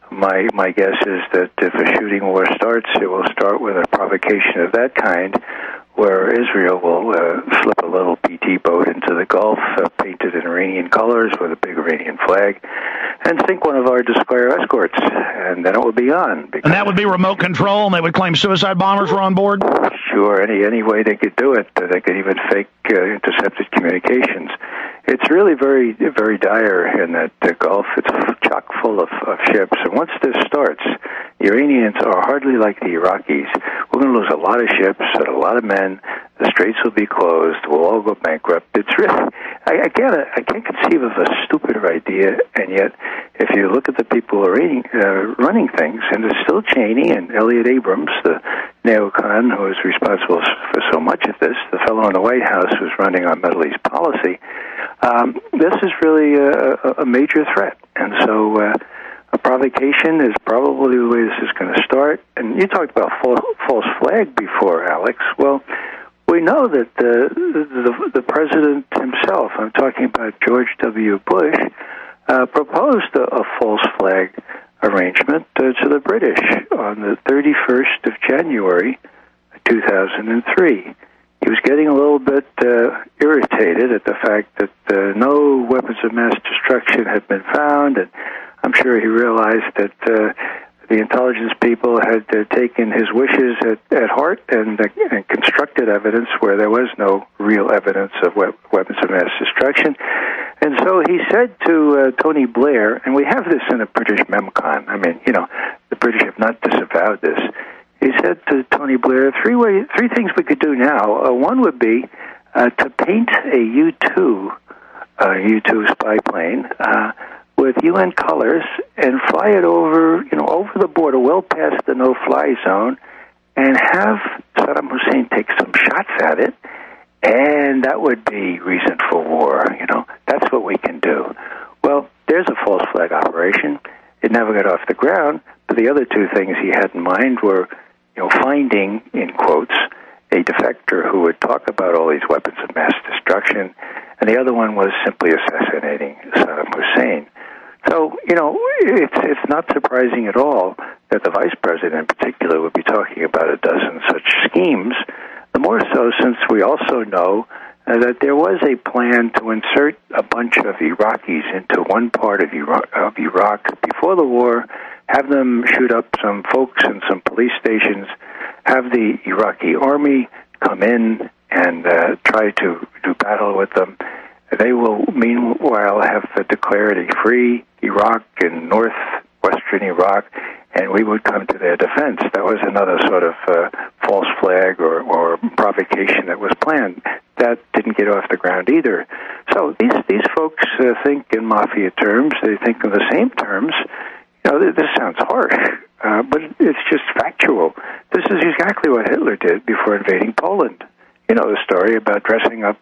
My guess is that if a shooting war starts, it will start with a provocation of that kind, where Israel will slip a little PT boat into the Gulf, painted in Iranian colors with a big Iranian flag, and sink one of our destroyer escorts, and then it will be on. And that would be remote control, and they would claim suicide bombers were on board? Sure, any way they could do it. They could even fake intercepted communications. It's really very, very dire in that the Gulf. It's chock full of ships. And once this starts, the Iranians are hardly like the Iraqis. We're going to lose a lot of ships and a lot of men. The straits will be closed. We'll all go bankrupt. It's really, I can't conceive of a stupider idea. And yet, if you look at the people running things, and it's still Cheney and Elliot Abrams, the neocon who is responsible for so much of this, the fellow in the White House who's running on Middle East policy, this is really a major threat. And so a provocation is probably the way this is going to start. And you talked about false flag before, Alex. Well, we know that the president himself, I'm talking about George W. Bush, proposed a false flag arrangement to the British on the 31st of January, 2003. He was getting a little bit irritated at the fact that no weapons of mass destruction had been found, and I'm sure he realized that the intelligence people had taken his wishes at heart and constructed evidence where there was no real evidence of weapons of mass destruction. And so he said to Tony Blair, and we have this in a British memcon. I mean, the British have not disavowed this. He said to Tony Blair, three things we could do now. One would be to paint a U-2 spy plane with UN colors and fly it over the border, well past the no-fly zone, and have Saddam Hussein take some shots at it, and that would be reason for war. That's what we can do. Well, there's a false flag operation. It never got off the ground, but the other two things he had in mind were finding, in quotes, a defector who would talk about all these weapons of mass destruction, and the other one was simply assassinating Saddam Hussein. So, it's not surprising at all that the vice president in particular would be talking about a dozen such schemes, the more so since we also know that there was a plan to insert a bunch of Iraqis into one part of Iraq before the war, have them shoot up some folks in some police stations, have the Iraqi army come in and try to do battle with them. They will, meanwhile, have declared a free Iraq and northwestern Iraq, and we would come to their defense. That was another sort of false flag or provocation that was planned. That didn't get off the ground either. So these folks think in mafia terms. They think in the same terms. This sounds harsh, but it's just factual. This is exactly what Hitler did before invading Poland. The story about dressing up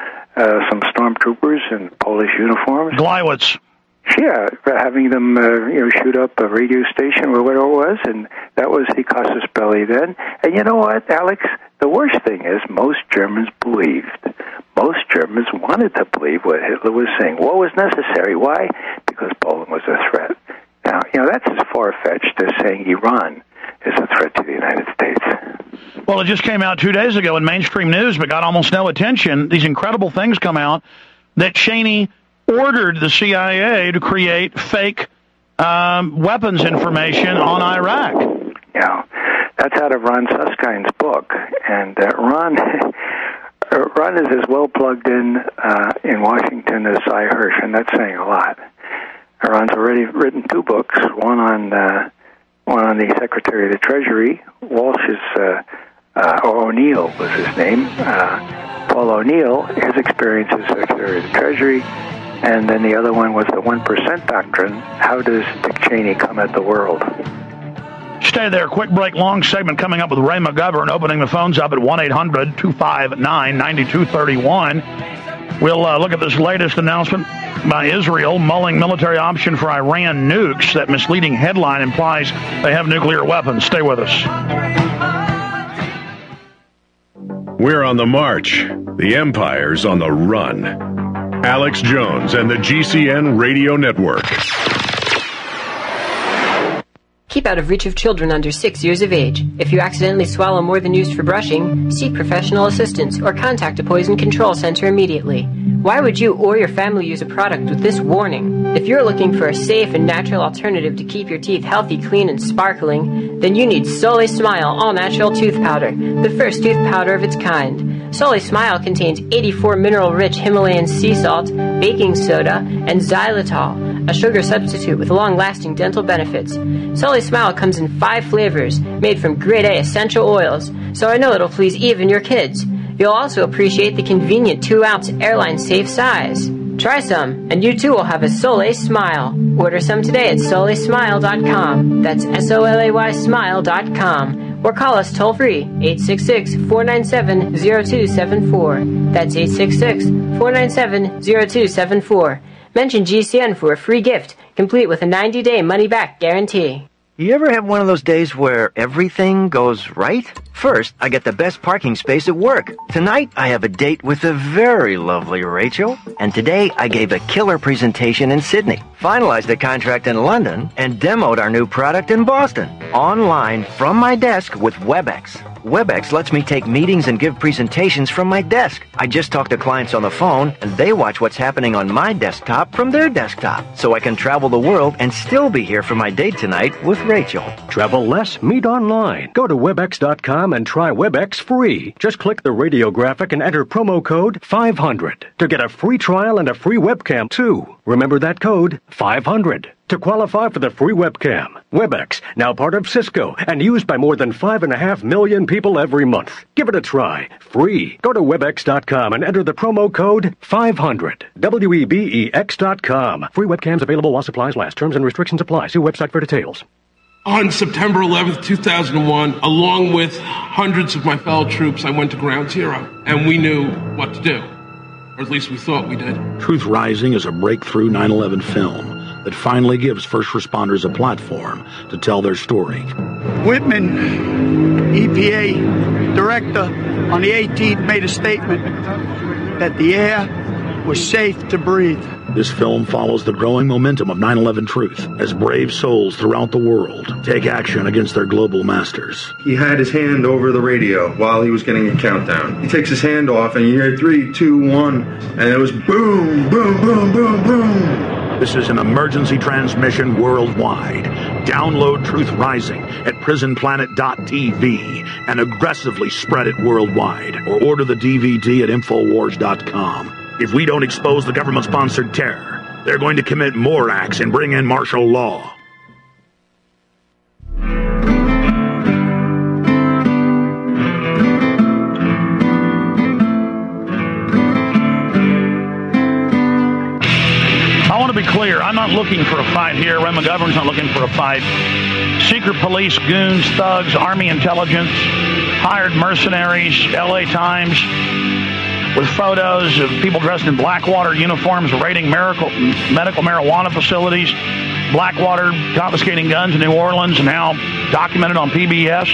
some stormtroopers in Polish uniforms. Gleiwitz. Yeah, having them shoot up a radio station or whatever it was, and that was the casus belli then. And you know what, Alex? The worst thing is most Germans believed. Most Germans wanted to believe what Hitler was saying. War was necessary. Why? Because Poland was a threat. Now, that's as far-fetched as saying Iran is a threat to the United States. Well, it just came out 2 days ago in mainstream news, but got almost no attention. These incredible things come out that Cheney ordered the CIA to create fake weapons information on Iraq. Yeah, that's out of Ron Suskind's book, and Ron is as well plugged in Washington as Cy Hirsch, and that's saying a lot. Ron's already written 2 books, one on the Secretary of the Treasury. O'Neill was his name. Paul O'Neill, his experience as Secretary of the Treasury. And then the other one was the 1% doctrine. How does Dick Cheney come at the world? Stay there. Quick break. Long segment coming up with Ray McGovern, opening the phones up at 1-800-259-9231. We'll look at this latest announcement by Israel mulling military option for Iran nukes. That misleading headline implies they have nuclear weapons. Stay with us. We're on the march. The empire's on the run. Alex Jones and the GCN Radio Network. Keep out of reach of children under 6 years of age. If you accidentally swallow more than used for brushing, seek professional assistance or contact a poison control center immediately. Why would you or your family use a product with this warning? If you're looking for a safe and natural alternative to keep your teeth healthy, clean, and sparkling, then you need Soleil Smile All-Natural Tooth Powder, the first tooth powder of its kind. Soleil Smile contains 84 mineral-rich Himalayan sea salt, baking soda, and xylitol, a sugar substitute with long-lasting dental benefits. Soleil Smile comes in 5 flavors, made from grade A essential oils, so I know it'll please even your kids. You'll also appreciate the convenient 2-ounce airline-safe size. Try some, and you too will have a Soleil Smile. Order some today at SoleilSmile.com. That's SOLAY Smile.com. Or call us toll-free, 866-497-0274. That's 866-497-0274. Mention GCN for a free gift, complete with a 90-day money-back guarantee. You ever have one of those days where everything goes right? First, I get the best parking space at work. Tonight, I have a date with the very lovely Rachel. And today, I gave a killer presentation in Sydney, finalized the contract in London, and demoed our new product in Boston. Online, from my desk with WebEx. WebEx lets me take meetings and give presentations from my desk. I just talk to clients on the phone, and they watch what's happening on my desktop from their desktop. So I can travel the world and still be here for my date tonight with Rachel. Travel less, meet online. Go to WebEx.com and try WebEx free. Just click the radio graphic and enter promo code 500 to get a free trial and a free webcam too. Remember that code, 500. To qualify for the free webcam. WebEx, now part of Cisco and used by more than 5.5 million people every month. Give it a try. Free. Go to WebEx.com and enter the promo code 500. WEBEX.com. Free webcams available while supplies last. Terms and restrictions apply. See website for details. On September 11th, 2001, along with hundreds of my fellow troops, I went to Ground Zero, and we knew what to do. Or at least we thought we did. Truth Rising is a breakthrough 9/11 film that finally gives first responders a platform to tell their story. Whitman, EPA director, on the 18th made a statement that the air was safe to breathe. This film follows the growing momentum of 9/11 truth as brave souls throughout the world take action against their global masters. He had his hand over the radio while he was getting a countdown. He takes his hand off and you hear 3, 2, 1, and it was boom, boom, boom, boom, boom. This is an emergency transmission worldwide. Download Truth Rising at prisonplanet.tv and aggressively spread it worldwide. Or order the DVD at Infowars.com. If we don't expose the government-sponsored terror, they're going to commit more acts and bring in martial law. I want to be clear. I'm not looking for a fight here. Ray McGovern's not looking for a fight. Secret police, goons, thugs, Army intelligence, hired mercenaries, LA Times, with photos of people dressed in Blackwater uniforms raiding medical marijuana facilities, Blackwater confiscating guns in New Orleans, and now documented on PBS.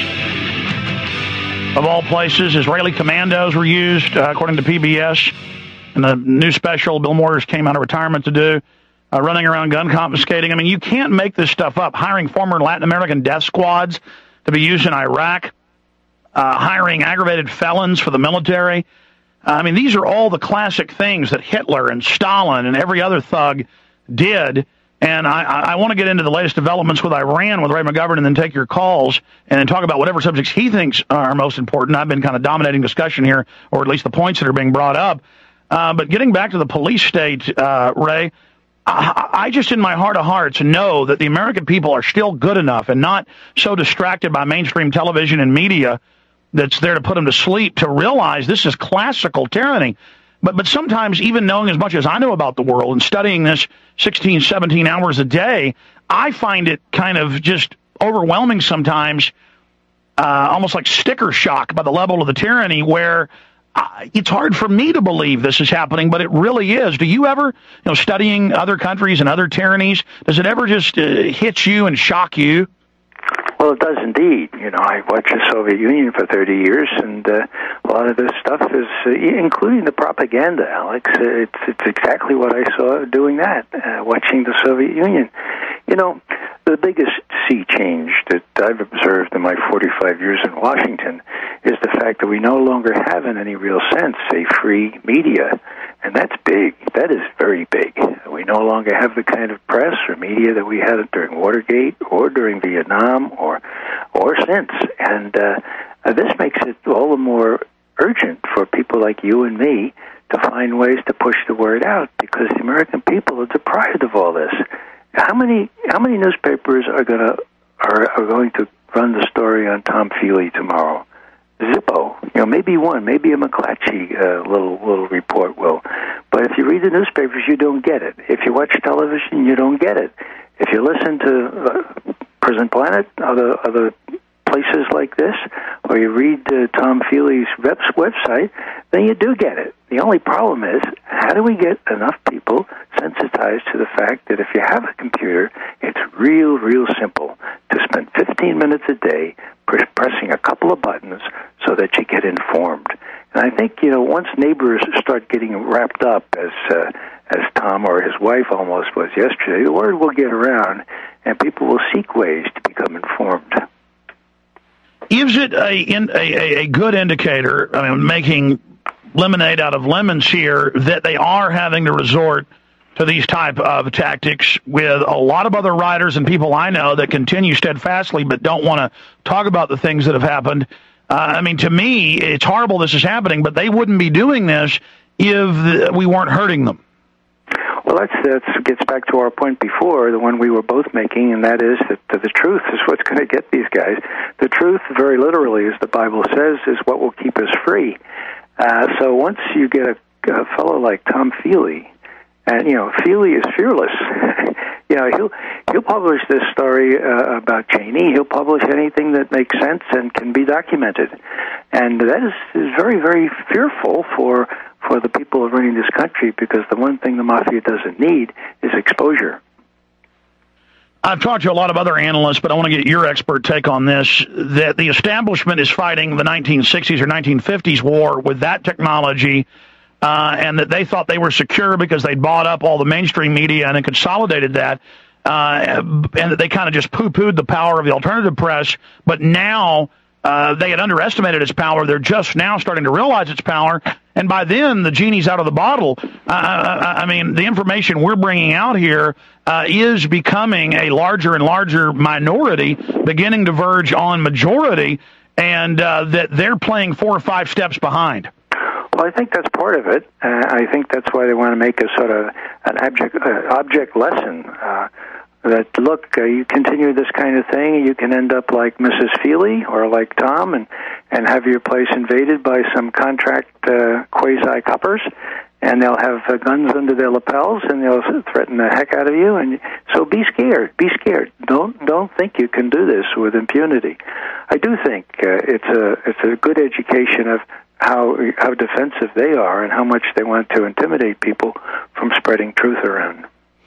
Of all places, Israeli commandos were used, according to PBS, in the new special Bill Moyers came out of retirement to do, running around gun confiscating. I mean, you can't make this stuff up. Hiring former Latin American death squads to be used in Iraq, hiring aggravated felons for the military. I mean, these are all the classic things that Hitler and Stalin and every other thug did. And I want to get into the latest developments with Iran with Ray McGovern and then take your calls and then talk about whatever subjects he thinks are most important. I've been kind of dominating discussion here, or at least the points that are being brought up. But getting back to the police state, Ray, I just in my heart of hearts know that the American people are still good enough and not so distracted by mainstream television and media that's there to put them to sleep to realize this is classical tyranny. But sometimes, even knowing as much as I know about the world and studying this 16, 17 hours a day, I find it kind of just overwhelming sometimes, almost like sticker shock by the level of the tyranny where it's hard for me to believe this is happening, but it really is. Do you ever, studying other countries and other tyrannies, does it ever just hit you and shock you? Well, it does indeed. I watched the Soviet Union for 30 years, and a lot of this stuff is, including the propaganda, Alex, it's exactly what I saw doing that, watching the Soviet Union. The biggest sea change that I've observed in my 45 years in Washington is the fact that we no longer have, in any real sense, a free media. And that's big. That is very big. We no longer have the kind of press or media that we had during Watergate or during Vietnam or since. And this makes it all the more urgent for people like you and me to find ways to push the word out, because the American people are deprived of all this. How many newspapers are going to run the story on Tom Feely tomorrow? Zippo, maybe one, maybe a McClatchy little report will. But if you read the newspapers, you don't get it. If you watch television, you don't get it. If you listen to Prison Planet, other places like this, or you read Tom Feely's website, then you do get it. The only problem is, how do we get enough people sensitized to the fact that if you have a computer, it's real simple to spend 15 minutes a day pressing a couple of buttons so that you get informed. And I think, once neighbors start getting wrapped up, as Tom or his wife almost was yesterday, the word will get around, and people will seek ways to become informed. Is it a good indicator, making lemonade out of lemons here, that they are having to resort to these type of tactics with a lot of other writers and people I know that continue steadfastly but don't want to talk about the things that have happened? To me, it's horrible this is happening, but they wouldn't be doing this if we weren't hurting them. Well, that gets back to our point before, the one we were both making, and that is that the truth is what's going to get these guys. The truth, very literally, as the Bible says, is what will keep us free. So once you get a fellow like Tom Feely, and Feely is fearless. He'll publish this story about Cheney. He'll publish anything that makes sense and can be documented, and that is very, very fearful for the people running this country, because the one thing the mafia doesn't need is exposure. I've talked to a lot of other analysts, but I want to get your expert take on this, that the establishment is fighting the 1960s or 1950s war with that technology, and that they thought they were secure because they'd bought up all the mainstream media and then consolidated that, and that they kind of just poo-pooed the power of the alternative press, but now they had underestimated its power. They're just now starting to realize its power, and by then, the genie's out of the bottle. The information we're bringing out here is becoming a larger and larger minority, beginning to verge on majority, and that they're playing 4 or 5 steps behind. Well, I think that's part of it. I think that's why they want to make a sort of an object lesson. That, look, you continue this kind of thing, you can end up like Mrs. Feely or like Tom and have your place invaded by some contract quasi-coppers, and they'll have guns under their lapels, and they'll threaten the heck out of you. And so be scared. Be scared. Don't think you can do this with impunity. I do think it's a good education of how defensive they are and how much they want to intimidate people from spreading truth around.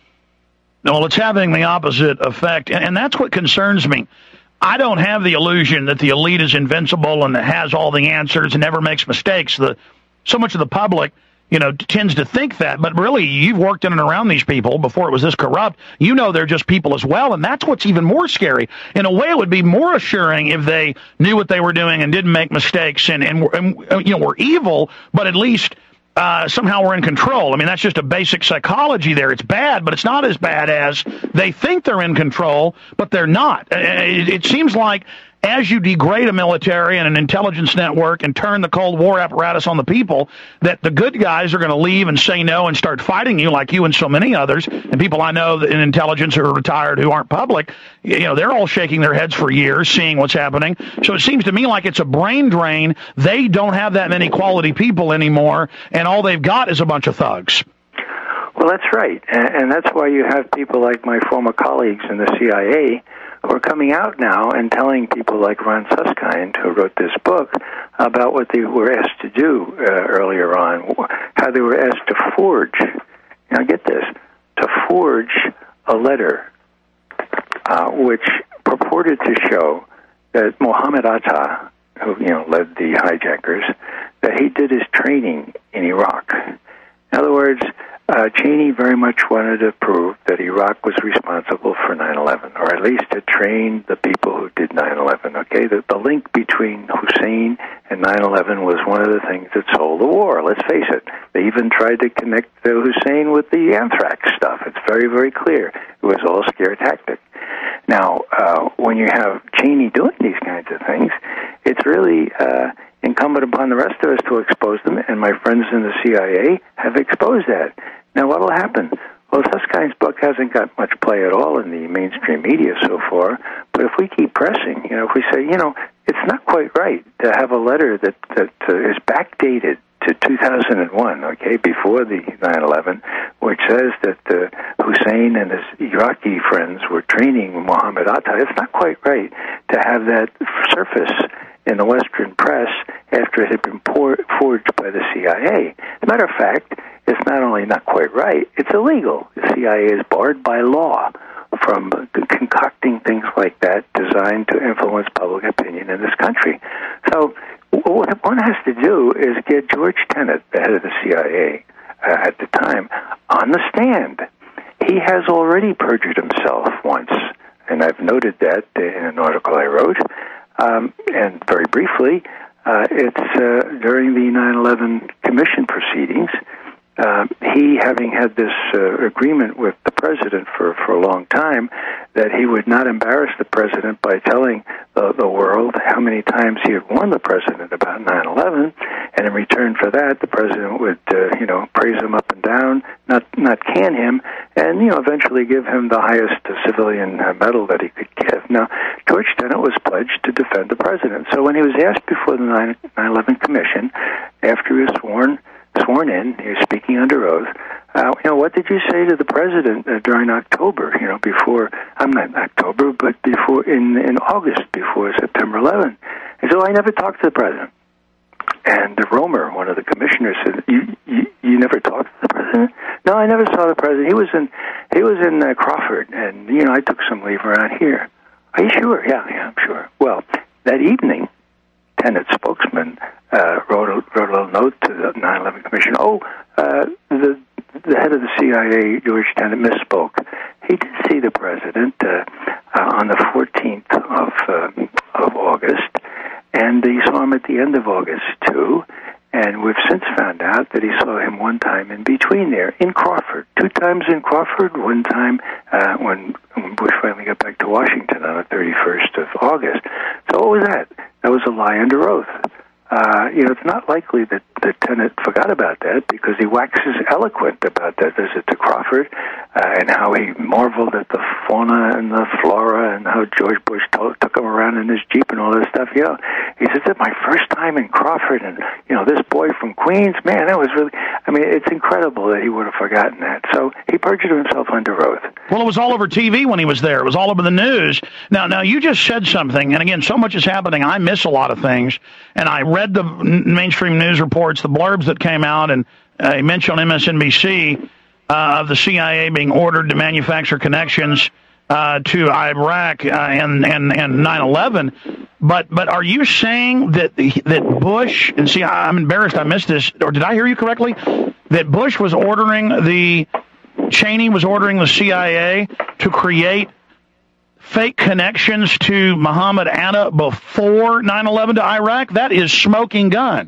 No, it's having the opposite effect, and that's what concerns me. I don't have the illusion that the elite is invincible and has all the answers and never makes mistakes. So much of the public, tends to think that, but really, you've worked in and around these people before it was this corrupt. They're just people as well, and that's what's even more scary. In a way, it would be more assuring if they knew what they were doing and didn't make mistakes and were evil, but at least somehow we're in control. That's just a basic psychology there. It's bad, but it's not as bad as they think they're in control, but they're not. It seems like as you degrade a military and an intelligence network and turn the Cold War apparatus on the people, that the good guys are going to leave and say no and start fighting you like you and so many others. And people I know in intelligence who are retired who aren't public, they're all shaking their heads for years seeing what's happening. So it seems to me like it's a brain drain. They don't have that many quality people anymore, and all they've got is a bunch of thugs. Well, that's right. And that's why you have people like my former colleagues in the CIA who are coming out now and telling people like Ron Suskind, who wrote this book, about what they were asked to do earlier on, how they were asked to forge, now get this, to forge a letter which purported to show that Mohammed Atta, who led the hijackers, that he did his training in Iraq. In other words, Cheney very much wanted to prove that Iraq was responsible for 9/11, or at least to train the people who did 9/11, okay? The link between Hussein and 9/11 was one of the things that sold the war, let's face it. They even tried to connect Hussein with the anthrax stuff. It's very, very clear. It was all scare tactic. Now, when you have Cheney doing these kinds of things, it's really incumbent upon the rest of us to expose them, and my friends in the CIA have exposed that. Now, what will happen? Well, Suskind's book hasn't got much play at all in the mainstream media so far, but if we keep pressing, if we say, it's not quite right to have a letter that is backdated to 2001, okay, before the 9/11, which says that Hussein and his Iraqi friends were training Mohammed Atta. It's not quite right to have that surface in the Western press after it had been forged by the CIA. As a matter of fact, it's not only not quite right, it's illegal. The CIA is barred by law from concocting things like that designed to influence public opinion in this country. So what one has to do is get George Tenet, the head of the CIA at the time, on the stand. He has already perjured himself once, and I've noted that in an article I wrote. And very briefly, it's during the 9/11 Commission proceedings. He, having had this agreement with the president for a long time, that he would not embarrass the president by telling the world how many times he had warned the president about 9/11, and in return for that, the president would, praise him up and down, not can him, and eventually give him the highest civilian medal that he could give. Now, George Tenet was pledged to defend the president, so when he was asked before the 9/11 Commission, after he was sworn in, he was speaking under oath. What did you say to the president during October? Not October, but before in August, before September 11. He said, I never talked to the president. And Romer, one of the commissioners, said, "You never talked to the president?" "No, I never saw the president. He was in Crawford, and I took some leave around here." "Are you sure?" Yeah, I'm sure. Well, that evening, Tenet's spokesman wrote a little note to the 9/11 Commission. The head of the CIA, George Tenet, misspoke. He did see the president on the 14th of August, and he saw him at the end of August too. And we've since found out that he saw him one time in between there, in Crawford. 2 times in Crawford, one time when Bush finally got back to Washington on the 31st of August. So what was that? That was a lie under oath. It's not likely that Tenet forgot about that, because he waxes eloquent about that visit to Crawford and how he marveled at the fauna and the flora and how George Bush took him around in his Jeep and all this stuff. He said, "That's my first time in Crawford, and this boy from Queens, man, that was really." It's incredible that he would have forgotten that. So he perjured himself under oath. Well, it was all over TV when he was there. It was all over the news. Now you just said something, and again, so much is happening. I miss a lot of things, and I read the mainstream news reports, the blurbs that came out, and he mentioned on MSNBC of the CIA being ordered to manufacture connections to Iraq and 9/11. But are you saying that Bush, and see, I'm embarrassed I missed this, or did I hear you correctly, that Bush was Cheney was ordering the CIA to create fake connections to Mohammed Atta before 9/11 to Iraq? That is smoking gun.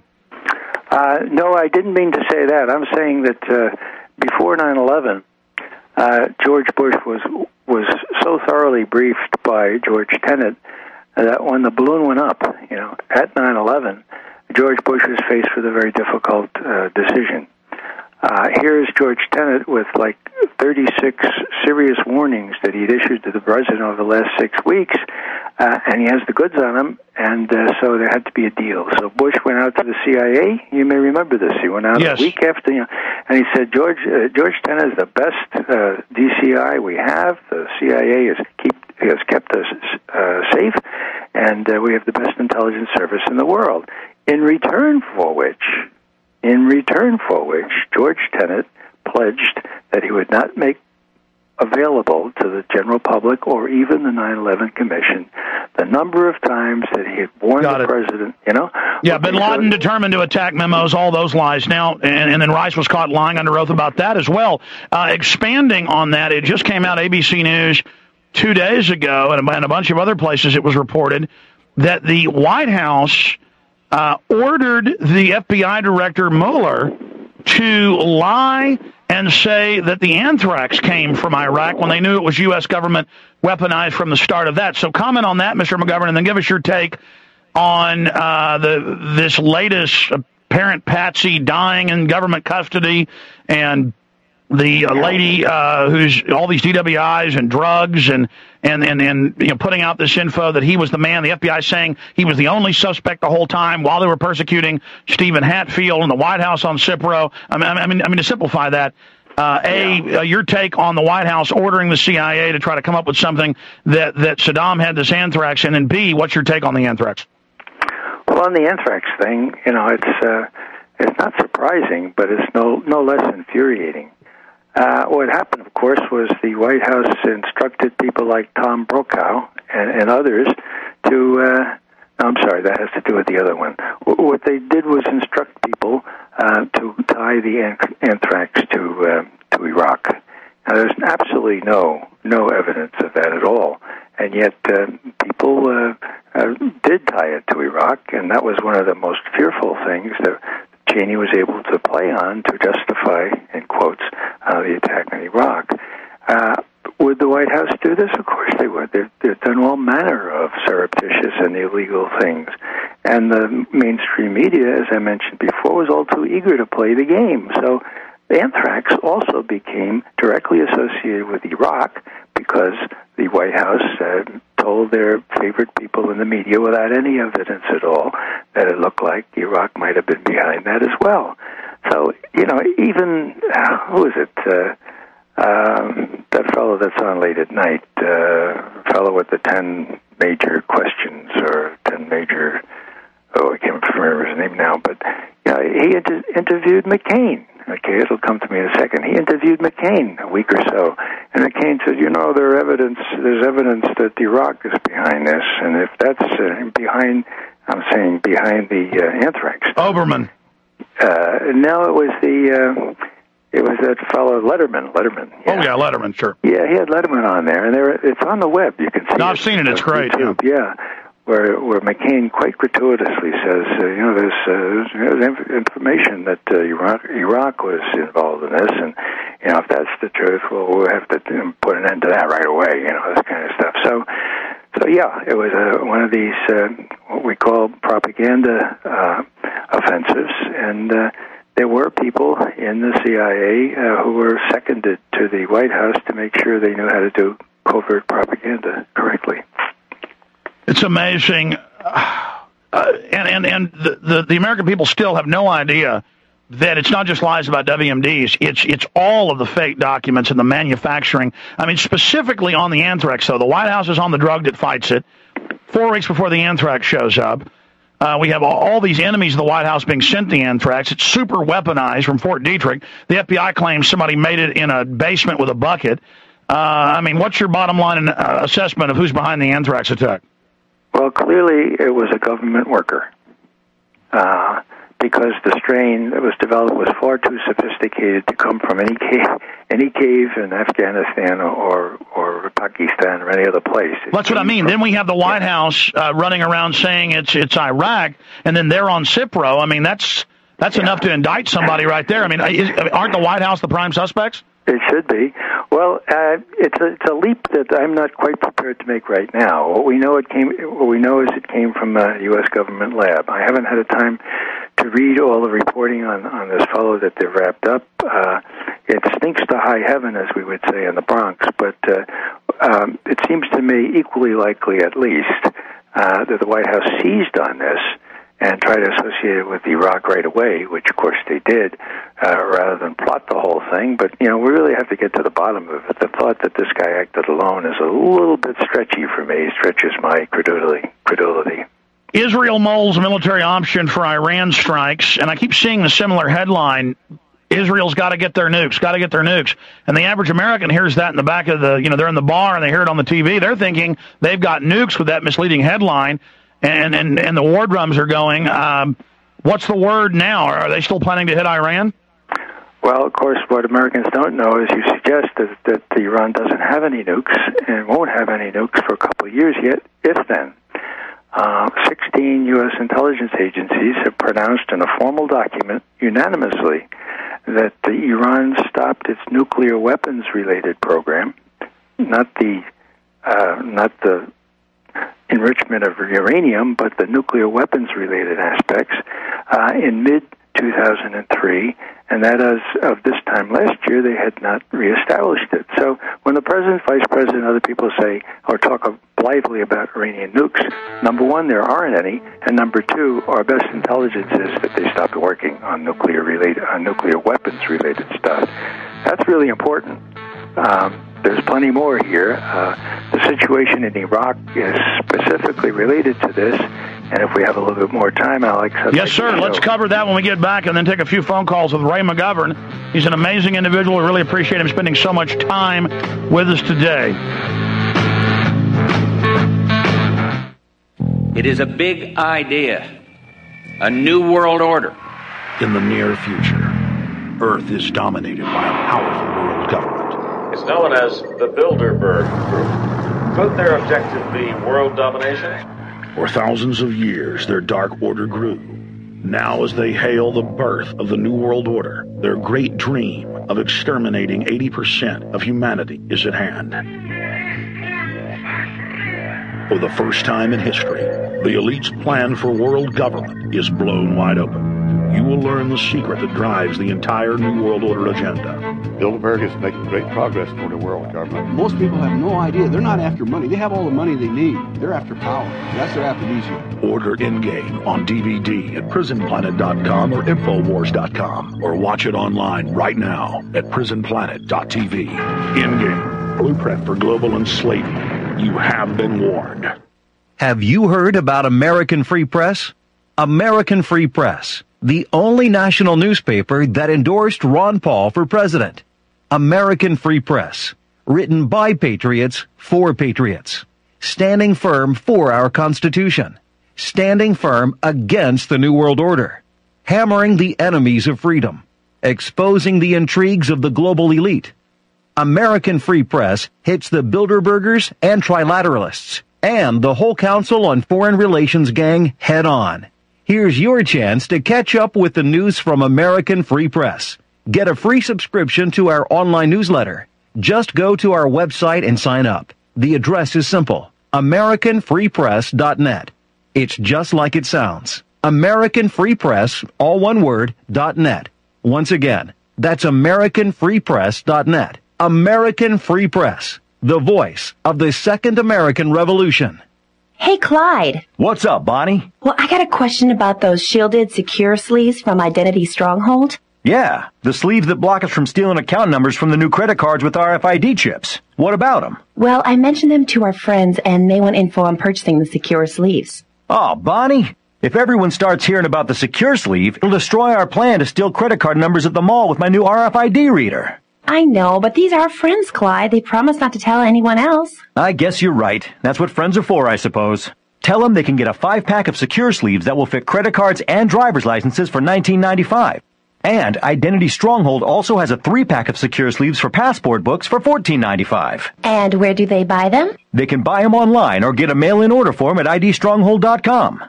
No, I didn't mean to say that. I'm saying that before 9/11, George Bush was so thoroughly briefed by George Tenet that when the balloon went up, at 9/11, George Bush was faced with a very difficult decision. Here's George Tenet with 36 serious warnings that he'd issued to the president over the last 6 weeks, and he has the goods on him, and so there had to be a deal. So Bush went out to the CIA. You may remember this. He went out a week after, and he said, George Tenet is the best DCI we have. The CIA has kept us safe, and we have the best intelligence service in the world. In return for which, George Tenet pledged that he would not make available to the general public or even the 9/11 Commission the number of times that he had warned the president, Yeah, bin Laden determined to attack memos, all those lies. Now, and then Rice was caught lying under oath about that as well. Expanding on that, it just came out, ABC News, 2 days ago, and a bunch of other places it was reported, that the White House ordered the FBI Director Mueller to lie and say that the anthrax came from Iraq when they knew it was U.S. government weaponized from the start of that. So comment on that, Mr. McGovern, and then give us your take on this latest apparent patsy dying in government custody and the lady who's all these DWIs and drugs and putting out this info that he was the man, the FBI saying he was the only suspect the whole time while they were persecuting Stephen Hatfield and the White House on Cipro. I mean to simplify that, your take on the White House ordering the CIA to try to come up with something that Saddam had this anthrax in, and B, what's your take on the anthrax? Well, on the anthrax thing, it's not surprising, but it's no less infuriating. What happened, of course, was the White House instructed people like Tom Brokaw and others to... I'm sorry, that has to do with the other one. What they did was instruct people to tie the anthrax to Iraq. Now, there's absolutely no evidence of that at all, and yet people did tie it to Iraq, and that was one of the most fearful things that Cheney was able to play on to justify, in quotes, the attack on Iraq. Would the White House do this? Of course they would. They've done all manner of surreptitious and illegal things. And the mainstream media, as I mentioned before, was all too eager to play the game. So anthrax also became directly associated with Iraq because the White House told their favorite people in the media without any evidence at all that it looked like Iraq might have been behind that as well. So, even, who is it? That fellow that's on late at night, fellow with the 10 major questions or 10 major, I can't remember his name now, but he interviewed McCain. Okay, it'll come to me in a second. He interviewed McCain a week or so, and McCain said, there's evidence that Iraq is behind this, and if that's behind the anthrax. Oberman. No, it was that fellow Letterman. Yeah. Oh yeah, Letterman, sure. Yeah, he had Letterman on there, and it's on the web. You can see. No, I've seen it. It's great. YouTube, yeah. Where McCain quite gratuitously says, there's information that Iraq was involved in this, and if that's the truth, well, we'll have to put an end to that right away. This kind of stuff. So yeah, it was one of these what we call propaganda offensives, and there were people in the CIA who were seconded to the White House to make sure they knew how to do covert propaganda correctly. It's amazing, and the American people still have no idea that it's not just lies about WMDs. It's all of the fake documents and the manufacturing. I mean, specifically on the anthrax, though. The White House is on the drug that fights it. 4 weeks before the anthrax shows up, we have all these enemies of the White House being sent the anthrax. It's super weaponized from Fort Detrick. The FBI claims somebody made it in a basement with a bucket. What's your bottom line assessment of who's behind the anthrax attack? Well, clearly it was a government worker, because the strain that was developed was far too sophisticated to come from any cave in Afghanistan or Pakistan or any other place. That's what I mean. Then we have the White House running around saying it's Iraq, and then they're on Cipro. I mean, that's enough to indict somebody right there. I mean, aren't the White House the prime suspects? It should be. Well, it's a leap that I'm not quite prepared to make right now. What we know is it came from a U.S. government lab. I haven't had a time to read all the reporting on this fellow that they've wrapped up. It stinks to high heaven, as we would say in the Bronx, but it seems to me equally likely, at least, that the White House seized on this and try to associate it with Iraq right away, which, of course, they did, rather than plot the whole thing. But, we really have to get to the bottom of it. The thought that this guy acted alone is a little bit stretchy for me, stretches my credulity. Israel molds military option for Iran strikes, and I keep seeing the similar headline. Israel's got to get their nukes, got to get their nukes. And the average American hears that in the back of the, they're in the bar and they hear it on the TV. They're thinking they've got nukes with that misleading headline, and the war drums are going. What's the word now? Are they still planning to hit Iran? Well, of course, what Americans don't know, as you suggest, is that Iran doesn't have any nukes and won't have any nukes for a couple of years yet, if then. 16 U.S. intelligence agencies have pronounced in a formal document unanimously that Iran stopped its nuclear weapons-related program, not the enrichment of uranium, but the nuclear weapons-related aspects, in mid-2003, and that as of this time last year, they had not reestablished it. So when the president, vice president, and other people say or talk blithely about Iranian nukes, number one, there aren't any, and number two, our best intelligence is that they stopped working on nuclear weapons-related stuff. That's really important. There's plenty more here. The situation in Iraq is specifically related to this, and if we have a little bit more time, Alex... Yes, sir. Let's cover that when we get back and then take a few phone calls with Ray McGovern. He's an amazing individual. We really appreciate him spending so much time with us today. It is a big idea, a new world order. In the near future, Earth is dominated by a powerful world government. It's known as the Bilderberg Group. Could their objective be world domination? For thousands of years, their dark order grew. Now, as they hail the birth of the New World Order, their great dream of exterminating 80% of humanity is at hand. For the first time in history, the elite's plan for world government is blown wide open. You will learn the secret that drives the entire New World Order agenda. Bilderberg is making great progress toward a world government. Most people have no idea. They're not after money. They have all the money they need. They're after power. That's their aphrodisiac. Order Endgame on DVD at prisonplanet.com or Infowars.com, or watch it online right now at prisonplanet.tv. Endgame, blueprint for global enslavement. You have been warned. Have you heard about American Free Press? American Free Press, the only national newspaper that endorsed Ron Paul for president. American Free Press, written by patriots for patriots, standing firm for our Constitution, standing firm against the New World Order, hammering the enemies of freedom, exposing the intrigues of the global elite. American Free Press hits the Bilderbergers and Trilateralists and the whole Council on Foreign Relations gang head on. Here's your chance to catch up with the news from American Free Press. Get a free subscription to our online newsletter. Just go to our website and sign up. The address is simple, AmericanFreePress.net. It's just like it sounds. American Free Press, all one word, .net. Once again, that's AmericanFreePress.net. American Free Press, the voice of the Second American Revolution. Hey, Clyde. What's up, Bonnie? Well, I got a question about those shielded secure sleeves from Identity Stronghold. Yeah, the sleeves that block us from stealing account numbers from the new credit cards with RFID chips. What about them? Well, I mentioned them to our friends, and they want info on purchasing the secure sleeves. Oh, Bonnie, if everyone starts hearing about the secure sleeve, it'll destroy our plan to steal credit card numbers at the mall with my new RFID reader. I know, but these are our friends, Clyde. They promised not to tell anyone else. I guess you're right. That's what friends are for, I suppose. Tell them they can get a 5-pack of secure sleeves that will fit credit cards and driver's licenses for $19.95. And Identity Stronghold also has a 3-pack of secure sleeves for passport books for $14.95. And where do they buy them? They can buy them online or get a mail-in order form at idstronghold.com.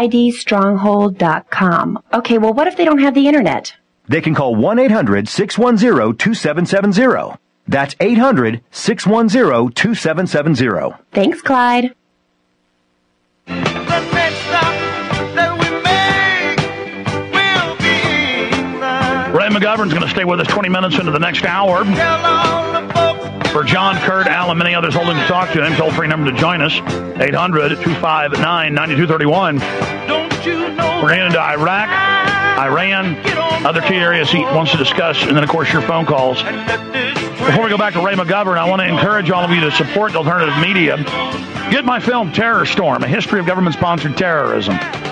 idstronghold.com. Okay, well, what if they don't have the internet? They can call 1-800-610-2770. That's 800-610-2770. Thanks, Clyde. Ray McGovern's going to stay with us 20 minutes into the next hour. For John, Kurt, Al, and many others holding to talk to him, toll-free number to join us, 800-259-9231. We're getting into Iraq, Iran, other key areas he wants to discuss, and then, of course, your phone calls. Before we go back to Ray McGovern, I want to encourage all of you to support the alternative media. Get my film, Terror Storm, A History of Government-Sponsored Terrorism.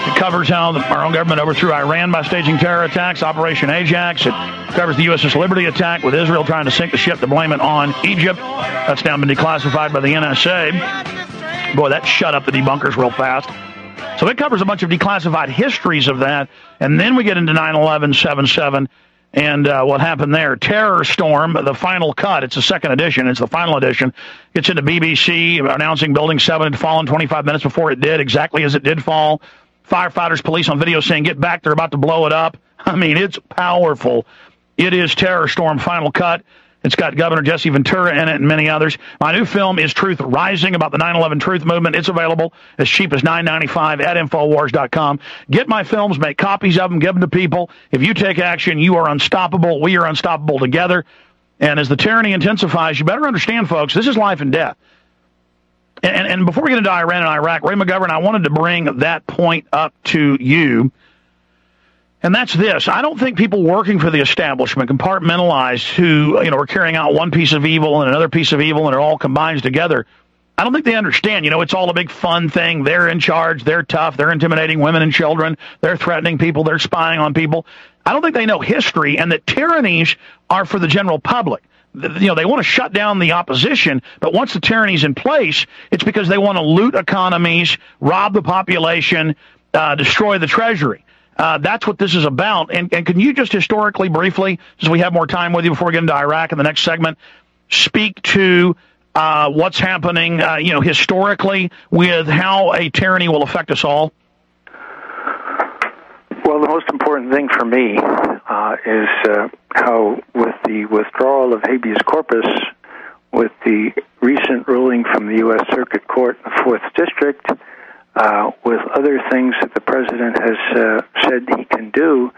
It covers how our own government overthrew Iran by staging terror attacks, Operation Ajax. It covers the USS Liberty attack with Israel trying to sink the ship to blame it on Egypt. That's now been declassified by the NSA. Boy, that shut up the debunkers real fast. So it covers a bunch of declassified histories of that. And then we get into 9/11, 7/7, and what happened there. Terror Storm, the final cut. It's the second edition. It's the final edition. Gets into BBC announcing Building 7 had fallen 25 minutes before it did, exactly as it did fall. Firefighters, police on video saying, get back, they're about to blow it up. I mean, it's powerful. It is Terror Storm, final cut. It's got Governor Jesse Ventura in it and many others. My new film is Truth Rising, about the 9/11 truth movement. It's available as cheap as $9.95 at Infowars.com. Get my films, make copies of them, give them to people. If you take action, you are unstoppable. We are unstoppable together. And as the tyranny intensifies, you better understand, folks, this is life and death. And before we get into Iran and Iraq, Ray McGovern, I wanted to bring that point up to you. And that's this. I don't think people working for the establishment, compartmentalized, who are carrying out one piece of evil and another piece of evil, and it all combines together. I don't think they understand. It's all a big fun thing. They're in charge. They're tough. They're intimidating women and children. They're threatening people. They're spying on people. I don't think they know history, and that tyrannies are for the general public. They want to shut down the opposition, but once the tyranny's in place, it's because they want to loot economies, rob the population, destroy the treasury. That's what this is about. And can you just historically, briefly, as we have more time with you before we get into Iraq in the next segment, speak to what's happening, historically with how a tyranny will affect us all? Well, the most important thing for me is how, with the withdrawal of habeas corpus, with the recent ruling from the U.S. Circuit Court in the 4th District, with other things that the president has said he can do,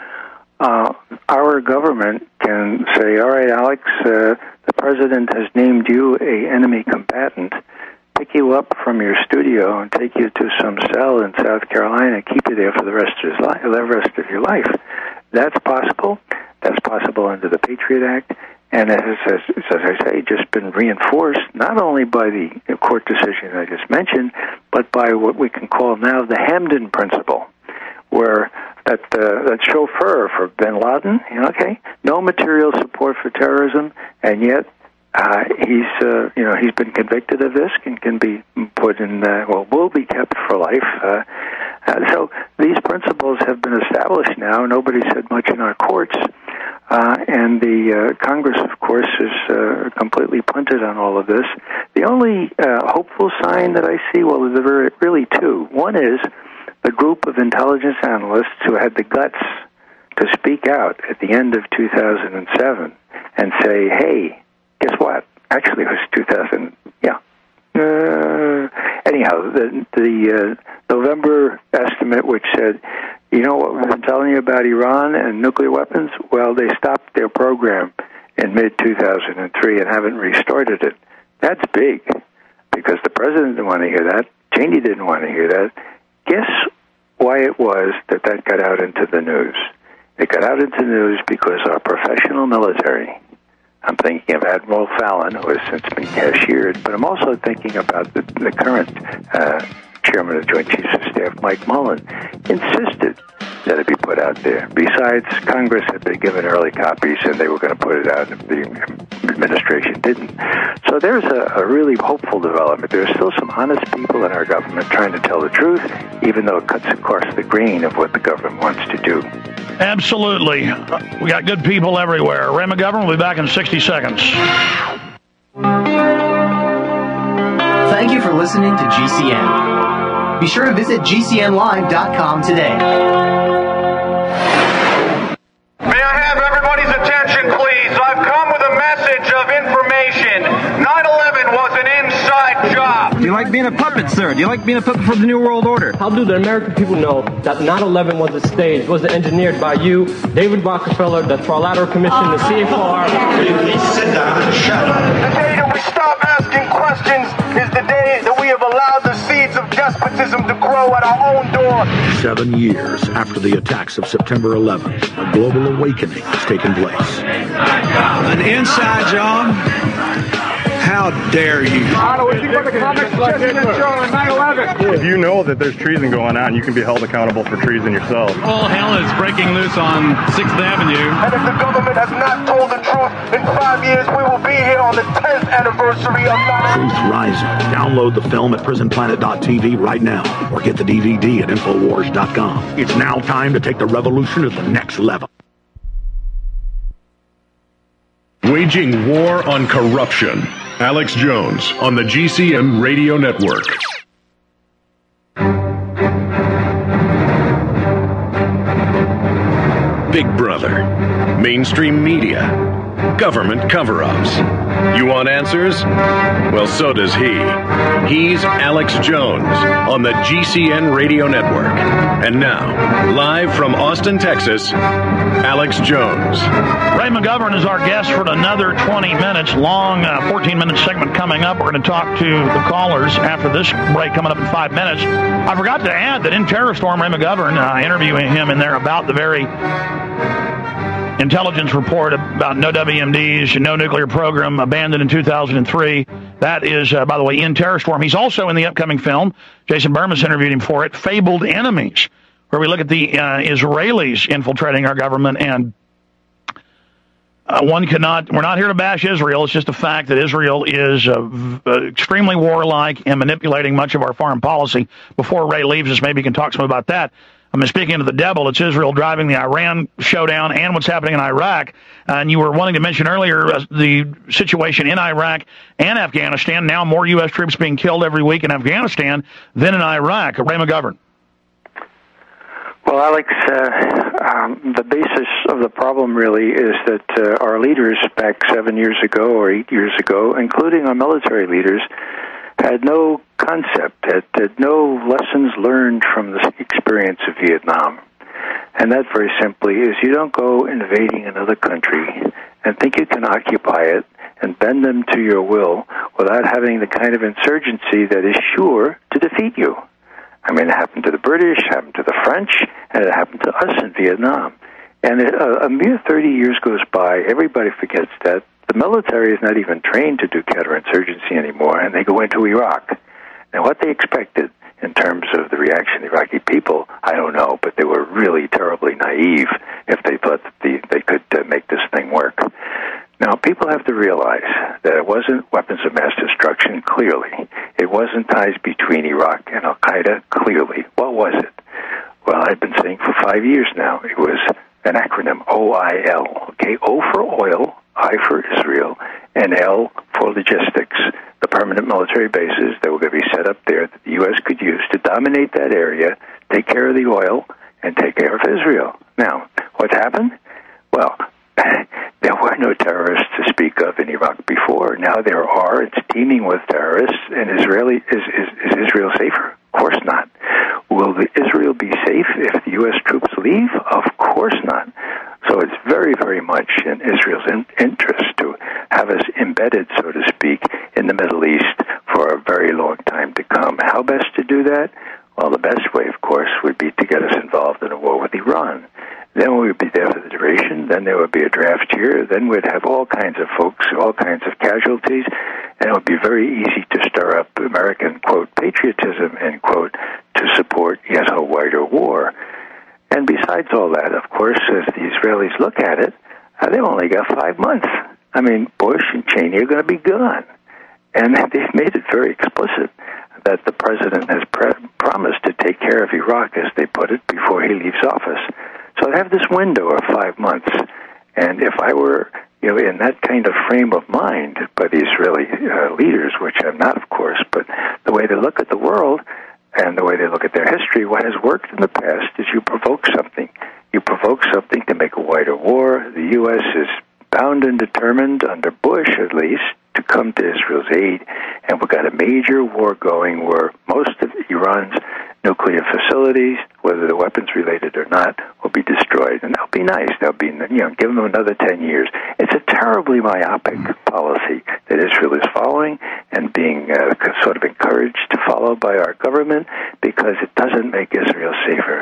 our government can say, all right, Alex, the president has named you a enemy combatant, pick you up from your studio and take you to some cell in South Carolina and keep you there for the rest of your life. That's possible. That's possible under the Patriot Act. And it has, as I say, just been reinforced not only by the court decision I just mentioned, but by what we can call now the Hamdan principle, where that chauffeur for bin Laden, no material support for terrorism, and yet he's been convicted of this and can be put in, will be kept for life. So these principles have been established now. Nobody said much in our courts. And the Congress, of course, is completely punted on all of this. The only hopeful sign that I see, well, there are really two. One is the group of intelligence analysts who had the guts to speak out at the end of 2007 and say, hey, guess what? Actually, it was 2000, yeah. Anyhow, the November estimate, which said, you know what we've been telling you about Iran and nuclear weapons? Well, they stopped their program in mid-2003 and haven't restarted it. That's big, because the president didn't want to hear that. Cheney didn't want to hear that. Guess why it was that got out into the news? It got out into the news because our professional military, I'm thinking of Admiral Fallon, who has since been cashiered, but I'm also thinking about the current Chairman of the Joint Chiefs of Staff, Mike Mullen, insisted that it be put out there. Besides, Congress had been given early copies, and they were going to put it out, and the administration didn't. So there's a really hopeful development. There are still some honest people in our government trying to tell the truth, even though it cuts across the grain of what the government wants to do. Absolutely. We got good people everywhere. Ray McGovern will be back in 60 seconds. Thank you for listening to GCN. Be sure to visit GCNlive.com today. May I have everybody's attention, please? I've come with a message of information. 9/11 was an inside job. Do you like being a puppet, sir? Do you like being a puppet for the New World Order? How do the American people know that 9/11 was a stage, was engineered by you, David Rockefeller, the Trilateral Commission, the CFR? Please sit down and shut up. The day that we stop asking questions is the day that we have allowed the seeds of despotism to grow at our own door. 7 years after the attacks of September 11th, a global awakening has taken place. An inside job? How How dare you? If you know that there's treason going on, you can be held accountable for treason yourself. All hell is breaking loose on 6th Avenue. And if the government has not told the truth, in 5 years we will be here on the 10th anniversary of 9/11. Truth Rising. Download the film at prisonplanet.tv right now or get the DVD at Infowars.com. It's now time to take the revolution to the next level. Waging war on corruption. Alex Jones on the GCN Radio Network. Big Brother. Mainstream media. Government cover-ups. You want answers? Well, so does he. He's Alex Jones on the GCN Radio Network. And now, live from Austin, Texas, Alex Jones. Ray McGovern is our guest for another 20 minutes long, 14-minute segment coming up. We're going to talk to the callers after this break coming up in 5 minutes. I forgot to add that in Terror Storm, Ray McGovern, interviewing him in there about the very intelligence report about no WMDs, no nuclear program, abandoned in 2003. That is, by the way, in Terror Storm. He's also in the upcoming film. Jason Burmis interviewed him for it, Fabled Enemies, where we look at the Israelis infiltrating our government. And we're not here to bash Israel. It's just a fact that Israel is extremely warlike and manipulating much of our foreign policy. Before Ray leaves us, maybe he can talk some about that. I mean, speaking to the devil, it's Israel driving the Iran showdown and what's happening in Iraq. And you were wanting to mention earlier the situation in Iraq and Afghanistan. Now more U.S. troops being killed every week in Afghanistan than in Iraq. Ray McGovern. Well, Alex, the basis of the problem really is that our leaders back 7 years ago or 8 years ago, including our military leaders, had no concept, had no lessons learned from the experience of Vietnam. And that very simply is you don't go invading another country and think you can occupy it and bend them to your will without having the kind of insurgency that is sure to defeat you. I mean, it happened to the British, it happened to the French, and it happened to us in Vietnam. And a mere 30 years goes by, everybody forgets that. The military is not even trained to do counterinsurgency anymore, and they go into Iraq. Now, what they expected in terms of the reaction of the Iraqi people, I don't know, but they were really terribly naive if they thought that they could make this thing work. Now, people have to realize that it wasn't weapons of mass destruction, clearly. It wasn't ties between Iraq and Al-Qaeda, clearly. What was it? Well, I've been saying for 5 years now, it was an acronym, OIL, okay? O for oil, I for Israel, and L for logistics, the permanent military bases that were going to be set up there that the U.S. could use to dominate that area, take care of the oil, and take care of Israel. Now, what's happened? Well, there were no terrorists to speak of in Iraq before. Now there are. It's teeming with terrorists. And is Israel safer? Of course not. Will Israel be safe if the U.S. troops leave? Of course not. So it's very, very much in Israel's interest to have us embedded, so to speak, in the Middle East for a very long time to come. How best to do that? Well, the best way, of course, would be to get us involved in a war with Iran. Then we would be there for the duration. Then there would be a draft here. Then we'd have all kinds of folks, all kinds of casualties, and it would be very easy to stir up American, quote, patriotism, end quote, to support yet a wider war. And besides all that, of course, as the Israelis look at it, they've only got 5 months. I mean, Bush and Cheney are going to be gone. And they've made it very explicit that the president has promised to take care of Iraq, as they put it, before he leaves office. So I have this window of 5 months, and if I were, in that kind of frame of mind by the Israeli leaders, which I'm not, of course, but the way they look at the world and the way they look at their history, what has worked in the past is you provoke something. You provoke something to make a wider war. The U.S. is bound and determined, under Bush at least, to come to Israel's aid, and we've got a major war going where most of Iran's nuclear facilities, whether they're weapons related or not, will be destroyed. And that'll be nice. That'll be, give them another 10 years. It's a terribly myopic policy that Israel is following and being sort of encouraged to follow by our government because it doesn't make Israel safer.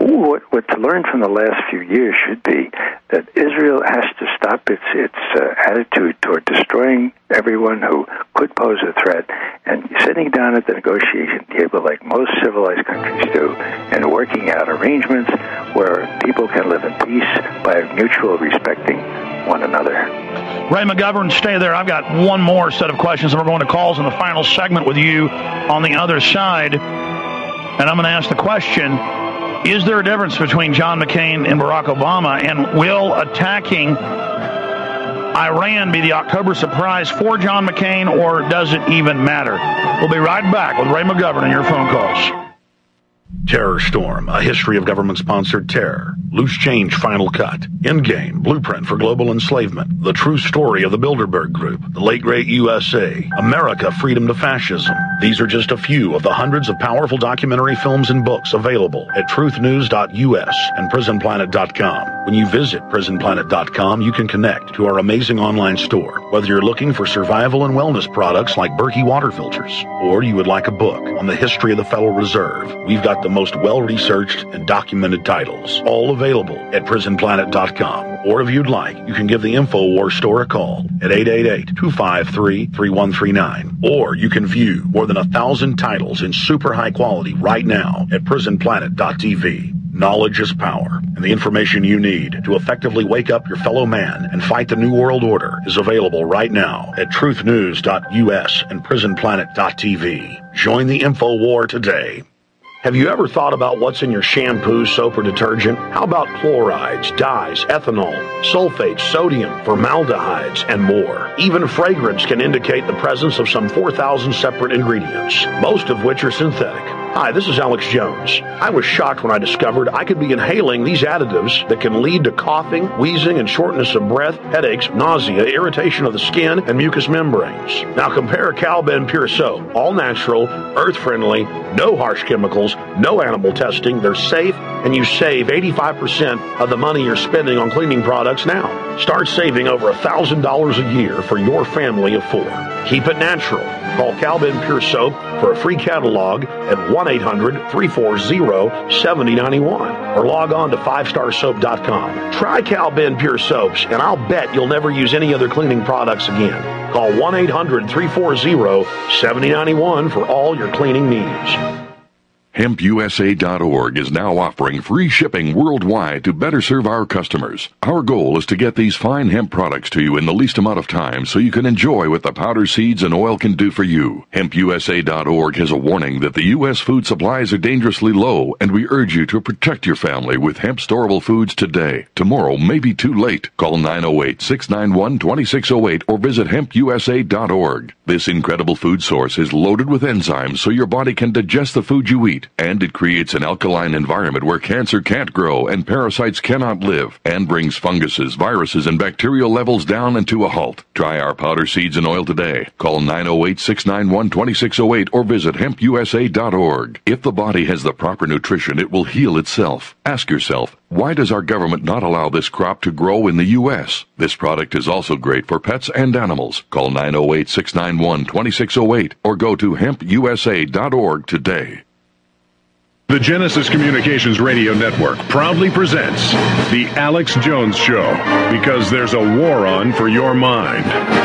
what to learn from the last few years should be that Israel has to stop its attitude toward destroying everyone who could pose a threat, and sitting down at the negotiation table like most civilized countries do, and working out arrangements where people can live in peace by mutual respecting one another. Ray McGovern, stay there. I've got one more set of questions, and we're going to calls in the final segment with you on the other side. And I'm going to ask the question, is there a difference between John McCain and Barack Obama, and will attacking Iran be the October surprise for John McCain, or does it even matter? We'll be right back with Ray McGovern and your phone calls. Terror Storm, a history of government-sponsored terror. Loose Change Final Cut. Endgame, Blueprint for Global Enslavement. The True Story of the Bilderberg Group. The Late Great USA. America, Freedom to Fascism. These are just a few of the hundreds of powerful documentary films and books available at truthnews.us and prisonplanet.com. When you visit prisonplanet.com, you can connect to our amazing online store. Whether you're looking for survival and wellness products like Berkey water filters, or you would like a book on the history of the Federal Reserve, we've got the most well-researched and documented titles, all available at prisonplanet.com. Or if you'd like, you can give the InfoWars store a call at 888-253-3139. Or you can view more than 1,000 titles in super high quality right now at prisonplanet.tv. Knowledge is power, and the information you need to effectively wake up your fellow man and fight the New World Order is available right now at truthnews.us and prisonplanet.tv. Join the InfoWar today. Have you ever thought about what's in your shampoo, soap, or detergent? How about chlorides, dyes, ethanol, sulfates, sodium, formaldehydes, and more? Even fragrance can indicate the presence of some 4,000 separate ingredients, most of which are synthetic. Hi, this is Alex Jones. I was shocked when I discovered I could be inhaling these additives that can lead to coughing, wheezing, and shortness of breath, headaches, nausea, irritation of the skin, and mucous membranes. Now compare Cal-Ben Pure Soap. All natural, earth-friendly, no harsh chemicals, no animal testing. They're safe, and you save 85% of the money you're spending on cleaning products now. Start saving over $1,000 a year for your family of 4. Keep it natural. Call Cal-Ben Pure Soap for a free catalog at 1-800-340-7091 or log on to 5starsoap.com. Try Cal-Ben Pure Soaps, and I'll bet you'll never use any other cleaning products again. Call 1-800-340-7091 for all your cleaning needs. HempUSA.org is now offering free shipping worldwide to better serve our customers. Our goal is to get these fine hemp products to you in the least amount of time so you can enjoy what the powder, seeds, and oil can do for you. HempUSA.org has a warning that the U.S. food supplies are dangerously low, and we urge you to protect your family with hemp storable foods today. Tomorrow may be too late. Call 908-691-2608 or visit HempUSA.org. This incredible food source is loaded with enzymes so your body can digest the food you eat. And it creates an alkaline environment where cancer can't grow and parasites cannot live, and brings funguses, viruses, and bacterial levels down and to a halt. Try our powder, seeds, and oil today. Call 908-691-2608 or visit HempUSA.org. If the body has the proper nutrition, it will heal itself. Ask yourself, why does our government not allow this crop to grow in the U.S.? This product is also great for pets and animals. Call 908-691-2608 or go to HempUSA.org today. The Genesis Communications Radio Network proudly presents The Alex Jones Show, because there's a war on for your mind.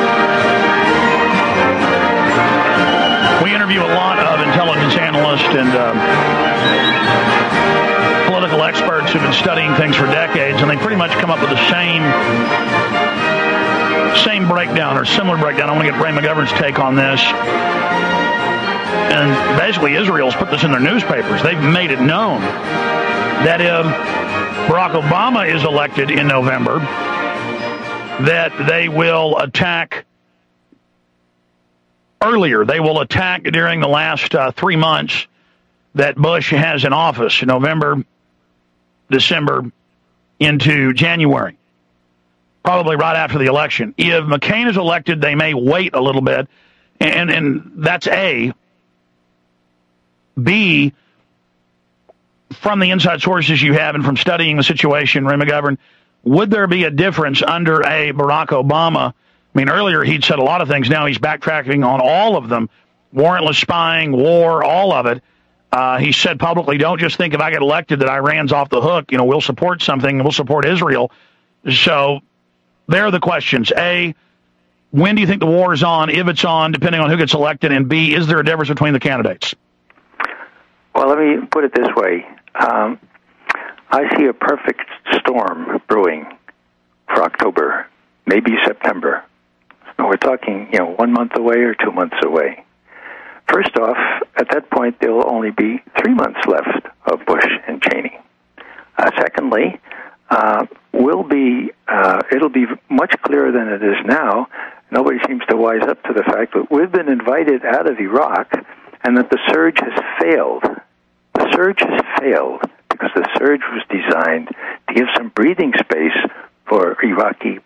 We interview a lot of intelligence analysts and political experts who've been studying things for decades, and they pretty much come up with the same breakdown or similar breakdown. I want to get Ray McGovern's take on this. And basically, Israel's put this in their newspapers. They've made it known that if Barack Obama is elected in November, that they will attack earlier. They will attack during the last 3 months that Bush has in office, November, December, into January, probably right after the election. If McCain is elected, they may wait a little bit, and that's A. B, from the inside sources you have and from studying the situation, Ray McGovern, would there be a difference under a Barack Obama? I mean, earlier he'd said a lot of things. Now he's backtracking on all of them. Warrantless spying, war, all of it. He said publicly, don't just think if I get elected that Iran's off the hook. We'll support something, we'll support Israel. So there are the questions. A, when do you think the war is on, if it's on, depending on who gets elected? And B, is there a difference between the candidates? Well, let me put it this way. I see a perfect storm brewing for October, maybe September. So we're talking, 1 month away or 2 months away. First off, at that point, there will only be 3 months left of Bush and Cheney. Secondly, it'll be much clearer than it is now. Nobody seems to wise up to the fact that we've been invited out of Iraq and that the surge has failed. The surge has failed because the surge was designed to give some breathing space for Iraqi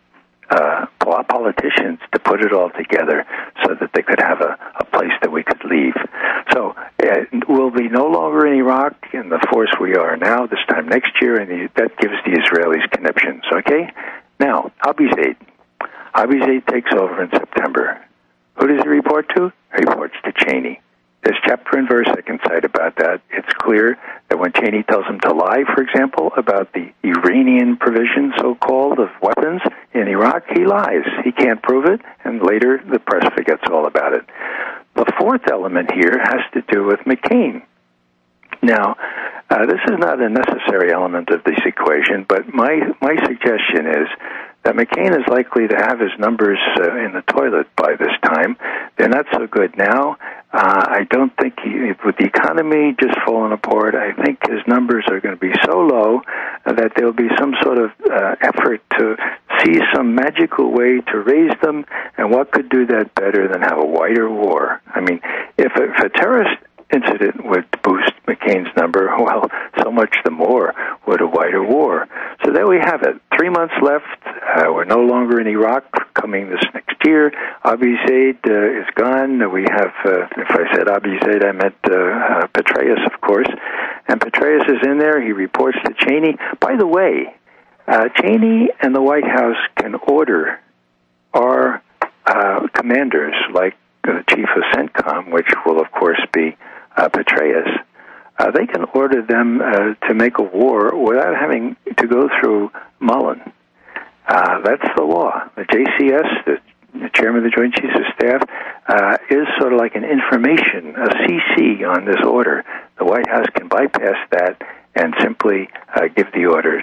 politicians to put it all together so that they could have a place that we could leave. So we'll be no longer in Iraq in the force we are now this time next year, and that gives the Israelis conniptions, okay? Now, Abi Zaid. Abi Zaid takes over in September. Who does he report to? He reports to Cheney. There's chapter and verse I can cite about that. It's clear that when Cheney tells him to lie, for example, about the Iranian provision, so-called, of weapons in Iraq, he lies. He can't prove it, and later the press forgets all about it. The fourth element here has to do with McCain. Now, this is not a necessary element of this equation, but my suggestion is that McCain is likely to have his numbers in the toilet by this time. They're not so good now. I don't think, with the economy just falling apart, I think his numbers are going to be so low that there will be some sort of effort to see some magical way to raise them, and what could do that better than have a wider war? I mean, if a terrorist incident would boost McCain's number, well, so much the more would a wider war. So there we have it. 3 months left. We're no longer in Iraq coming this next year. Abi Zaid is gone. We have, if I said Abi Zaid, I meant Petraeus, of course. And Petraeus is in there. He reports to Cheney. By the way, Cheney and the White House can order our commanders, like the chief of CENTCOM, which will, of course, be Petraeus. They can order them to make a war without having to go through Mullen. That's the law. The JCS, the chairman of the Joint Chiefs of Staff, is sort of like an information, a CC on this order. The White House can bypass that and simply give the order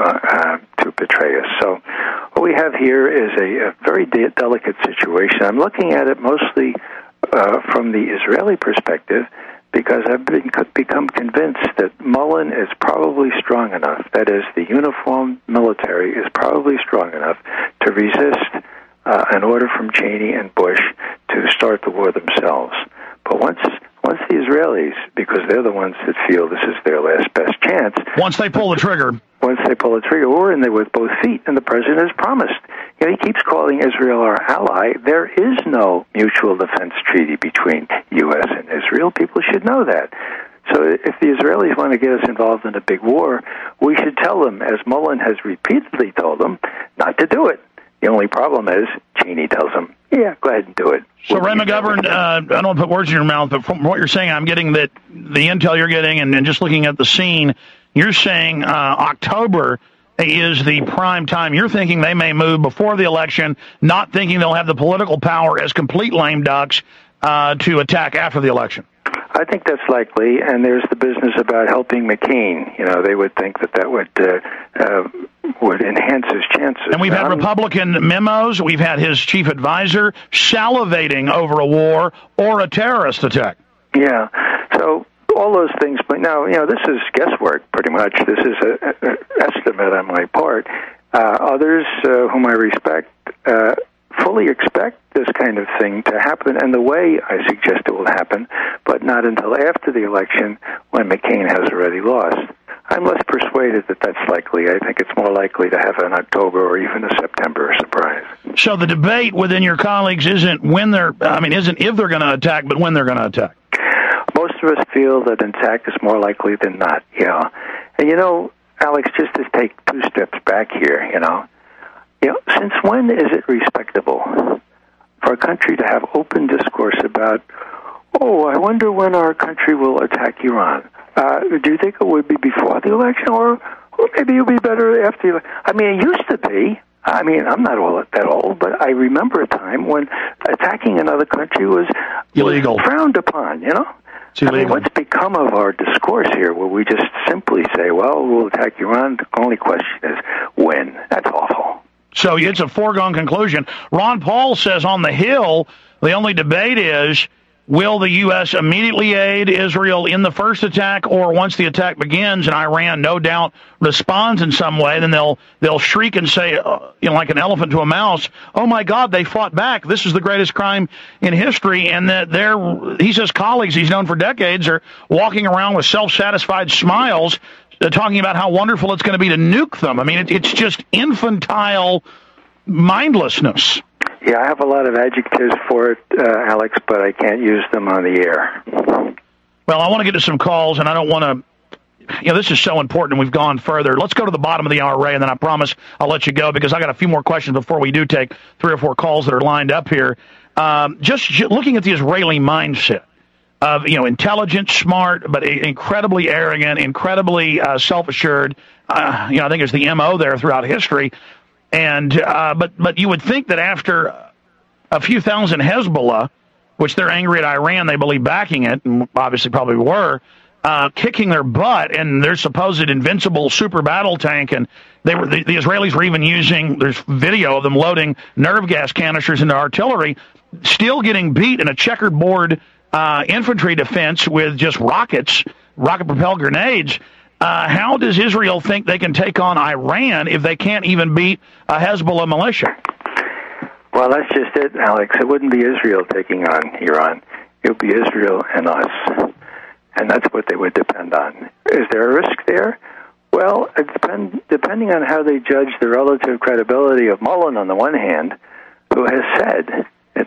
to Petraeus. So what we have here is a very delicate situation. I'm looking at it mostly from the Israeli perspective, because I've become convinced that Mullen is probably strong enough, that is, the uniformed military is probably strong enough to resist an order from Cheney and Bush to start the war themselves. But once the Israelis, because they're the ones that feel this is their last best chance... Once they pull the trigger, we're in there with both feet, and the president has promised. He keeps calling Israel our ally. There is no mutual defense treaty between U.S. and Israel. People should know that. So if the Israelis want to get us involved in a big war, we should tell them, as Mullen has repeatedly told them, not to do it. The only problem is Cheney tells them, yeah, go ahead and do it. So, Ray McGovern, I don't want to put words in your mouth, but from what you're saying, I'm getting that the intel you're getting and just looking at the scene, you're saying October is the prime time. You're thinking they may move before the election, not thinking they'll have the political power as complete lame ducks to attack after the election. I think that's likely, and there's the business about helping McCain. They would think that would enhance his chances. And we've had Republican memos. We've had his chief advisor salivating over a war or a terrorist attack. Yeah. So all those things, but now, this is guesswork, pretty much. This is an estimate on my part. Others whom I respect fully expect this kind of thing to happen, and the way I suggest it will happen, but not until after the election when McCain has already lost. I'm less persuaded that that's likely. I think it's more likely to have an October or even a September surprise. So the debate within your colleagues isn't if they're going to attack, but when they're going to attack. Most of us feel that an attack is more likely than not, And Alex, just to take two steps back here, since when is it respectable for a country to have open discourse about I wonder when our country will attack Iran. Do you think it would be before the election, or maybe it would be better after the election? I mean, it used to be. I mean, I'm not that old, but I remember a time when attacking another country was illegal, frowned upon, you know? I mean, what's become of our discourse here where we just simply say, well, we'll attack Iran? The only question is when. That's awful. So it's a foregone conclusion. Ron Paul says on the Hill, the only debate is, will the U.S. immediately aid Israel in the first attack, or once the attack begins and Iran no doubt responds in some way, then they'll shriek and say, like an elephant to a mouse, oh my God, they fought back. This is the greatest crime in history. And that he says colleagues he's known for decades are walking around with self-satisfied smiles, talking about how wonderful it's going to be to nuke them. I mean, it's just infantile mindlessness. Yeah, I have a lot of adjectives for it, Alex, but I can't use them on the air. Well, I want to get to some calls, and I don't want to... this is so important, and we've gone further. Let's go to the bottom of the hour, Ray, and then I promise I'll let you go, because I got a few more questions before we do take 3 or 4 calls that are lined up here. Just looking at the Israeli mindset of, intelligent, smart, but incredibly arrogant, incredibly self-assured. I think it's the MO there throughout history. And but you would think that after a few thousand Hezbollah, which they're angry at Iran, they believe backing it, and obviously probably were, kicking their butt, and their supposed invincible super battle tank, and the Israelis were even using, there's video of them loading nerve gas canisters into artillery, still getting beat in a checkerboard infantry defense with just rocket-propelled grenades. How does Israel think they can take on Iran if they can't even beat a Hezbollah militia? Well, that's just it, Alex. It wouldn't be Israel taking on Iran. It would be Israel and us. And that's what they would depend on. Is there a risk there? Well, depending on how they judge the relative credibility of Mullen on the one hand, who has said,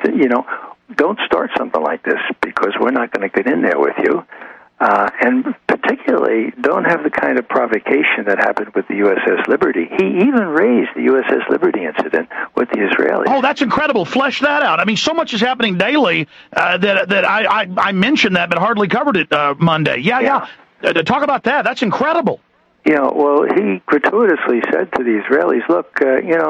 don't start something like this because we're not going to get in there with you. And particularly, don't have the kind of provocation that happened with the USS Liberty. He even raised the USS Liberty incident with the Israelis. Oh, that's incredible. Flesh that out. I mean, so much is happening daily that I mentioned that, but hardly covered it Monday. Yeah. Talk about that. That's incredible. Well, he gratuitously said to the Israelis, look,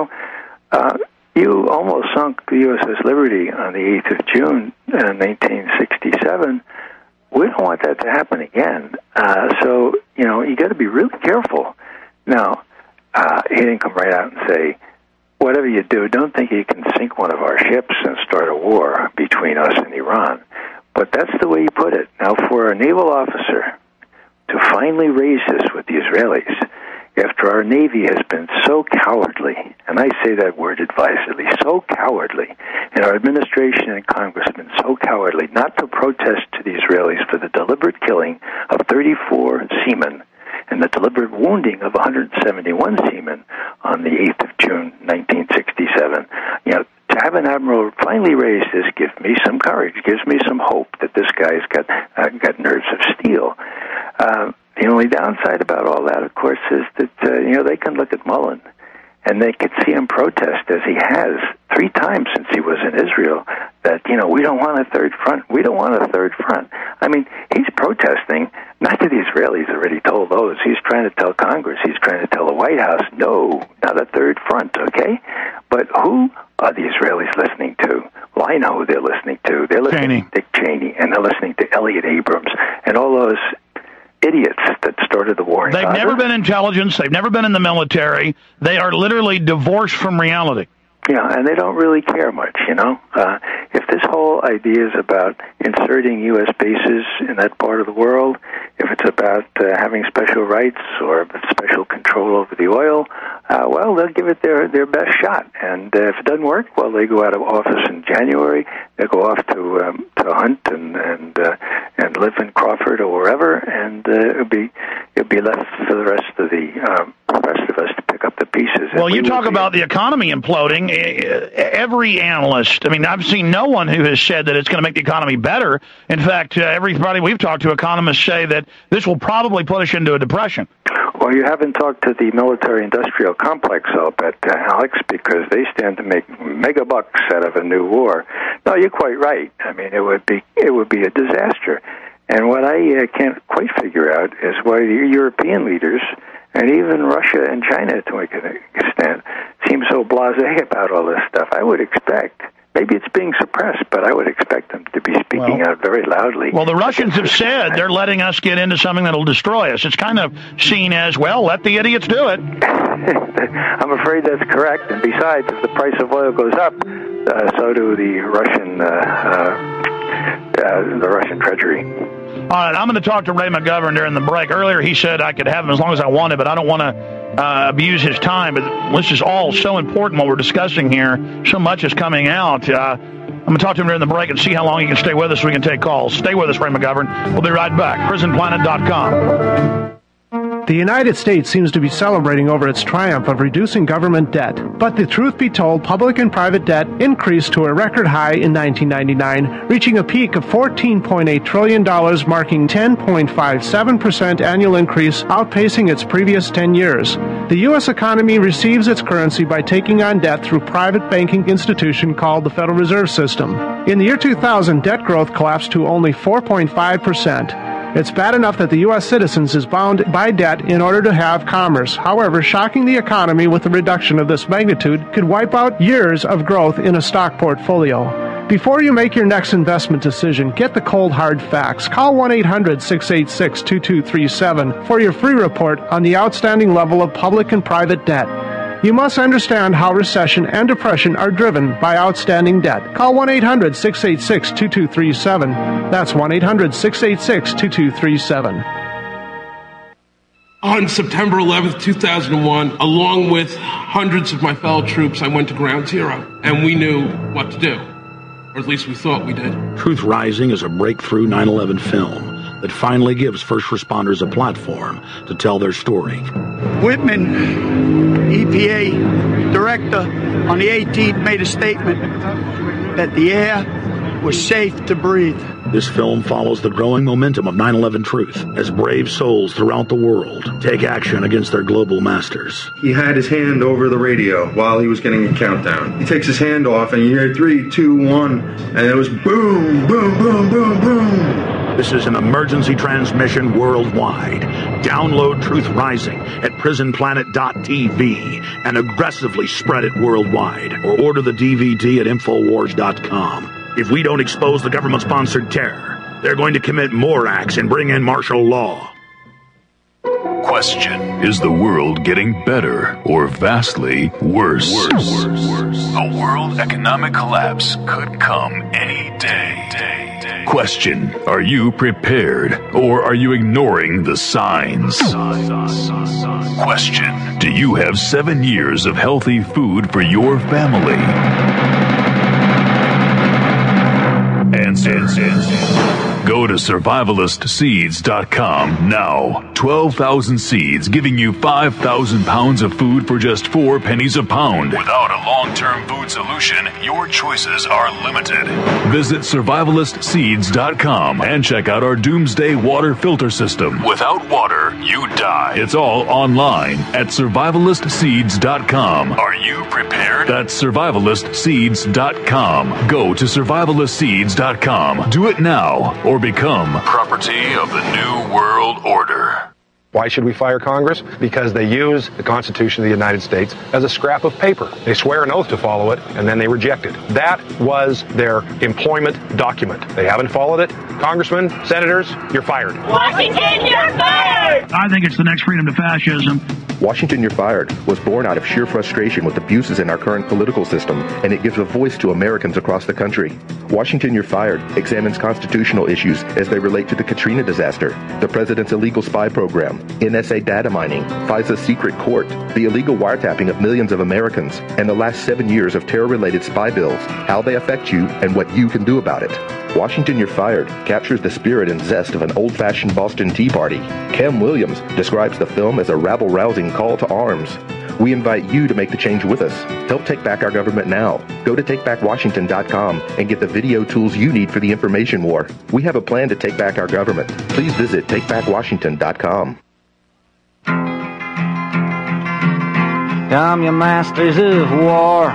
you almost sunk the USS Liberty on the 8th of June, 1967. We don't want that to happen again. So, you got to be really careful. Now, he didn't come right out and say, whatever you do, don't think you can sink one of our ships and start a war between us and Iran. But that's the way he put it. Now, for a naval officer to finally raise this with the Israelis, after our Navy has been so cowardly, and I say that word advisedly, so cowardly, and our administration and Congress have been so cowardly not to protest to the Israelis for the deliberate killing of 34 seamen and the deliberate wounding of 171 seamen on the 8th of June, 1967. To have an admiral finally raise this gives me some courage, gives me some hope that this guy's got nerves of steel. The only downside about all that, of course, is that, they can look at Mullen and they could see him protest, as he has 3 times since he was in Israel, that, we don't want a third front. We don't want a third front. I mean, he's protesting, not that the Israelis already told those. He's trying to tell Congress. He's trying to tell the White House, no, not a third front, okay? But who are the Israelis listening to? Well, I know who they're listening to. They're listening to Dick Cheney, and they're listening to Elliot Abrams, and all those idiots that started the war. They've never been intelligence. They've never been in the military. They are literally divorced from reality. Yeah, and they don't really care much, If this whole idea is about inserting U.S. bases in that part of the world, if it's about having special rights or special control over the oil, well, they'll give it their best shot. And if it doesn't work, well, they go out of office in January. They go off to hunt and live in Crawford or wherever, and it'll be left for the rest of us to pick up the pieces. Well, you talk about the economy imploding. Every analyst, I mean, I've seen no one who has said that it's going to make the economy better. In fact, everybody we've talked to, economists say that this will probably put us into a depression. Well, you haven't talked to the military-industrial complex, I'll bet, Alex, because they stand to make mega bucks out of a new war. No, you're quite right. I mean, it would be a disaster. And what I can't quite figure out is why the European leaders, and even Russia and China to an extent, seem so blasé about all this stuff. I would expect, maybe it's being suppressed, but I would expect them to be speaking out very loudly. Well, the Russians have said they're letting us get into something that'll destroy us. It's kind of seen as, well, let the idiots do it. I'm afraid that's correct. And besides, if the price of oil goes up, so do the Russian treasury. All right, I'm going to talk to Ray McGovern during the break. Earlier, he said I could have him as long as I wanted, but I don't want to abuse his time. But this is all so important what we're discussing here. So much is coming out. I'm going to talk to him during the break and see how long he can stay with us so we can take calls. Stay with us, Ray McGovern. We'll be right back. PrisonPlanet.com. The United States seems to be celebrating over its triumph of reducing government debt. But the truth be told, public and private debt increased to a record high in 1999, reaching a peak of $14.8 trillion, marking 10.57% annual increase, outpacing its previous 10 years. The U.S. economy receives its currency by taking on debt through private banking institution called the Federal Reserve System. In the year 2000, debt growth collapsed to only 4.5%. It's bad enough that the U.S. citizens is bound by debt in order to have commerce. However, shocking the economy with a reduction of this magnitude could wipe out years of growth in a stock portfolio. Before you make your next investment decision, get the cold hard facts. Call 1-800-686-2237 for your free report on the outstanding level of public and private debt. You must understand how recession and depression are driven by outstanding debt. Call 1-800-686-2237. That's 1-800-686-2237. On September 11th, 2001, along with hundreds of my fellow troops, I went to Ground Zero, and we knew what to do. Or at least we thought we did. Truth Rising is a breakthrough 9/11 film that finally gives first responders a platform to tell their story. Whitman, EPA director, on the 18th made a statement that the air was safe to breathe. This film follows the growing momentum of 9/11 truth as brave souls throughout the world take action against their global masters. He had his hand over the radio while he was getting a countdown. He takes his hand off and you hear 3, 2, 1, and it was boom, boom, boom, boom, boom. This is an emergency transmission worldwide. Download Truth Rising at prisonplanet.tv and aggressively spread it worldwide, or order the DVD at Infowars.com. If we don't expose the government-sponsored terror, they're going to commit more acts and bring in martial law. Question: is the world getting better or vastly worse? A world economic collapse could come any day. Question: are you prepared or are you ignoring the signs? Question: do you have 7 years of healthy food for your family? Answer. Go to survivalistseeds.com now. 12,000 seeds giving you 5,000 pounds of food for just 4 pennies a pound. Without a long-term food solution, your choices are limited. Visit survivalistseeds.com and check out our doomsday water filter system. Without water, you die. It's all online at survivalistseeds.com. Are you prepared? That's survivalistseeds.com. Go to survivalistseeds.com. Do it now or become property of the New World Order. Why should we fire Congress? Because they use the Constitution of the United States as a scrap of paper. They swear an oath to follow it, and then they reject it. That was their employment document. They haven't followed it. Congressmen, senators, you're fired. Washington, you're fired! I think it's the next freedom to fascism. Washington, You're Fired was born out of sheer frustration with abuses in our current political system, and it gives a voice to Americans across the country. Washington, You're Fired examines constitutional issues as they relate to the Katrina disaster, the president's illegal spy program, NSA data mining, FISA's secret court, the illegal wiretapping of millions of Americans, and the last 7 years of terror-related spy bills, how they affect you, and what you can do about it. Washington, You're Fired captures the spirit and zest of an old-fashioned Boston Tea Party. Cam Williams describes the film as a rabble-rousing call to arms. We invite you to make the change with us. Help take back our government now. Go to takebackwashington.com and get the video tools you need for the information war. We have a plan to take back our government. Please visit takebackwashington.com. Come, you masters of war,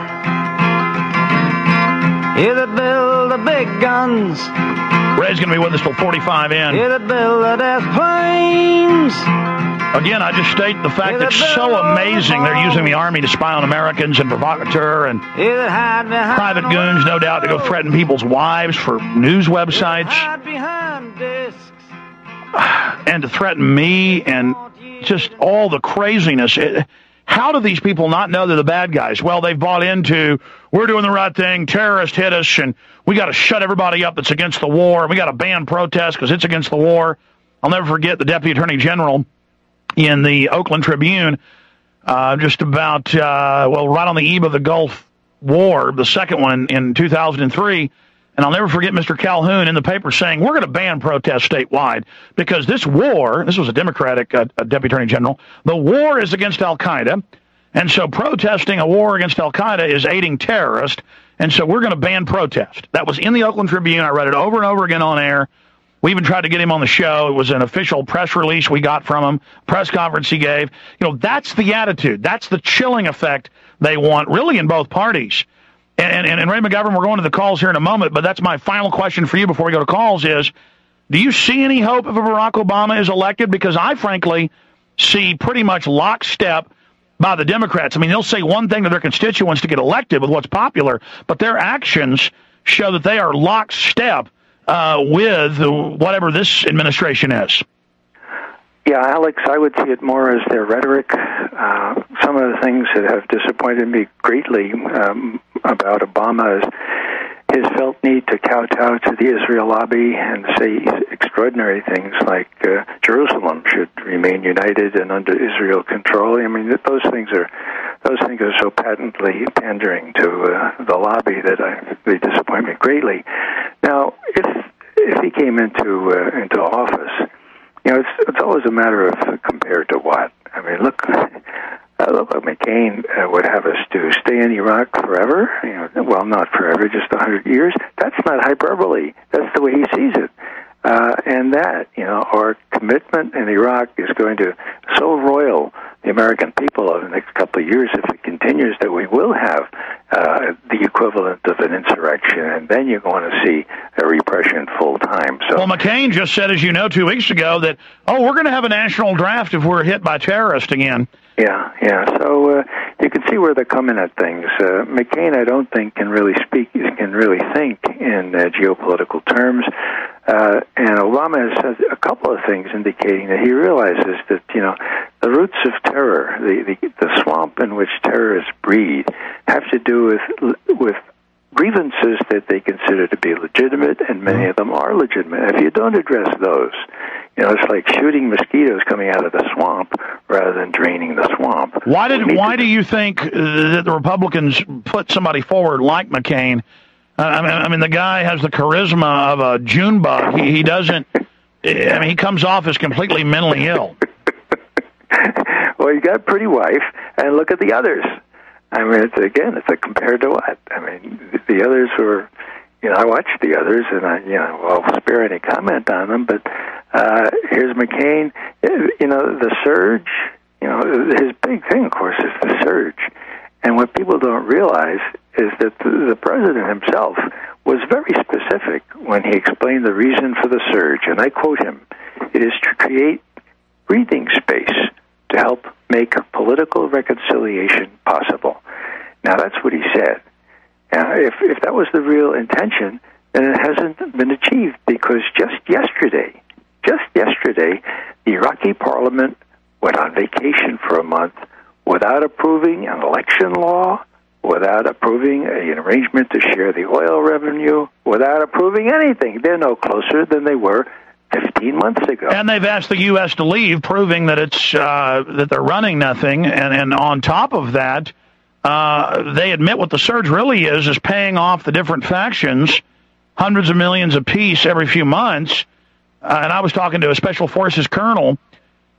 you that build the big guns. Ray's going to be with us till 45 in. You that build the death planes. Again, I just state the fact that it's so amazing they're using the Army to spy on Americans and provocateur and private goons, no doubt, to go threaten people's wives for news websites. And to threaten me and just all the craziness. How do these people not know they're the bad guys? Well, they've bought into, we're doing the right thing, terrorists hit us, and we got to shut everybody up that's against the war. We got to ban protests because it's against the war. I'll never forget the Deputy Attorney General in the Oakland Tribune, just about, right on the eve of the Gulf War, the second one in 2003. And I'll never forget Mr. Calhoun in the paper saying, we're going to ban protests statewide because this war, this was a Democratic Deputy Attorney General, the war is against Al-Qaeda. And so protesting a war against Al-Qaeda is aiding terrorists. And so we're going to ban protest. That was in the Oakland Tribune. I read it over and over again on air. We even tried to get him on the show. It was an official press release we got from him, press conference he gave. You know, that's the attitude. That's the chilling effect they want, really, in both parties. And Ray McGovern, we're going to the calls here in a moment, but that's my final question for you before we go to calls is, do you see any hope if Barack Obama is elected? Because I, frankly, see pretty much lockstep by the Democrats. I mean, they'll say one thing to their constituents to get elected with what's popular, but their actions show that they are lockstep with whatever this administration is. Yeah, Alex, I would see it more as their rhetoric. Some of the things that have disappointed me greatly about Obama is his felt need to kowtow to the Israel lobby and say extraordinary things like Jerusalem should remain united and under Israel control. I mean, those things are so patently pandering to the lobby that they disappoint me greatly. Now, if he came into office, you know, it's always a matter of compared to what. I mean, look what McCain would have us do: stay in Iraq forever. You know, well, not forever, just 100 years. That's not hyperbole. That's the way he sees it. And that, you know, our commitment in Iraq is going to so roil the American people over the next couple of years, if it continues, that we will have the equivalent of an insurrection, and then you're going to see a repression full time. So, well, McCain just said, as you know, 2 weeks ago that, we're going to have a national draft if we're hit by terrorists again. Yeah. So you can see where they're coming at things. McCain, I don't think, can really think in geopolitical terms. And Obama has said a couple of things indicating that he realizes that, you know, the roots of terror, the swamp in which terrorists breed, have to do with grievances that they consider to be legitimate, and many of them are legitimate. If you don't address those, you know, it's like shooting mosquitoes coming out of the swamp rather than draining the swamp. Why do you think that the Republicans put somebody forward like McCain? I mean, the guy has the charisma of a June bug. He doesn't. I mean, he comes off as completely mentally ill. Well, you got a pretty wife, and look at the others. I mean, it's a compared to what? I mean, the others were, you know, I watched the others, and I'll spare any comment on them, but here's McCain. You know, the surge, you know, his big thing, of course, is the surge. And what people don't realize is that the president himself was very specific when he explained the reason for the surge, and I quote him, "It is to create breathing space to help make political reconciliation possible." Now, that's what he said. If that was the real intention, then it hasn't been achieved, because just yesterday, the Iraqi parliament went on vacation for a month without approving an election law, without approving an arrangement to share the oil revenue, without approving anything. They're no closer than they were 15 months ago. And they've asked the U.S. to leave, proving that it's that they're running nothing. And on top of that, they admit what the surge really is paying off the different factions hundreds of millions apiece every few months. And I was talking to a Special Forces colonel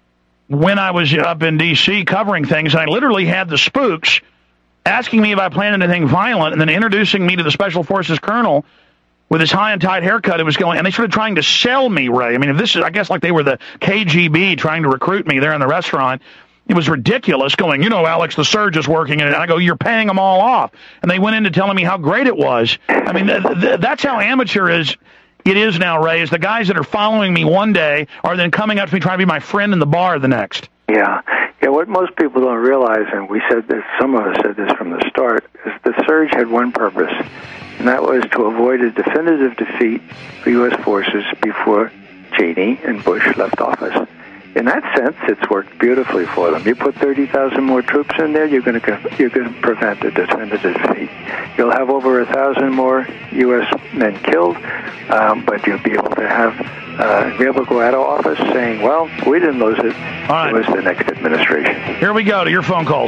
when I was up in D.C. covering things, and I literally had the spooks asking me if I planned anything violent and then introducing me to the Special Forces colonel with his high and tight haircut. It was going, and they started trying to sell me, Ray. I mean, if this is, I guess, like they were the KGB trying to recruit me there in the restaurant. It was ridiculous going, Alex, the surge is working. And I go, you're paying them all off. And they went into telling me how great it was. I mean, that's how amateur it is now, Ray, is the guys that are following me one day are then coming up to me trying to be my friend in the bar the next. Yeah. What most people don't realize, and we said this, some of us said this from the start, is the surge had one purpose, and that was to avoid a definitive defeat for U.S. forces before Cheney and Bush left office. In that sense, it's worked beautifully for them. You put 30,000 more troops in there, you're going to prevent a definitive defeat. You'll have over 1,000 more U.S. men killed, but you'll be able to go out of office saying, well, we didn't lose it. It was the next administration. Here we go to your phone calls.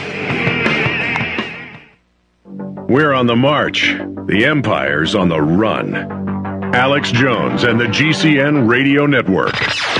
We're on the march. The Empire's on the run. Alex Jones and the GCN Radio Network.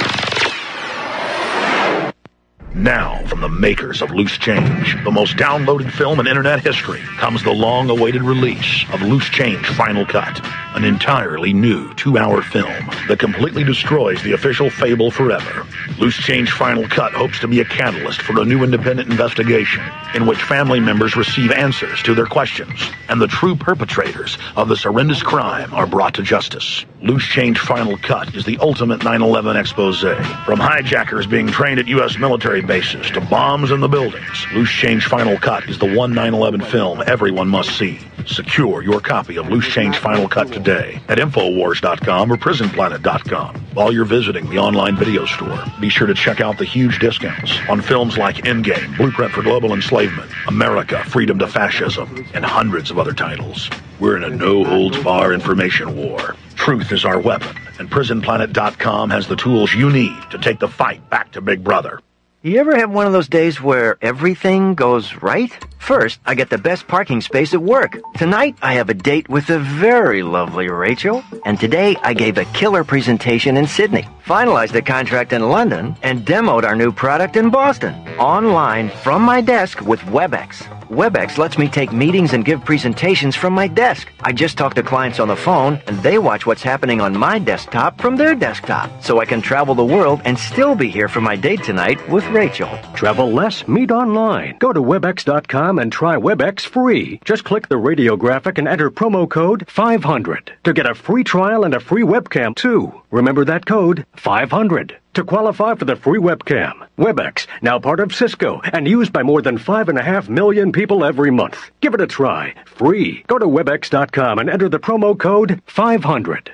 Now, from the makers of Loose Change, the most downloaded film in internet history, comes the long-awaited release of Loose Change Final Cut, an entirely new 2-hour film that completely destroys the official fable forever. Loose Change Final Cut hopes to be a catalyst for a new independent investigation in which family members receive answers to their questions, and the true perpetrators of this horrendous crime are brought to justice. Loose Change Final Cut is the ultimate 9/11 expose, from hijackers being trained at U.S. military bases to bombs in the buildings. Loose Change Final Cut is the one 9/11 film everyone must see. Secure your copy of Loose Change Final Cut today at Infowars.com or PrisonPlanet.com. While you're visiting the online video store, be sure to check out the huge discounts on films like Endgame, Blueprint for Global Enslavement, America, Freedom to Fascism, and hundreds of other titles. We're in a no-holds-barred information war. Truth is our weapon, and PrisonPlanet.com has the tools you need to take the fight back to Big Brother. You ever have one of those days where everything goes right? First, I get the best parking space at work. Tonight, I have a date with the very lovely Rachel. And today, I gave a killer presentation in Sydney, finalized a contract in London, and demoed our new product in Boston. Online, from my desk with WebEx. WebEx lets me take meetings and give presentations from my desk. I just talk to clients on the phone, and they watch what's happening on my desktop from their desktop. So I can travel the world and still be here for my date tonight with Rachel. Travel less, meet online. Go to WebEx.com and try WebEx free. Just click the radio graphic and enter promo code 500 to get a free trial and a free webcam too. Remember that code, 500. To qualify for the free webcam. WebEx, now part of Cisco and used by more than 5.5 million people every month. Give it a try. Free. Go to WebEx.com and enter the promo code 500.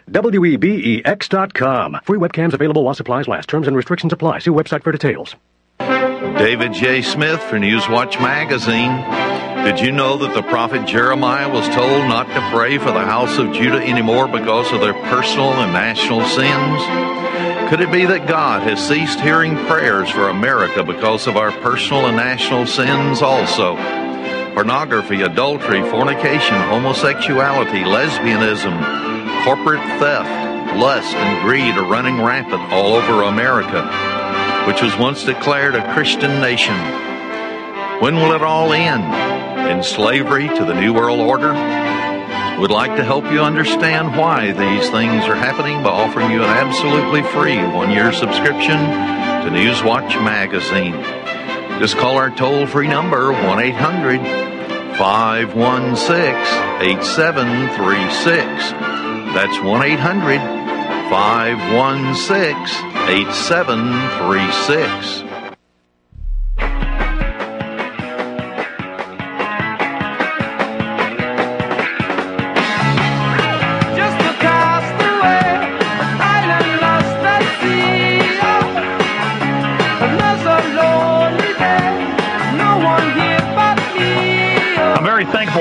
WEBEX.com. Free webcams available while supplies last. Terms and restrictions apply. See website for details. David J. Smith for Newswatch Magazine. Did you know that the prophet Jeremiah was told not to pray for the house of Judah anymore because of their personal and national sins? Could it be that God has ceased hearing prayers for America because of our personal and national sins also? Pornography, adultery, fornication, homosexuality, lesbianism, corporate theft, lust, and greed are running rampant all over America, which was once declared a Christian nation. When will it all end? In slavery to the New World Order? Would like to help you understand why these things are happening by offering you an absolutely free 1-year subscription to Newswatch Magazine. Just call our toll-free number, 1-800-516-8736. That's 1-800-516-8736.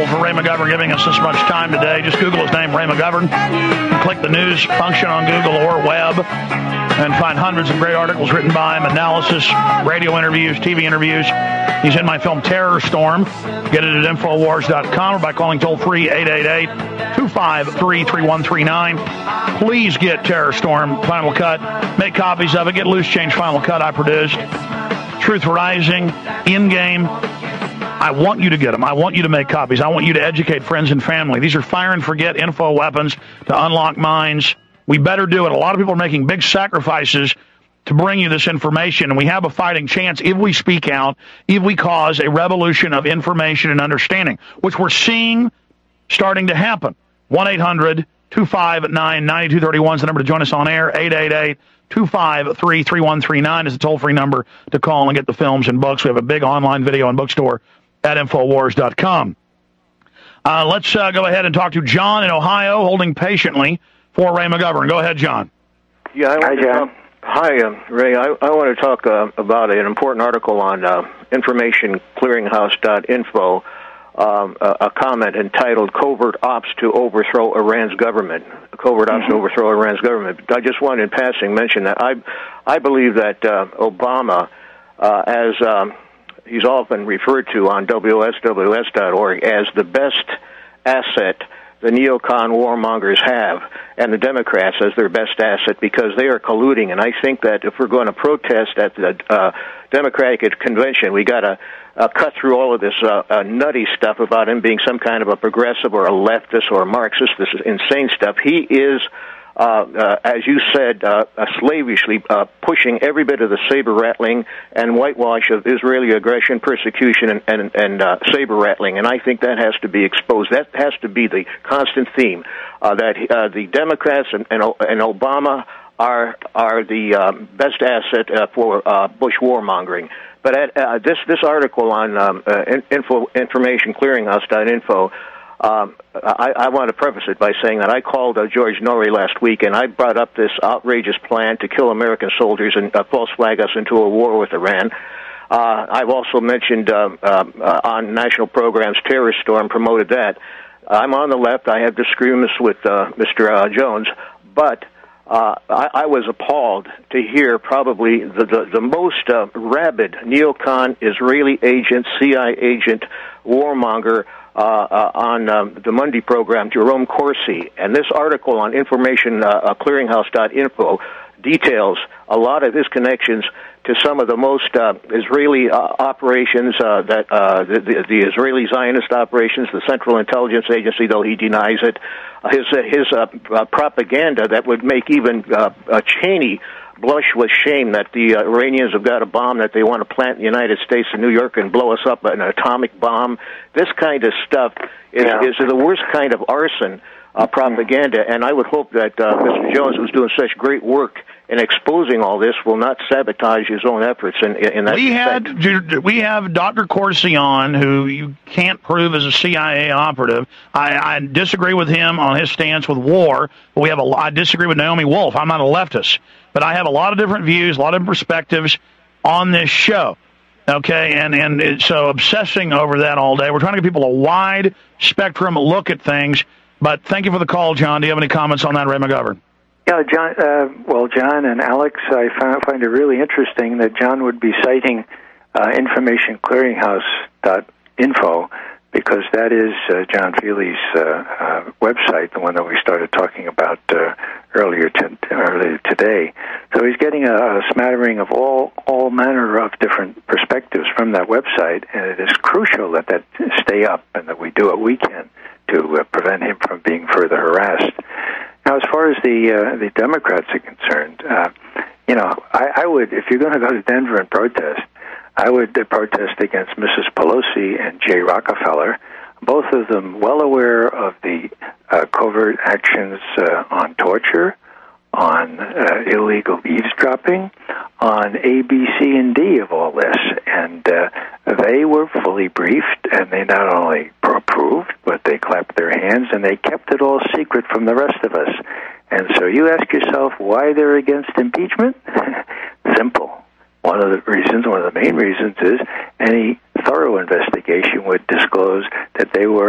grateful for Ray McGovern giving us this much time today. Just Google his name, Ray McGovern, and click the news function on Google or web, and find hundreds of great articles written by him, analysis, radio interviews, TV interviews. He's in my film Terror Storm. Get it at Infowars.com or by calling toll-free 888-253-3139. Please get Terror Storm Final Cut. Make copies of it. Get Loose Change Final Cut I produced. Truth Rising, In-Game. I want you to get them. I want you to make copies. I want you to educate friends and family. These are fire and forget info weapons to unlock minds. We better do it. A lot of people are making big sacrifices to bring you this information, and we have a fighting chance if we speak out, if we cause a revolution of information and understanding, which we're seeing starting to happen. 1-800-259-9231 is the number to join us on air. 888-253-3139 is the toll-free number to call and get the films and books. We have a big online video and bookstore at Infowars.com. Let's go ahead and talk to John in Ohio, holding patiently for Ray McGovern. Go ahead, John. Yeah, Hi, John. Hi, Ray. I want to talk about an important article on informationclearinghouse.info, a comment entitled Covert Ops to Overthrow Iran's Government. Covert Ops to Overthrow Iran's Government. I just want in passing mention that I believe that Obama, as he's often referred to on WSWS.org as the best asset the neocon warmongers have, and the Democrats as their best asset, because they are colluding. And I think that if we're going to protest at the Democratic convention, we got to cut through all of this nutty stuff about him being some kind of a progressive or a leftist or a Marxist, this insane stuff. He is, as you said, slavishly pushing every bit of the saber-rattling and whitewash of Israeli aggression, persecution, and saber-rattling. And I think that has to be exposed. That has to be the constant theme, that the Democrats and Obama are the best asset for Bush warmongering. But this article on informationclearinghouse.info, I want to preface it by saying that I called George Norrie last week, and I brought up this outrageous plan to kill American soldiers and false flag us into a war with Iran. I've also mentioned on national programs Terror Storm, promoted that. I'm on the left. I have disagreements with Mr. Jones, but I was appalled to hear probably the most rabid neocon Israeli agent, CIA agent, warmonger on the Monday program, Jerome Corsi. And this article on informationclearinghouse.info details a lot of his connections to some of the most Israeli operations, that the Israeli Zionist operations, the Central Intelligence Agency, though he denies it, his propaganda that would make even Cheney blush with shame that the Iranians have got a bomb that they want to plant in the United States in New York and blow us up, an atomic bomb. This kind of stuff is the worst kind of arson propaganda, and I would hope that Mr. Jones, who's doing such great work in exposing all this, will not sabotage his own efforts in that We have Dr. Corsi on, who you can't prove is a CIA operative. I disagree with him on his stance with war. But I disagree with Naomi Wolf. I'm not a leftist. But I have a lot of different views, a lot of perspectives on this show. Okay, and so obsessing over that all day. We're trying to give people a wide spectrum look at things. But thank you for the call, John. Do you have any comments on that, Ray McGovern? Yeah, John. John and Alex, I find it really interesting that John would be citing informationclearinghouse.info, because that is John Feely's website, the one that we started talking about earlier today. So he's getting a smattering of all manner of different perspectives from that website, and it is crucial that stay up and that we do what we can to prevent him from being further harassed. Now, as far as the Democrats are concerned, I would, if you're going to go to Denver and protest, I would protest against Mrs. Pelosi and Jay Rockefeller, both of them well aware of the covert actions on torture, on illegal eavesdropping, on A, B, C, and D of all this. And they were fully briefed, and they not only approved, but they clapped their hands, and they kept it all secret from the rest of us. And so you ask yourself why they're against impeachment? Simple. One of the main reasons is any thorough investigation would disclose that they were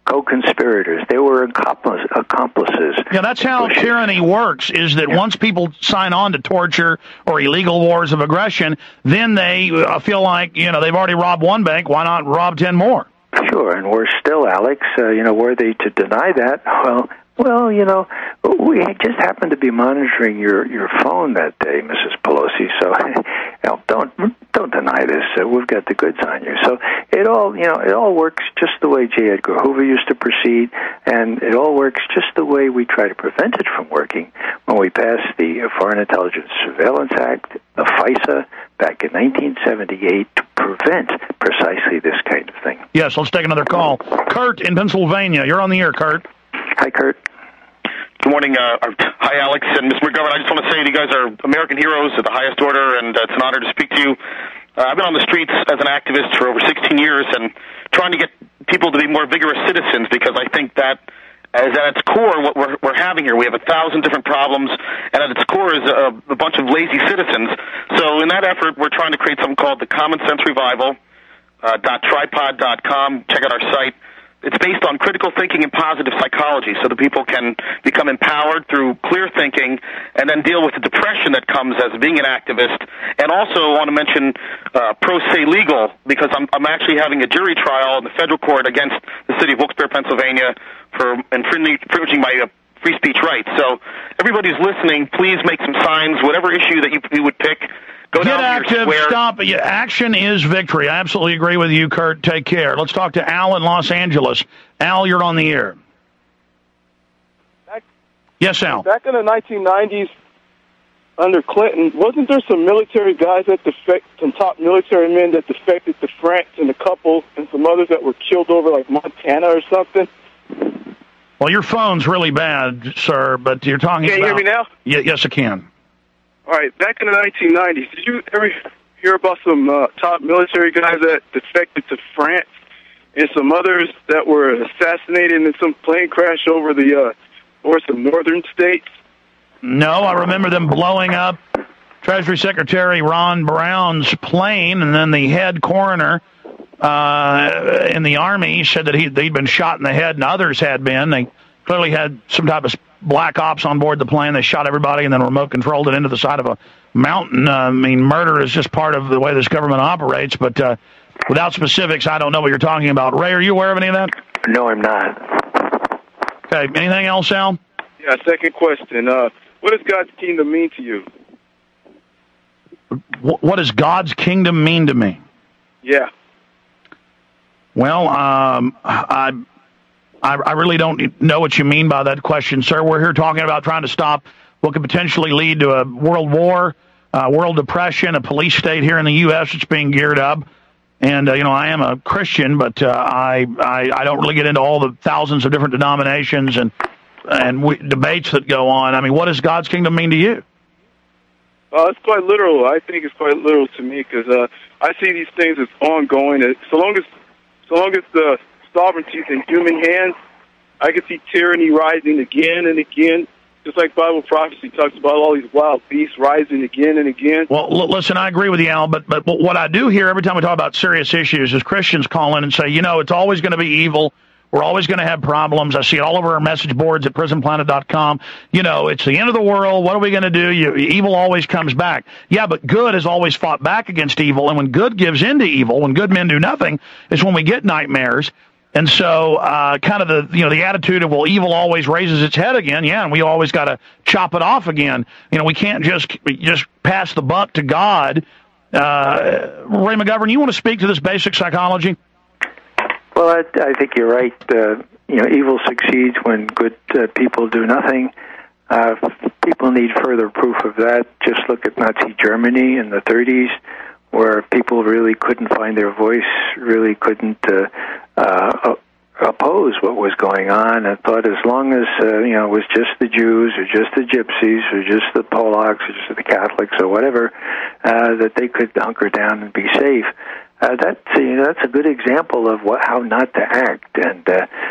co-conspirators. They were accomplices. Yeah, that's how tyranny works, is that once people sign on to torture or illegal wars of aggression, then they feel like, they've already robbed one bank, why not rob 10 more? Sure, and worse still, Alex, were they to deny that, well, we just happened to be monitoring your phone that day, Mrs. Pelosi. So, don't deny this. We've got the goods on you. So it all works just the way J. Edgar Hoover used to proceed, and it all works just the way we try to prevent it from working when we passed the Foreign Intelligence Surveillance Act, the FISA, back in 1978 to prevent precisely this kind of thing. Yes, let's take another call. Kurt in Pennsylvania. You're on the air, Kurt. Hi, Kurt. Good morning. Hi, Alex and Mr. McGovern. I just want to say that you guys are American heroes at the highest order, and it's an honor to speak to you. I've been on the streets as an activist for over 16 years and trying to get people to be more vigorous citizens, because I think that is at its core what we're having here. We have 1,000 different problems, and at its core is a bunch of lazy citizens. So in that effort, we're trying to create something called the Common Sense Revival, .tripod.com. Check out our site. It's based on critical thinking and positive psychology, so that people can become empowered through clear thinking and then deal with the depression that comes as being an activist. And also I want to mention Pro Se Legal, because I'm actually having a jury trial in the federal court against the city of Wilkes-Barre, Pennsylvania, for infringing my free speech rights. So everybody's listening, please make some signs, whatever issue that you would pick. Get active, stop. Action is victory. I absolutely agree with you, Kurt. Take care. Let's talk to Al in Los Angeles. Al, you're on the air. Yes, Al. Back in the 1990s, under Clinton, wasn't there some military guys some top military men that defected to France, and a couple, and some others that were killed over like Montana or something? Well, your phone's really bad, sir, but you're talking about... Can you hear me now? Yes, I can. All right, back in the 1990s, did you ever hear about some top military guys that defected to France and some others that were assassinated in some plane crash over some northern states? No, I remember them blowing up Treasury Secretary Ron Brown's plane, and then the head coroner in the Army said that he'd been shot in the head, and others had been. They clearly had some type of black ops on board the plane. They shot everybody and then remote controlled it into the side of a mountain. Murder is just part of the way this government operates, but without specifics, I don't know what you're talking about. Ray, are you aware of any of that? No, I'm not. Okay, anything else, Al? Yeah, second question. What does God's kingdom mean to you? What does God's kingdom mean to me? Yeah. Well, I really don't know what you mean by that question, sir. We're here talking about trying to stop what could potentially lead to a world war, world depression, a police state here in the U.S. that's being geared up. And, I am a Christian, but I don't really get into all the thousands of different denominations and debates that go on. I mean, what does God's kingdom mean to you? It's quite literal. I think it's quite literal to me, because I see these things as ongoing. So long as the sovereignty in human hands, I can see tyranny rising again and again, just like Bible prophecy talks about all these wild beasts rising again and again. Well, listen, I agree with you, Al, but what I do hear every time we talk about serious issues is Christians call in and say, it's always going to be evil. We're always going to have problems. I see it all over our message boards at prisonplanet.com. It's the end of the world. What are we going to do? Evil always comes back. Yeah, but good has always fought back against evil, and when good gives into evil, when good men do nothing, is when we get nightmares. And so kind of the attitude of, well, evil always raises its head again. Yeah, and we always got to chop it off again. We can't just pass the buck to God. Ray McGovern, you want to speak to this basic psychology? Well, I think you're right. Evil succeeds when good people do nothing. People need further proof of that. Just look at Nazi Germany in the 30s, where people really couldn't find their voice, really couldn't oppose what was going on, and thought as long as it was just the Jews or just the Gypsies or just the Polacks or just the Catholics or whatever, that they could hunker down and be safe. That's a good example of how not to act. And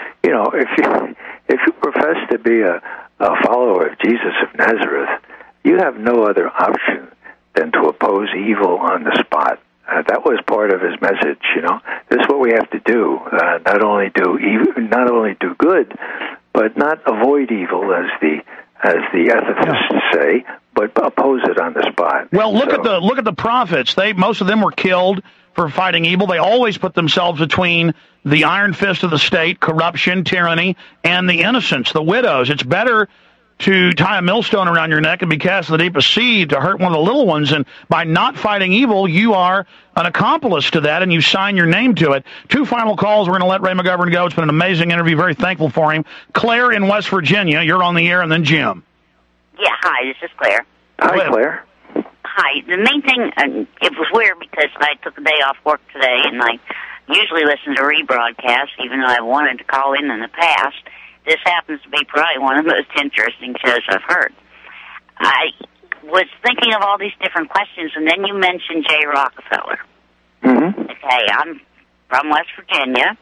if you profess to be a follower of Jesus of Nazareth, you have no other option than to oppose evil on the spot. That was part of his message. This is what we have to do. Not only do good, but not avoid evil, as the ethicists say, but oppose it on the spot. Well, look at the prophets. Most of them were killed for fighting evil. They always put themselves between the iron fist of the state, corruption, tyranny, and the innocents, the widows. It's better to tie a millstone around your neck and be cast in the deepest sea to hurt one of the little ones. And by not fighting evil, you are an accomplice to that, and you sign your name to it. 2 final calls. We're going to let Ray McGovern go. It's been an amazing interview. Very thankful for him. Claire in West Virginia, you're on the air, and then Jim. Yeah, hi, this is Claire. Hi, Claire. Hi. The main thing, it was weird because I took a day off work today, and I usually listen to rebroadcasts, even though I've wanted to call in the past. This happens to be probably one of the most interesting shows I've heard. I was thinking of all these different questions, and then you mentioned Jay Rockefeller. Mm-hmm. Okay, I'm from West Virginia.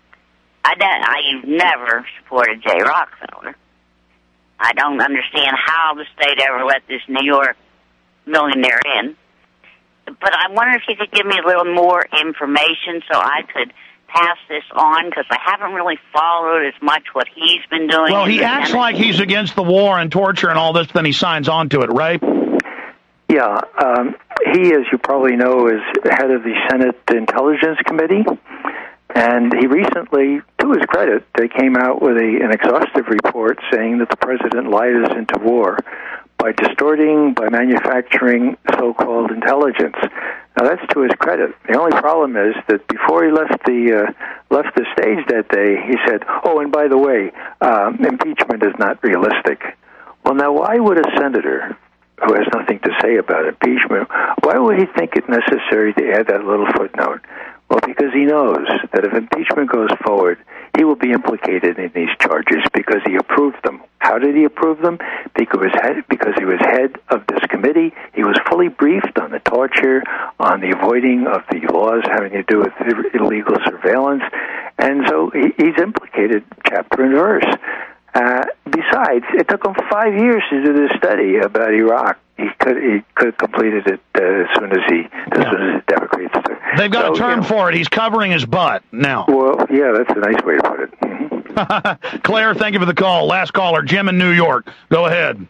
I never supported Jay Rockefeller. I don't understand how the state ever let this New York millionaire in. But I wonder if you could give me a little more information so I could pass this on, because I haven't really followed as much what he's been doing. Well, he acts like he's against the war and torture and all this, then he signs on to it, right? Yeah. He, as you probably know, is head of the Senate Intelligence Committee. And he recently, to his credit, they came out with an exhaustive report saying that the president lied us into war by manufacturing so-called intelligence. Now, that's to his credit. The only problem is that before he left the stage that day, he said, "Oh, and by the way, impeachment is not realistic." Well, now, why would a senator who has nothing to say about impeachment, why would he think it necessary to add that little footnote? Well, because he knows that if impeachment goes forward, he will be implicated in these charges because he approved them. How did he approve them? Because he was head of this committee. He was fully briefed on the torture, on the avoiding of the laws having to do with illegal surveillance, and so he's implicated chapter and verse. Besides, it took him 5 years to do this study about Iraq. He could have completed it as soon as the Democrats took. They've got a term for it. He's covering his butt now. Well, yeah, that's a nice way to put it. Mm-hmm. Claire, thank you for the call. Last caller, Jim in New York. Go ahead.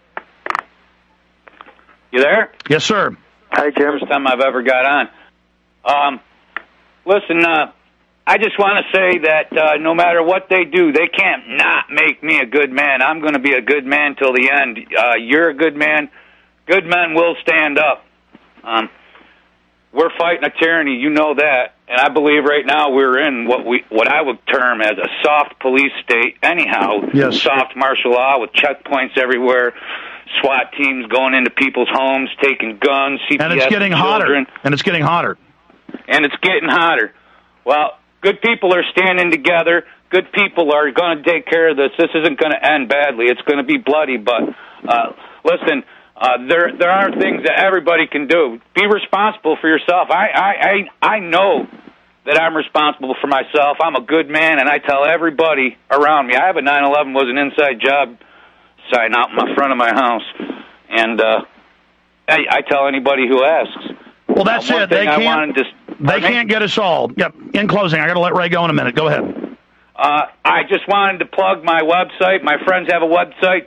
You there? Yes, sir. Hi, Jim. First time I've ever got on. Listen, I just want to say that no matter what they do, they can't not make me a good man. I'm going to be a good man till the end. You're a good man. Good men will stand up. We're fighting a tyranny, you know that, and I believe right now we're in what I would term as a soft police state. Anyhow, yes. Soft martial law with checkpoints everywhere, SWAT teams going into people's homes, taking guns, CPS and it's getting hotter. And it's getting hotter. And it's getting hotter. Well, good people are standing together. Good people are going to take care of this. This isn't going to end badly. It's going to be bloody, but listen. There are things that everybody can do. Be responsible for yourself. I know that I'm responsible for myself. I'm a good man, and I tell everybody around me. I have a 9/11 was an inside job sign out in the front of my house, and I tell anybody who asks. Well, that's it. They can't get us all. Yep. In closing, I got to let Ray go in a minute. Go ahead. I just wanted to plug my website. My friends have a website,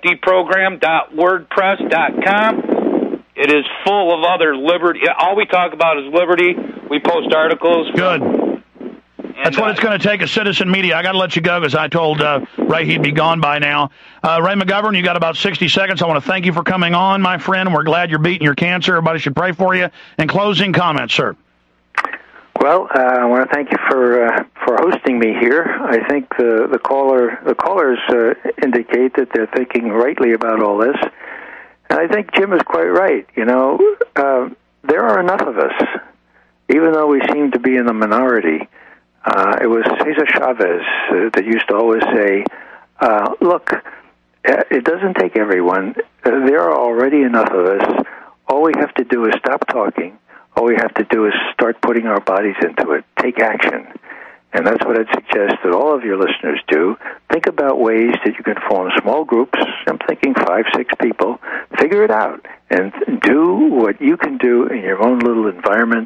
deprogram.wordpress.com. It is full of other liberty. All we talk about is liberty. We post articles. Good. That's what it's going to take, a citizen media. I got to let you go because I told Ray he'd be gone by now. Ray McGovern, you got about 60 seconds. I want to thank you for coming on, my friend. We're glad you're beating your cancer. Everybody should pray for you. In closing comments, sir. Well, I want to thank you for hosting me here. I think the callers indicate that they're thinking rightly about all this, and I think Jim is quite right. You know, there are enough of us, even though we seem to be in the minority. It was Cesar Chavez that used to always say, "Look, it doesn't take everyone. There are already enough of us. All we have to do is stop talking." All we have to do is start putting our bodies into it. Take action. And that's what I'd suggest that all of your listeners do. Think about ways that you can form small groups. I'm thinking 5, 6 people. Figure it out and do what you can do in your own little environment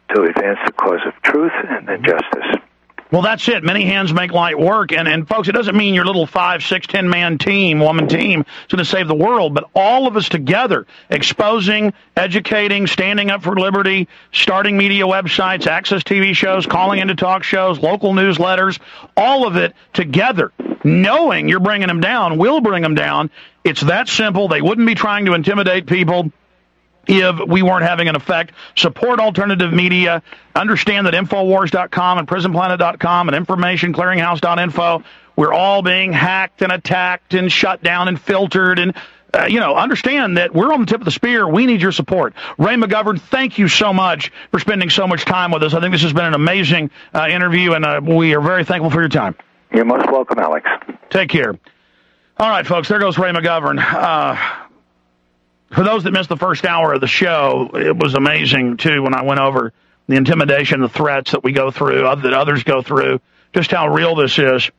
to advance the cause of truth and justice. Well, that's it. Many hands make light work. And folks, it doesn't mean your little 5, 6, 10-man team, woman team, is going to save the world. But all of us together, exposing, educating, standing up for liberty, starting media websites, access TV shows, calling into talk shows, local newsletters, all of it together, knowing you're bringing them down, will bring them down. It's that simple. They wouldn't be trying to intimidate people if we weren't having an effect. Support alternative media. Understand that Infowars.com and PrisonPlanet.com and InformationClearinghouse.info, we're all being hacked and attacked and shut down and filtered. And, understand that we're on the tip of the spear. We need your support. Ray McGovern, thank you so much for spending so much time with us. I think this has been an amazing interview, and we are very thankful for your time. You're most welcome, Alex. Take care. All right, folks, there goes Ray McGovern. For those that missed the first hour of the show, it was amazing, too, when I went over the intimidation, the threats that we go through, that others go through, just how real this is.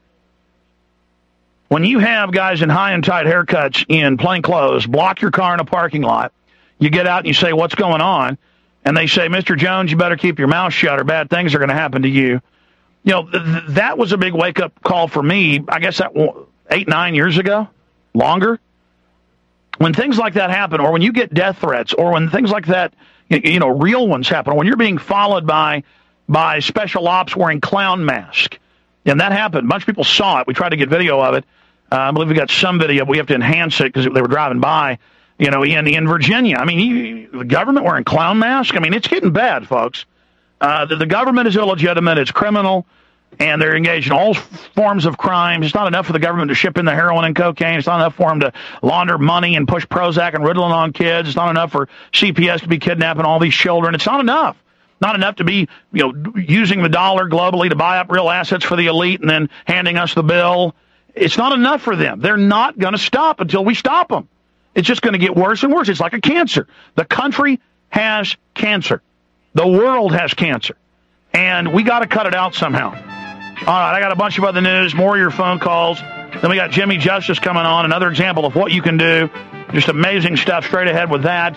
When you have guys in high and tight haircuts in plain clothes block your car in a parking lot, you get out and you say, what's going on? And they say, Mr. Jones, you better keep your mouth shut or bad things are going to happen to you. That was a big wake-up call for me, I guess that 8, 9 years ago, longer. When things like that happen, or when you get death threats, or when things like that, real ones happen, or when you're being followed by special ops wearing clown masks, and that happened. A bunch of people saw it. We tried to get video of it. I believe we got some video. We have to enhance it because they were driving by, in Virginia. I mean, the government wearing clown masks. I mean, it's getting bad, folks. The government is illegitimate. It's criminal. And they're engaged in all forms of crime. It's not enough for the government to ship in the heroin and cocaine. It's not enough for them to launder money and push Prozac and Ritalin on kids. It's not enough for CPS to be kidnapping all these children. It's not enough. Not enough to be, using the dollar globally to buy up real assets for the elite and then handing us the bill. It's not enough for them. They're not going to stop until we stop them. It's just going to get worse and worse. It's like a cancer. The country has cancer. The world has cancer. And we got to cut it out somehow. All right, I got a bunch of other news, more of your phone calls. Then we got Jimmy Justice coming on, another example of what you can do. Just amazing stuff straight ahead with that.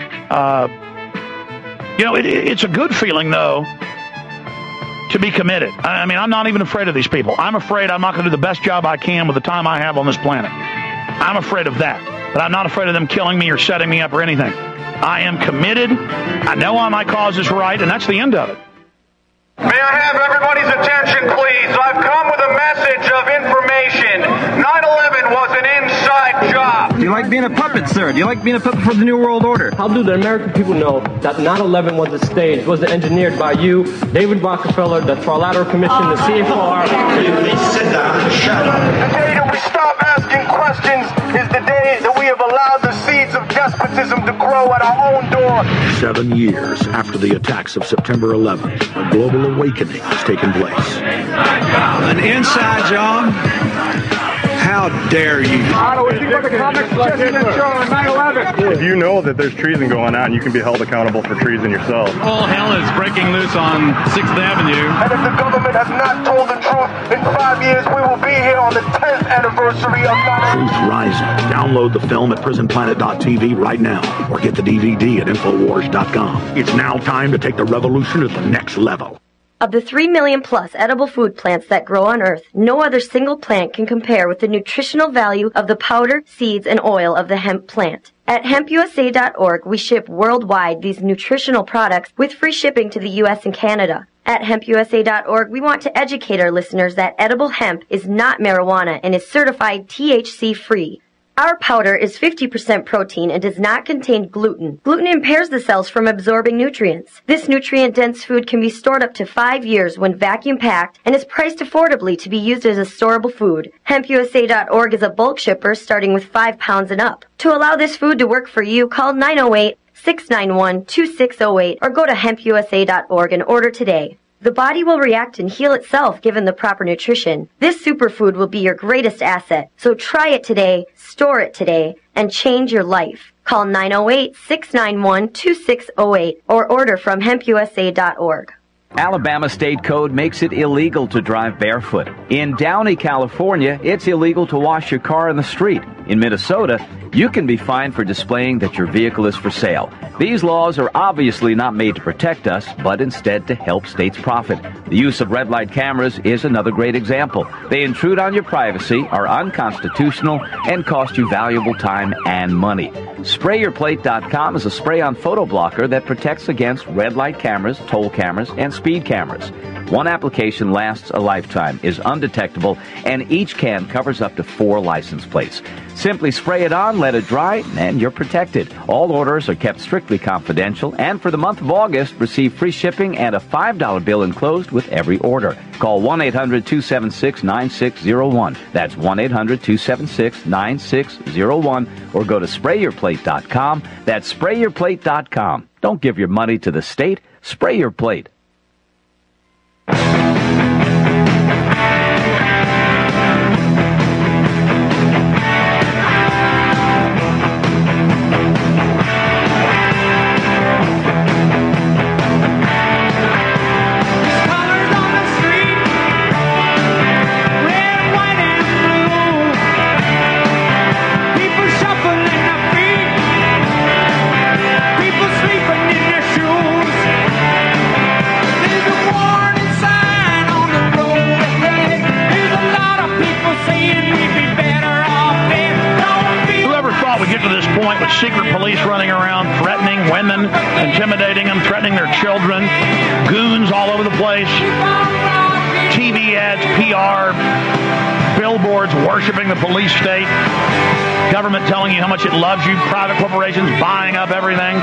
It's a good feeling, though, to be committed. I mean, I'm not even afraid of these people. I'm afraid I'm not going to do the best job I can with the time I have on this planet. I'm afraid of that. But I'm not afraid of them killing me or setting me up or anything. I am committed. I know my cause is right, and that's the end of it. May I have everybody's attention, please? I've come with a message of information. 9/11 was an inside job. Do you like being a puppet, sir? Do you like being a puppet for the New World Order? How do the American people know that 9/11 was a stage, was engineered by you, David Rockefeller, the Trilateral Commission, the CFR? Please sit down and shut up. The day that we stop asking questions is the day that we have allowed the seeds of despotism to grow at our own door. 7 years after the attacks of September 11th, a global awakening has taken place. An inside job? How dare you? If you know that there's treason going on, you can be held accountable for treason yourself. All hell is breaking loose on 6th Avenue. And if the government has not told the truth, in 5 years we will be here on the 10th anniversary of 9/11. Truth Rising. Download the film at PrisonPlanet.tv right now, or get the DVD at Infowars.com. It's now time to take the revolution to the next level. Of the 3 million plus edible food plants that grow on Earth, no other single plant can compare with the nutritional value of the powder, seeds, and oil of the hemp plant. At HempUSA.org, we ship worldwide these nutritional products with free shipping to the U.S. and Canada. At HempUSA.org, we want to educate our listeners that edible hemp is not marijuana and is certified THC-free. Our powder is 50% protein and does not contain gluten. Gluten impairs the cells from absorbing nutrients. This nutrient-dense food can be stored up to 5 years when vacuum-packed and is priced affordably to be used as a storable food. HempUSA.org is a bulk shipper starting with 5 pounds and up. To allow this food to work for you, call 908-691-2608 or go to HempUSA.org and order today. The body will react and heal itself given the proper nutrition. This superfood will be your greatest asset. So try it today, store it today, and change your life. Call 908-691-2608 or order from HempUSA.org. Alabama state code makes it illegal to drive barefoot. In Downey, California, it's illegal to wash your car in the street. In Minnesota, you can be fined for displaying that your vehicle is for sale. These laws are obviously not made to protect us, but instead to help states profit. The use of red light cameras is another great example. They intrude on your privacy, are unconstitutional, and cost you valuable time and money. SprayYourPlate.com is a spray-on photo blocker that protects against red light cameras, toll cameras, and speed cameras. One application lasts a lifetime, is undetectable, and each can covers up to 4 license plates. Simply spray it on, let it dry, and you're protected. All orders are kept strictly confidential, and for the month of August, receive free shipping and a $5 bill enclosed with every order. Call 1-800-276-9601. That's 1-800-276-9601, or go to SprayYourPlate.com. That's SprayYourPlate.com. Don't give your money to the state. Spray your plate. With secret police running around, threatening women, intimidating them, threatening their children, goons all over the place, TV ads, PR, billboards worshiping the police state, government telling you how much it loves you, private corporations buying up everything.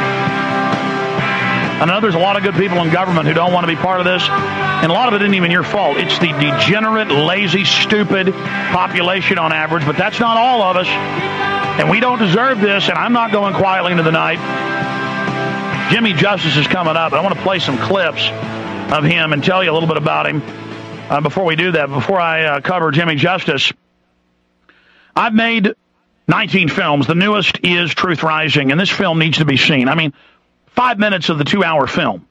I know there's a lot of good people in government who don't want to be part of this, and a lot of it isn't even your fault. It's the degenerate, lazy, stupid population on average, but that's not all of us. And we don't deserve this, and I'm not going quietly into the night. Jimmy Justice is coming up. I want to play some clips of him and tell you a little bit about him. Before we do that, before I cover Jimmy Justice, I've made 19 films. The newest is Truth Rising, and this film needs to be seen. I mean, 5 minutes of the 2-hour film,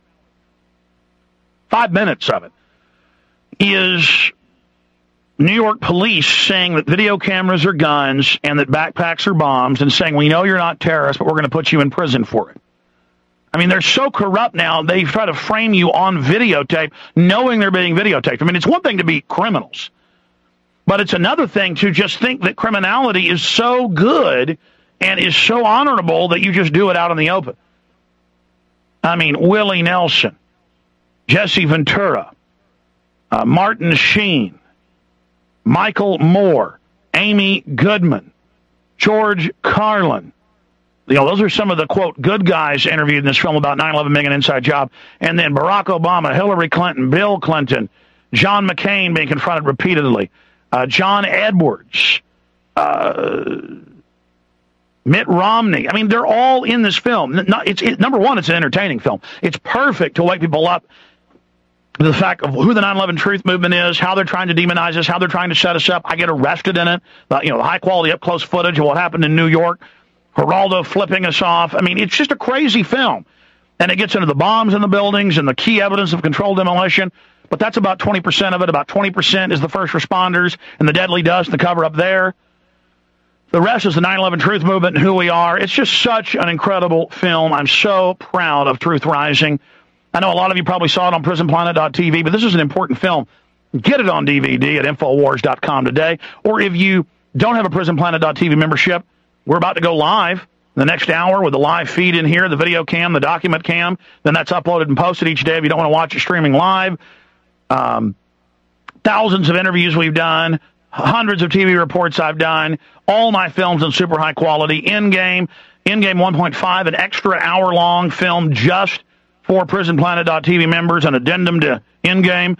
5 minutes of it, is New York police saying that video cameras are guns and that backpacks are bombs, and saying, we know you're not terrorists, but we're going to put you in prison for it. I mean, they're so corrupt now, they try to frame you on videotape, knowing they're being videotaped. I mean, it's one thing to be criminals, but it's another thing to just think that criminality is so good and is so honorable that you just do it out in the open. I mean, Willie Nelson, Jesse Ventura, Martin Sheen, Michael Moore, Amy Goodman, George Carlin. You know, those are some of the, quote, good guys interviewed in this film about 9/11 being an inside job. And then Barack Obama, Hillary Clinton, Bill Clinton, John McCain being confronted repeatedly, John Edwards, Mitt Romney. I mean, they're all in this film. Number one, it's an entertaining film. It's perfect to wake people up to the fact of who the 9/11 Truth Movement is, how they're trying to demonize us, how they're trying to set us up. I get arrested in it. The high-quality up-close footage of what happened in New York, Geraldo flipping us off. I mean, it's just a crazy film. And it gets into the bombs in the buildings and the key evidence of controlled demolition. But that's about 20% of it. About 20% is the first responders and the deadly dust and the cover-up there. The rest is the 9/11 Truth Movement and who we are. It's just such an incredible film. I'm so proud of Truth Rising. I know a lot of you probably saw it on PrisonPlanet.tv, but this is an important film. Get it on DVD at Infowars.com today. Or if you don't have a PrisonPlanet.tv membership, we're about to go live the next hour with the live feed in here, the video cam, the document cam. Then that's uploaded and posted each day if you don't want to watch it streaming live. Thousands of interviews we've done, hundreds of TV reports I've done, all my films in super high quality. Endgame 1.5, an extra hour-long film just for PrisonPlanet.tv members, an addendum to Endgame.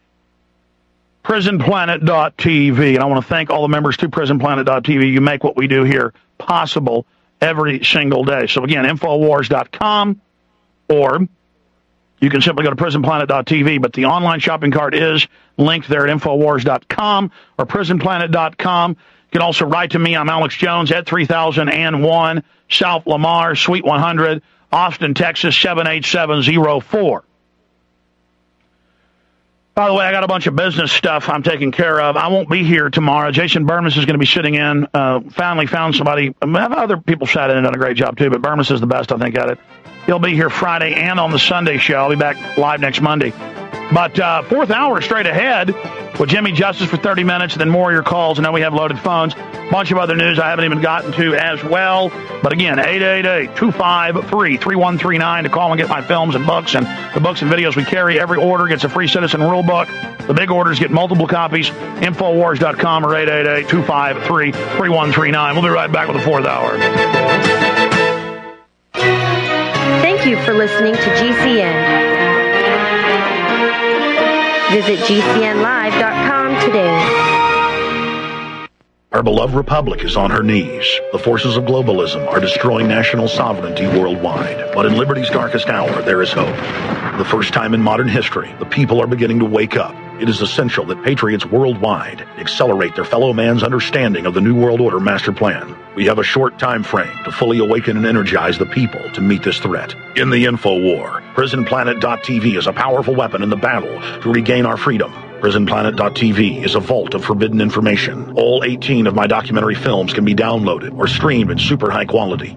PrisonPlanet.tv. And I want to thank all the members to PrisonPlanet.tv. You make what we do here possible every single day. So again, Infowars.com, or you can simply go to PrisonPlanet.tv, but the online shopping cart is linked there at Infowars.com or PrisonPlanet.com. You can also write to me. I'm Alex Jones at 3001 South Lamar, Suite 100, Austin, Texas, 78704. By the way, I got a bunch of business stuff I'm taking care of. I won't be here tomorrow. Jason Burmis is going to be sitting in. Finally found somebody. Other people sat in and done a great job, too, but Burmis is the best, I think, at it. He'll be here Friday and on the Sunday show. I'll be back live next Monday. But fourth hour straight ahead with Jimmy Justice for 30 minutes, then more of your calls. I know we have loaded phones. Bunch of other news I haven't even gotten to as well. But again, 888-253-3139 to call and get my films and books. And the books and videos we carry. Every order gets a free Citizen Rule book. The big orders get multiple copies. Infowars.com or 888-253-3139. We'll be right back with the fourth hour. Thank you for listening to GCN. Visit GCNlive.com today. Our beloved republic is on her knees. The forces of globalism are destroying national sovereignty worldwide. But in liberty's darkest hour, there is hope. For the first time in modern history, the people are beginning to wake up. It is essential that patriots worldwide accelerate their fellow man's understanding of the New World Order master plan. We have a short time frame to fully awaken and energize the people to meet this threat. In the info war, PrisonPlanet.tv is a powerful weapon in the battle to regain our freedom. PrisonPlanet.tv is a vault of forbidden information. All 18 of my documentary films can be downloaded or streamed in super high quality.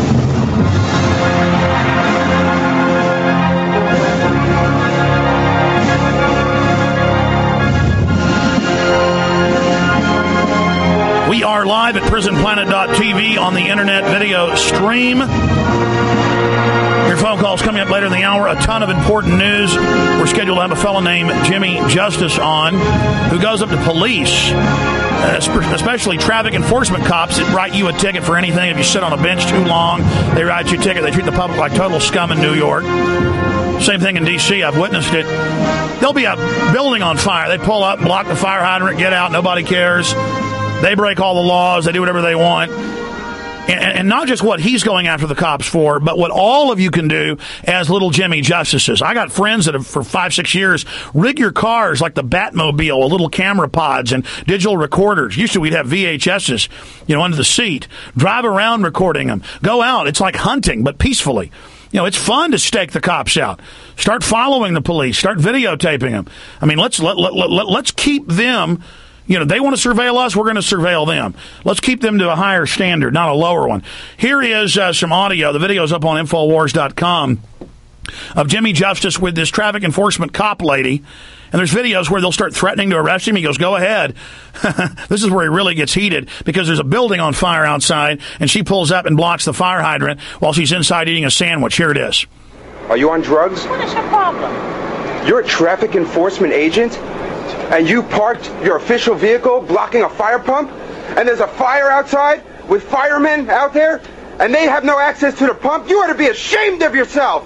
We are live at PrisonPlanet.tv on the internet video stream. Your phone calls coming up later in the hour. A ton of important news. We're scheduled to have a fellow named Jimmy Justice on who goes up to police, especially traffic enforcement cops that write you a ticket for anything. If you sit on a bench too long, they write you a ticket. They treat the public like total scum in New York. Same thing in D.C. I've witnessed it. There'll be a building on fire. They pull up, block the fire hydrant, get out. Nobody cares. They break all the laws. They do whatever they want. And not just what he's going after the cops for, but what all of you can do as little Jimmy Justices. I got friends that have, for 5-6 years, rig your cars like the Batmobile with little camera pods and digital recorders. Used to, we'd have VHSs, under the seat. Drive around recording them. Go out. It's like hunting, but peacefully. It's fun to stake the cops out. Start following the police. Start videotaping them. I mean, let's keep them. They want to surveil us, we're going to surveil them. Let's keep them to a higher standard, not a lower one. Here is some audio. The video's up on Infowars.com of Jimmy Justice with this traffic enforcement cop lady. And there's videos where they'll start threatening to arrest him. He goes, go ahead. This is where he really gets heated because there's a building on fire outside, and she pulls up and blocks the fire hydrant while she's inside eating a sandwich. Here it is. Are you on drugs? What is your problem? You're a traffic enforcement agent? And you parked your official vehicle blocking a fire pump, and there's a fire outside with firemen out there, and they have no access to the pump? You ought to be ashamed of yourself.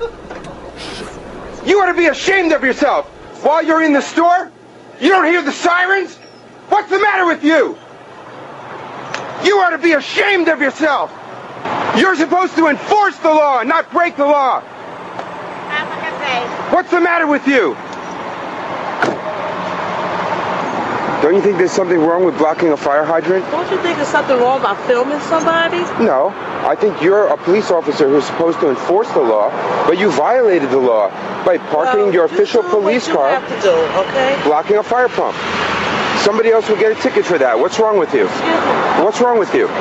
You ought to be ashamed of yourself. While you're in the store, you don't hear the sirens? What's the matter with you? You ought to be ashamed of yourself. You're supposed to enforce the law, not break the law. Have a good day. What's the matter with you? Don't you think there's something wrong with blocking a fire hydrant? Don't you think there's something wrong about filming somebody? No. I think you're a police officer who's supposed to enforce the law, but you violated the law by parking your official police car, have to do, okay? blocking a fire pump. Somebody else will get a ticket for that. What's wrong with you? What's wrong with you?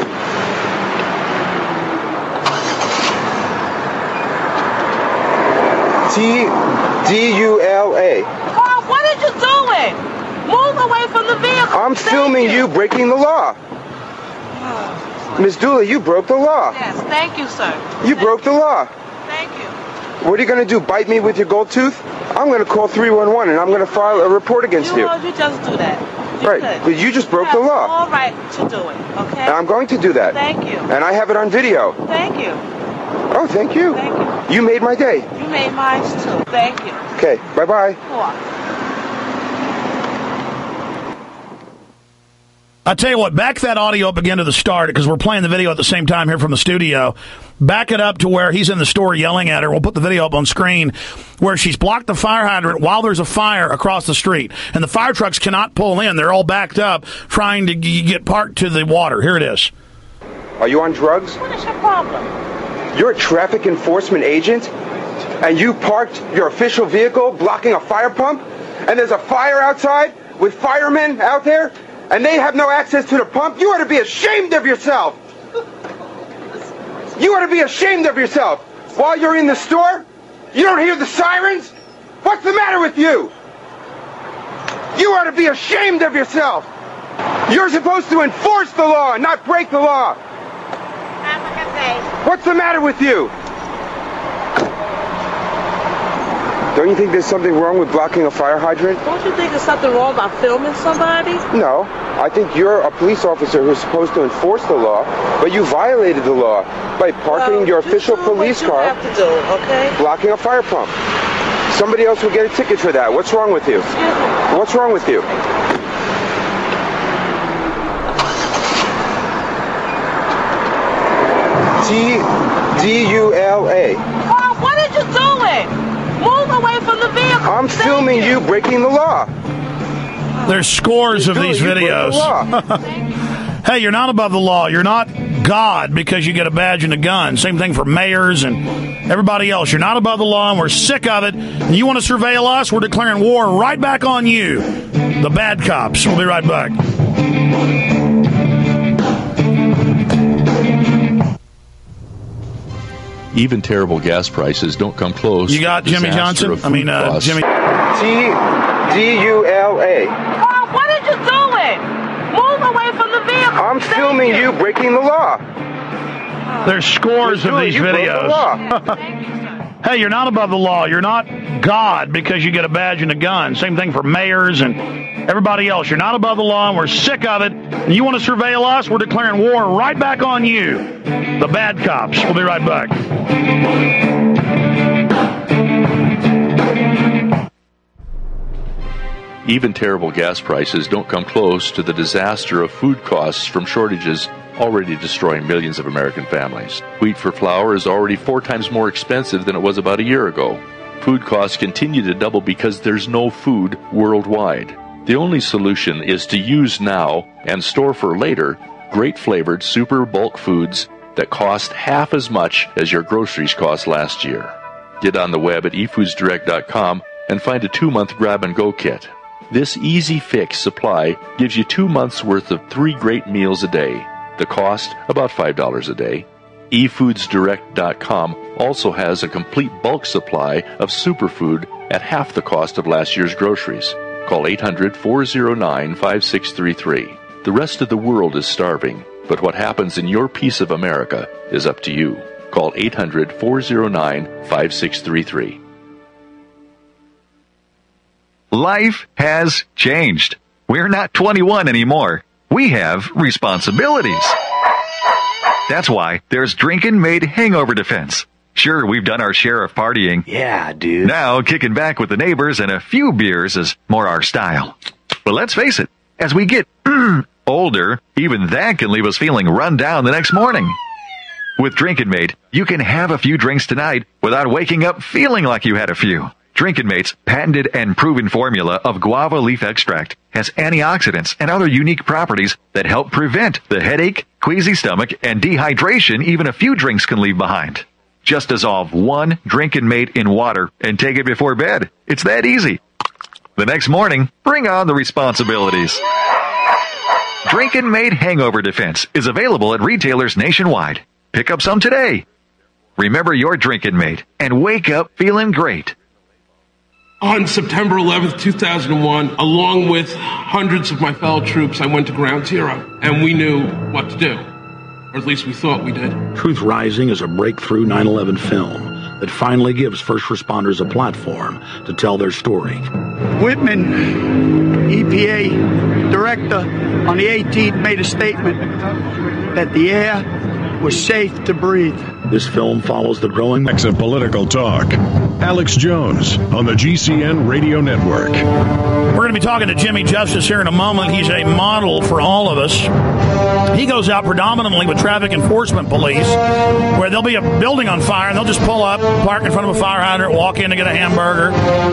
T-D-U-L-A. Carl, what are you doing? Move away from the vehicle. I'm filming you breaking the law. Ms. Dooley, you broke the law. Yes, thank you, sir. You broke the law. Thank you. What are you going to do, bite me with your gold tooth? I'm going to call 311 and I'm going to file a report against you. You just do that. Right, but you just broke the law. All right to do it, okay? And I'm going to do that. Thank you. And I have it on video. Thank you. Oh, thank you. Thank you. You made my day. You made mine too. Thank you. Okay, bye-bye. I tell you what, back that audio up again to the start, because we're playing the video at the same time here from the studio. Back it up to where he's in the store yelling at her. We'll put the video up on screen where she's blocked the fire hydrant while there's a fire across the street. And the fire trucks cannot pull in. They're all backed up trying to get parked to the water. Here it is. Are you on drugs? What is your problem? You're a traffic enforcement agent? And you parked your official vehicle blocking a fire pump? and there's a fire outside with firemen out there, and they have no access to the pump, you ought to be ashamed of yourself. You ought to be ashamed of yourself. While you're in the store, you don't hear the sirens? What's the matter with you? You ought to be ashamed of yourself. You're supposed to enforce the law, not break the law. What's the matter with you? Don't you think there's something wrong with blocking a fire hydrant? Don't you think there's something wrong about filming somebody? No. I think you're a police officer who's supposed to enforce the law, but you violated the law by parking your official police car, have to do, okay? blocking a fire pump. Somebody else will get a ticket for that. What's wrong with you? What's wrong with you? T-D-U-L-A. Carl, what are you doing? Move away from the vehicle. I'm filming you breaking the law. There's scores of these videos. Hey, you're not above the law. You're not God because you get a badge and a gun. Same thing for mayors and everybody else. You're not above the law, and we're sick of it. And you want to surveil us? We're declaring war right back on you, the bad cops. We'll be right back. Even terrible gas prices don't come close. You got Jimmy Johnson? Jimmy. T-D-U-L-A. Carl, what are you doing? Move away from the vehicle. I'm filming you breaking the law. There's scores of these videos. Hey, you're not above the law. You're not God because you get a badge and a gun. Same thing for mayors and everybody else. You're not above the law, and we're sick of it. And you want to surveil us? We're declaring war right back on you, the bad cops. We'll be right back. Even terrible gas prices don't come close to the disaster of food costs from shortages already destroying millions of American families. Wheat for flour is already 4 times more expensive than it was about a year ago. Food costs continue to double because there's no food worldwide. The only solution is to use now and store for later great flavored super bulk foods that cost half as much as your groceries cost last year. Get on the web at efoodsdirect.com and find a 2-month grab-and-go kit. This easy fix supply gives you 2 months' worth of 3 great meals a day. The cost, about $5 a day. efoodsdirect.com also has a complete bulk supply of superfood at half the cost of last year's groceries. Call 800-409-5633. The rest of the world is starving, but what happens in your piece of America is up to you. Call 800-409-5633. Life has changed. We're not 21 anymore. We have responsibilities. That's why there's Drinkin' Made Hangover Defense. Sure, we've done our share of partying. Yeah, dude. Now, kicking back with the neighbors and a few beers is more our style. But let's face it, as we get older, even that can leave us feeling run down the next morning. With Drinkin' Made, you can have a few drinks tonight without waking up feeling like you had a few. Drinkin' Mate's patented and proven formula of guava leaf extract has antioxidants and other unique properties that help prevent the headache, queasy stomach, and dehydration even a few drinks can leave behind. Just dissolve 1 Drinkin' Mate in water and take it before bed. It's that easy. The next morning, bring on the responsibilities. Drinkin' Made Hangover Defense is available at retailers nationwide. Pick up some today. Remember your Drinkin' Mate and wake up feeling great. On September 11th, 2001, along with hundreds of my fellow troops, I went to Ground Zero, and we knew what to do. Or at least we thought we did. Truth Rising is a breakthrough 9/11 film that finally gives first responders a platform to tell their story. Whitman, EPA director, on the 18th made a statement that the air was safe to breathe. This film follows the growing mix of political talk. Alex Jones on the GCN Radio Network. We're going to be talking to Jimmy Justice here in a moment. He's a model for all of us. He goes out predominantly with traffic enforcement police, where there'll be a building on fire, and they'll just pull up, park in front of a fire hydrant, walk in to get a hamburger.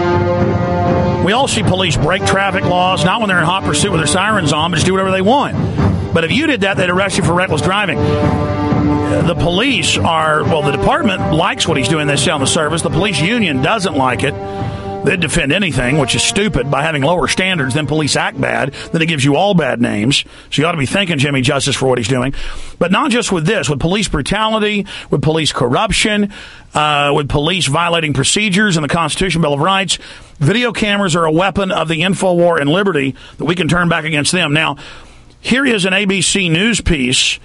We all see police break traffic laws, not when they're in hot pursuit with their sirens on, but just do whatever they want. But if you did that, they'd arrest you for reckless driving. The police are, well, the department likes what he's doing, they say on the service. The police union doesn't like it. they'd defend anything, which is stupid, by having lower standards. Then police act bad, then it gives you all bad names. So you ought to be thanking Jimmy Justice for what he's doing. But not just with this, with police brutality, with police corruption, with police violating procedures and the Constitution, Bill of Rights. Video cameras are a weapon of the info war and liberty that we can turn back against them. Now, here is an ABC News piece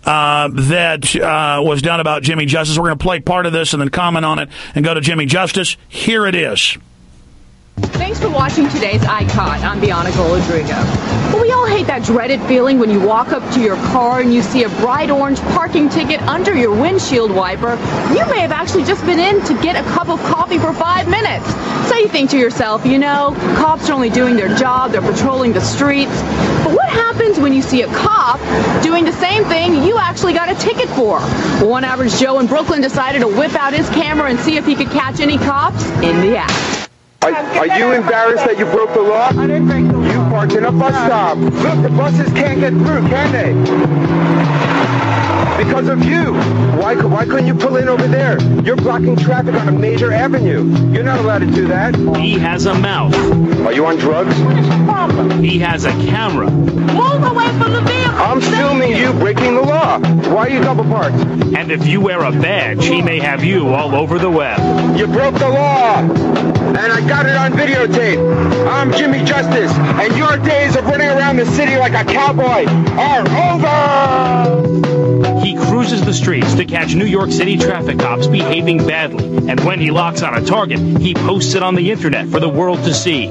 that was done about Jimmy Justice. We're going to play part of this and then comment on it and go to Jimmy Justice. Here it is. Thanks for watching today's iCaught. I'm Bianca Rodrigo. Well, we all hate that dreaded feeling when you walk up to your car and you see a bright orange parking ticket under your windshield wiper. You may have actually just been in to get a cup of coffee for 5 minutes. So you think to yourself, you know, cops are only doing their job, they're patrolling the streets. But what happens when you see a cop doing the same thing you actually got a ticket for? Well, one average Joe in Brooklyn decided to whip out his camera and see if he could catch any cops in the act. Are you embarrassed that you broke the law? I didn't break the law. You parked in a bus stop. Look, the buses can't get through, can they? Because of you. Why couldn't you pull in over there? You're blocking traffic on a major avenue. You're not allowed to do that. He has a mouth. Are you on drugs? What is your problem? He has a camera. Move away from the vehicle. I'm filming you breaking the law. Why are you double parked? And if you wear a badge, he may have you all over the web. You broke the law. And I got it on videotape. I'm Jimmy Justice, and your days of running around the city like a cowboy are over! He cruises the streets to catch New York City traffic cops behaving badly, and when he locks on a target, he posts it on the internet for the world to see.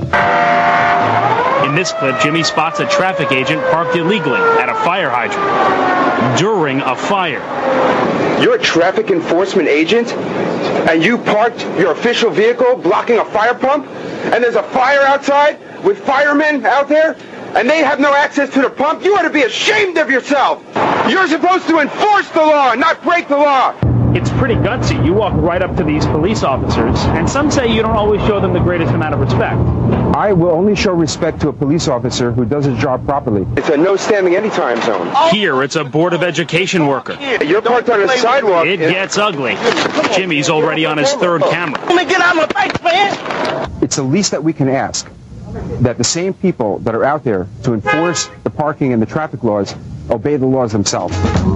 In this clip, Jimmy spots a traffic agent parked illegally at a fire hydrant during a fire. You're a traffic enforcement agent? And you parked your official vehicle blocking a fire pump? And there's a fire outside with firemen out there? And they have no access to the pump? You ought to be ashamed of yourself! You're supposed to enforce the law, not break the law! It's pretty gutsy. You walk right up to these police officers, and some say you don't always show them the greatest amount of respect. I will only show respect to a police officer who does his job properly. It's a no standing anytime zone. Here, it's a Board of Education worker. You're parked on a sidewalk. It gets ugly. Jimmy's already on his third camera. Let me get out of my face, man! It's the least that we can ask, that the same people that are out there to enforce the parking and the traffic laws obey the laws themselves.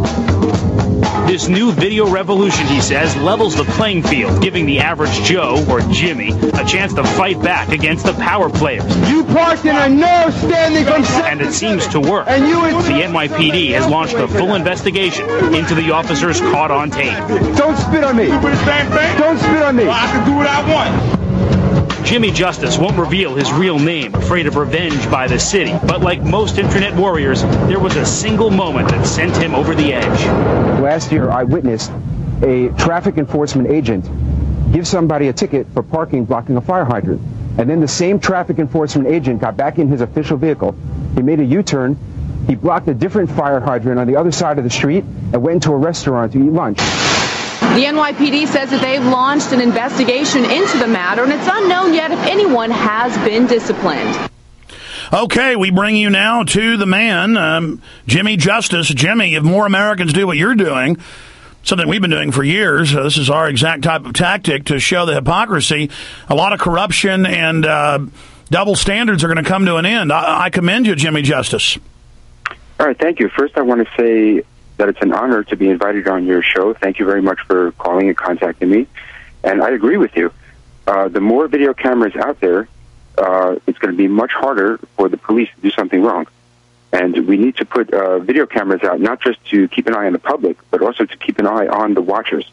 This new video revolution, he says, levels the playing field, giving the average Joe, or Jimmy, a chance to fight back against the power players. You parked in a no standing from... And it seems to work. And the NYPD has launched a full investigation into the officers caught on tape. Don't spit on me. Don't spit on me. I can do what I want. Jimmy Justice won't reveal his real name, afraid of revenge by the city. But like most internet warriors, there was a single moment that sent him over the edge. Last year, I witnessed a traffic enforcement agent give somebody a ticket for parking blocking a fire hydrant. And then the same traffic enforcement agent got back in his official vehicle. He made a U-turn. He blocked a different fire hydrant on the other side of the street and went into a restaurant to eat lunch. The NYPD says that they've launched an investigation into the matter, and it's unknown yet if anyone has been disciplined. Okay, we bring you now to the man, Jimmy Justice. Jimmy, if more Americans do what you're doing, something we've been doing for years, this is our exact type of tactic to show the hypocrisy, a lot of corruption and double standards are going to come to an end. I commend you, Jimmy Justice. All right, thank you. First, I want to say that it's an honor to be invited on your show. Thank you very much for calling and contacting me. And I agree with you. The more video cameras out there, it's going to be much harder for the police to do something wrong. And we need to put video cameras out, not just to keep an eye on the public, but also to keep an eye on the watchers.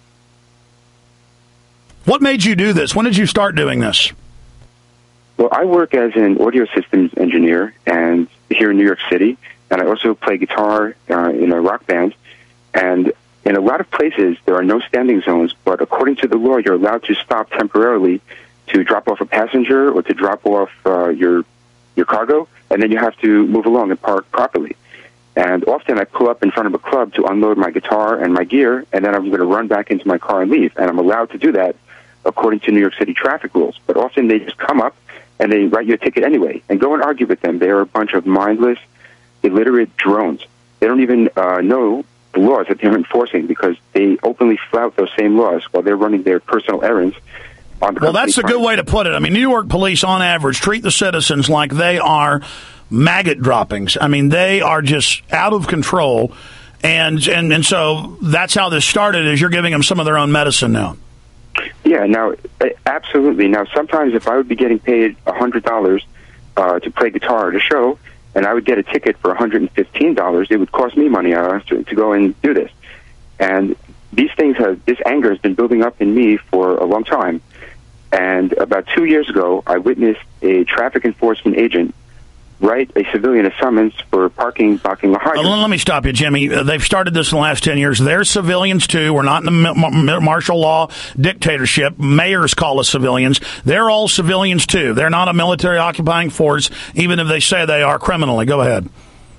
What made you do this? When did you start doing this? Well, I work as an audio systems engineer and here in New York City, and I also play guitar in a rock band. And in a lot of places, there are no standing zones, but according to the law, you're allowed to stop temporarily to drop off a passenger or to drop off your cargo, and then you have to move along and park properly. And often I pull up in front of a club to unload my guitar and my gear, and then I'm going to run back into my car and leave. And I'm allowed to do that according to New York City traffic rules. But often they just come up and they write you a ticket anyway. And go and argue with them. They are a bunch of mindless, illiterate drones. They don't even know the laws that they're enforcing because they openly flout those same laws while they're running their personal errands on the Well, that's a good way to put it. I mean, New York police, on average, treat the citizens like they are maggot droppings. I mean, they are just out of control. And so that's how this started, is you're giving them some of their own medicine now. Yeah, now, absolutely. Now, sometimes if I would be getting paid $100 to play guitar at a show, and I would get a ticket for $115, it would cost me money to go and do this. And this anger has been building up in me for a long time. And about 2 years ago, I witnessed a traffic enforcement agent write a civilian a summons for blocking a hydrant. Let me stop you, Jimmy. They've started this in the last 10 years. They're civilians, too. We're not in the martial law dictatorship. Mayors call us civilians. They're all civilians, too. They're not a military occupying force, even if they say they are criminally. Go ahead.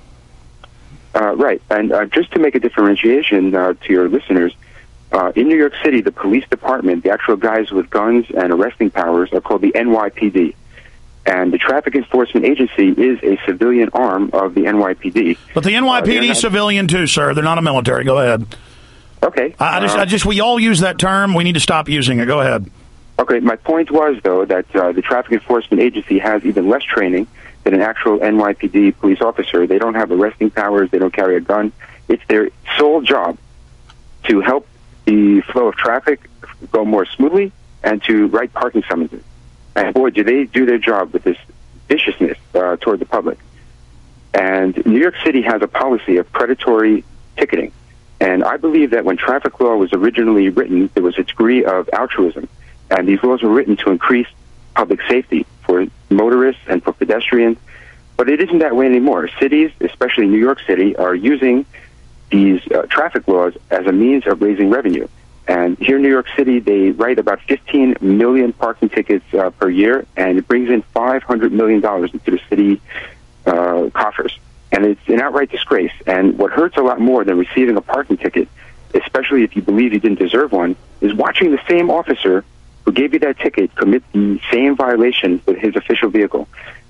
Right. And just to make a differentiation to your listeners, in New York City, the police department, the actual guys with guns and arresting powers, are called the NYPD. And the Traffic Enforcement Agency is a civilian arm of the NYPD. But the NYPD is civilian too, sir. They're not a military. Go ahead. Okay. We all use that term. We need to stop using it. Go ahead. Okay. My point was, though, that the Traffic Enforcement Agency has even less training than an actual NYPD police officer. They don't have arresting powers. They don't carry a gun. It's their sole job to help the flow of traffic go more smoothly and to write parking summonses. And boy, do they do their job with this viciousness toward the public. And New York City has a policy of predatory ticketing. And I believe that when traffic law was originally written, there was a degree of altruism. And these laws were written to increase public safety for motorists and for pedestrians. But it isn't that way anymore. Cities, especially New York City, are using these traffic laws as a means of raising revenue. And here in New York City, they write about 15 million parking tickets per year, and it brings in $500 million into the city coffers. And it's an outright disgrace. And what hurts a lot more than receiving a parking ticket, especially if you believe you didn't deserve one, is watching the same officer who gave you that ticket commit the same violation with his official vehicle.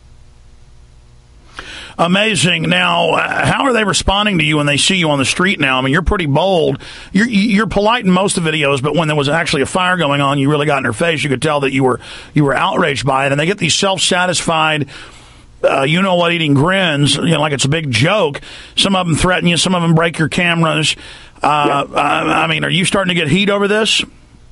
Amazing. Now, how are they responding to you when they see you on the street now? I mean, you're pretty bold. You're polite in most of the videos, but when there was actually a fire going on, you really got in their face. You could tell that you were outraged by it. And they get these self-satisfied, eating grins, like it's a big joke. Some of them threaten you. Some of them break your cameras. I mean, are you starting to get heat over this?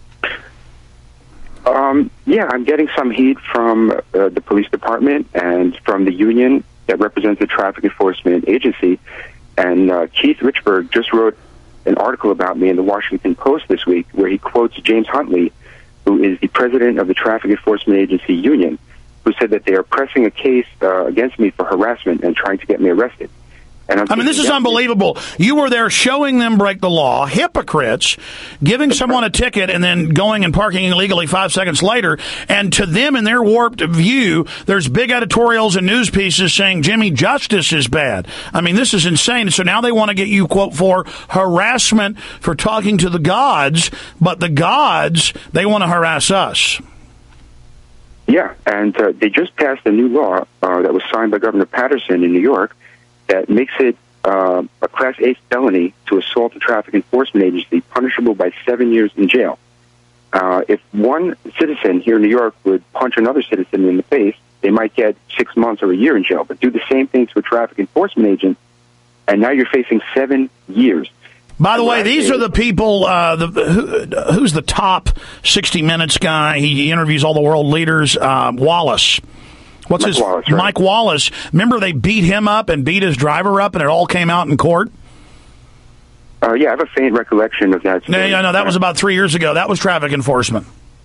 Yeah, I'm getting some heat from the police department and from the union that represents the Traffic Enforcement Agency. And Keith Richburg just wrote an article about me in the Washington Post this week where he quotes James Huntley, who is the president of the Traffic Enforcement Agency Union, who said that they are pressing a case against me for harassment and trying to get me arrested. And I mean, this is unbelievable. You were there showing them break the law, hypocrites, giving someone a ticket and then going and parking illegally 5 seconds later. And to them, in their warped view, there's big editorials and news pieces saying, Jimmy, justice is bad. I mean, this is insane. So now they want to get you, quote, for harassment for talking to the gods. But the gods, they want to harass us. Yeah, and they just passed a new law that was signed by Governor Patterson in New York that makes it a Class A felony to assault a traffic enforcement agency, punishable by 7 years in jail. If one citizen here in New York would punch another citizen in the face, they might get 6 months or a year in jail. But do the same thing to a traffic enforcement agent, and now you're facing 7 years. By the way, these are the people, who's the top 60 Minutes guy? He interviews all the world leaders, Wallace. What's Mike Wallace, right? Mike Wallace. Remember they beat him up and beat his driver up and it all came out in court? Yeah, I have a faint recollection of that. No, that was about 3 years ago. That was traffic enforcement.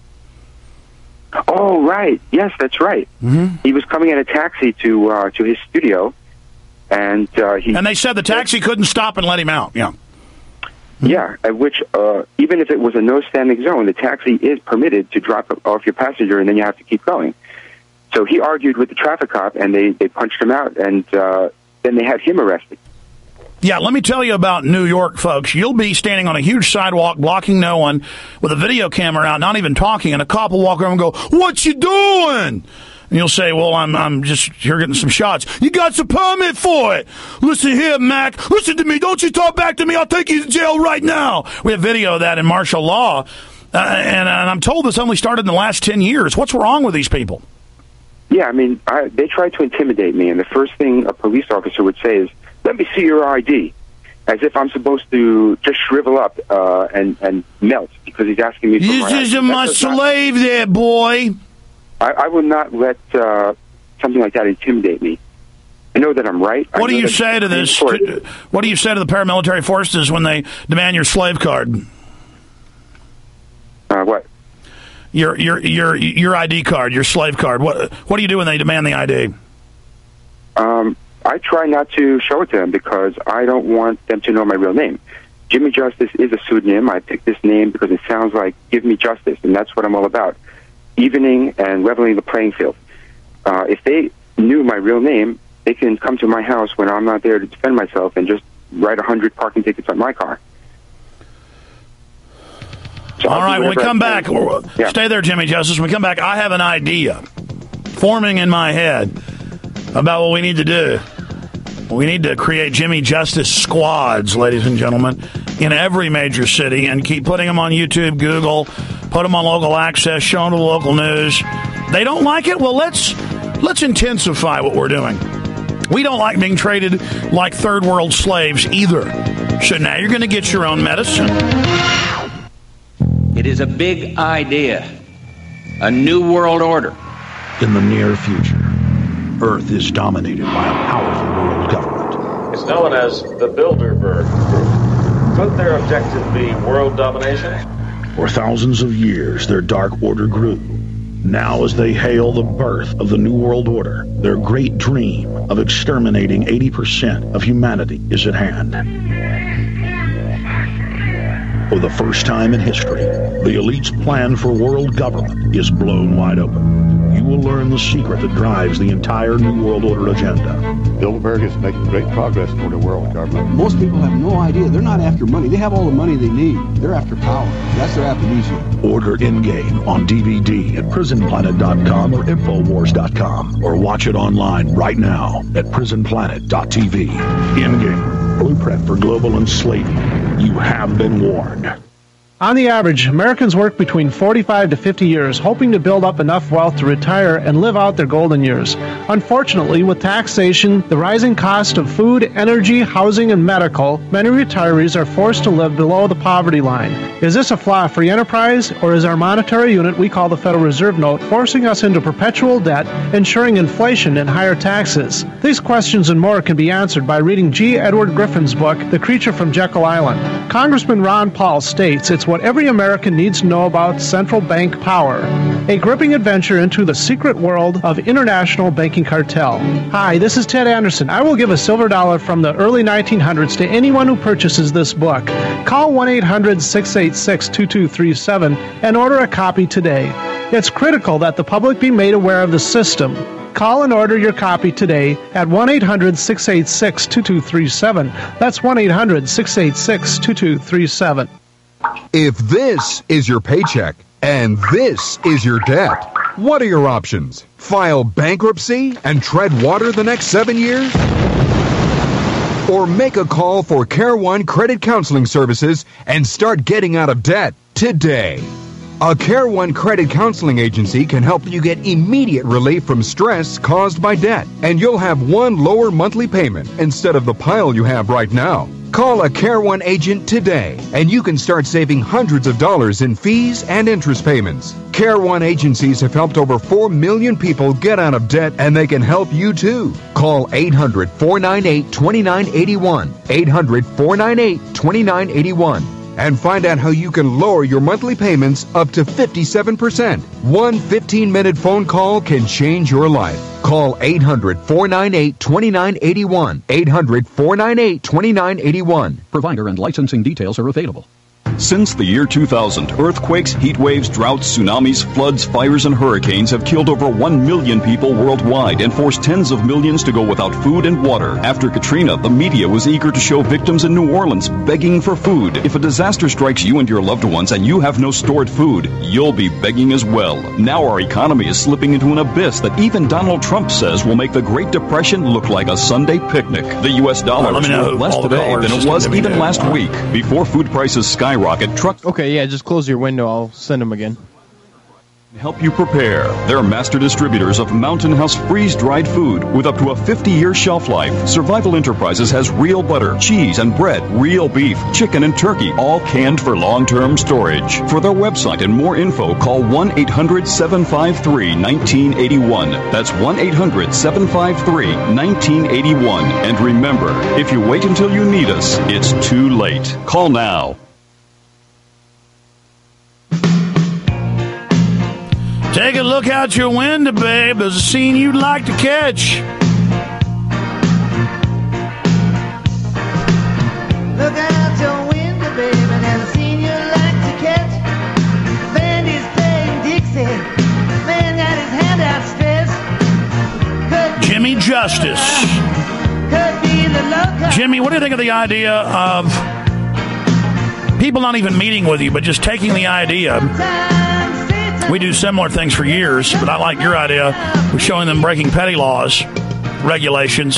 Oh, right. Yes, that's right. Mm-hmm. He was coming in a taxi to his studio, and and they said the taxi couldn't stop and let him out, yeah. Yeah, at which, even if it was a no-standing zone, the taxi is permitted to drop off your passenger and then you have to keep going. So he argued with the traffic cop, and they punched him out, and then they had him arrested. Yeah, let me tell you about New York, folks. You'll be standing on a huge sidewalk, blocking no one, with a video camera out, not even talking, and a cop will walk over and go, "What you doing?" And you'll say, well, I'm just here getting some shots. You got some permit for it. Listen here, Mac. Listen to me. Don't you talk back to me. I'll take you to jail right now. We have video of that in martial law. And I'm told this only started in the last 10 years. What's wrong with these people? Yeah, I mean, they tried to intimidate me, and the first thing a police officer would say is, "Let me see your ID," as if I'm supposed to just shrivel up and melt because he's asking me for my ID. This is my slave there, boy. I will not let something like that intimidate me. I know that I'm right. What do you say to this? What do you say to the paramilitary forces when they demand your slave card? What? Your ID card, your slave card. What do you do when they demand the ID? I try not to show it to them because I don't want them to know my real name. Jimmy Justice is a pseudonym. I picked this name because it sounds like give me justice, and that's what I'm all about. Evening and leveling the playing field. If they knew my real name, they can come to my house when I'm not there to defend myself and just write 100 parking tickets on my car. So all right, when we come back, stay there, Jimmy Justice. When we come back, I have an idea forming in my head about what we need to do. We need to create Jimmy Justice squads, ladies and gentlemen, in every major city and keep putting them on YouTube, Google, put them on local access, show them to the local news. They don't like it? Well, let's intensify what we're doing. We don't like being treated like third world slaves either. So now you're going to get your own medicine. It is a big idea. A new world order. In the near future, Earth is dominated by a powerful world government. It's known as the Bilderberg Group. Could their objective be world domination? For thousands of years, their dark order grew. Now, as they hail the birth of the New World Order, their great dream of exterminating 80% of humanity is at hand. For the first time in history, the elite's plan for world government is blown wide open. You will learn the secret that drives the entire New World Order agenda. Bilderberg is making great progress toward a world government. Most people have no idea. They're not after money. They have all the money they need. They're after power. That's their aphrodisiac. Order Endgame on DVD at prisonplanet.com or Infowars.com, or watch it online right now at prisonplanet.tv. Endgame, blueprint for global enslavement. You have been warned. On the average, Americans work between 45 to 50 years, hoping to build up enough wealth to retire and live out their golden years. Unfortunately, with taxation, the rising cost of food, energy, housing, and medical, many retirees are forced to live below the poverty line. Is this a flaw for free enterprise, or is our monetary unit we call the Federal Reserve Note forcing us into perpetual debt, ensuring inflation and higher taxes? These questions and more can be answered by reading G. Edward Griffin's book, The Creature from Jekyll Island. Congressman Ron Paul states it's what every American needs to know about central bank power. A gripping adventure into the secret world of international banking cartel. Hi, this is Ted Anderson. I will give a silver dollar from the early 1900s to anyone who purchases this book. Call 1-800-686-2237 and order a copy today. It's critical that the public be made aware of the system. Call and order your copy today at 1-800-686-2237. That's 1-800-686-2237. If this is your paycheck and this is your debt, what are your options? File bankruptcy and tread water the next 7 years? Or make a call for Care One Credit Counseling Services and start getting out of debt today. A Care One Credit Counseling Agency can help you get immediate relief from stress caused by debt, and you'll have one lower monthly payment instead of the pile you have right now. Call a Care One agent today, and you can start saving hundreds of dollars in fees and interest payments. Care One agencies have helped over 4 million people get out of debt, and they can help you too. Call 800-498-2981, 800-498-2981, and find out how you can lower your monthly payments up to 57%. One 15-minute phone call can change your life. Call 800-498-2981, 800-498-2981. Provider and licensing details are available. Since the year 2000, earthquakes, heat waves, droughts, tsunamis, floods, fires, and hurricanes have killed over 1 million people worldwide and forced tens of millions to go without food and water. After Katrina, the media was eager to show victims in New Orleans begging for food. If a disaster strikes you and your loved ones and you have no stored food, you'll be begging as well. Now our economy is slipping into an abyss that even Donald Trump says will make the Great Depression look like a Sunday picnic. The U.S. dollar is worth less today than it was even last week. Before food prices skyrocketed, skyrocket truck. Okay, yeah, just close your window. I'll send them again. Help you prepare. They're master distributors of Mountain House freeze-dried food with up to a 50-year shelf life. Survival Enterprises has real butter, cheese, and bread, real beef, chicken, and turkey, all canned for long-term storage. For their website and more info, call 1-800-753-1981. That's 1-800-753-1981. And remember, if you wait until you need us, it's too late. Call now. Take a look out your window, babe. There's a scene you'd like to catch. Look out your window, babe, and there's a scene you'd like to catch. Bandy's playing Dixie. Man got his hand outstretched. Jimmy Justice. Could be the local. Jimmy, what do you think of the idea of people not even meeting with you, but just taking the idea? We do similar things for years, but I like your idea of showing them breaking petty laws, regulations.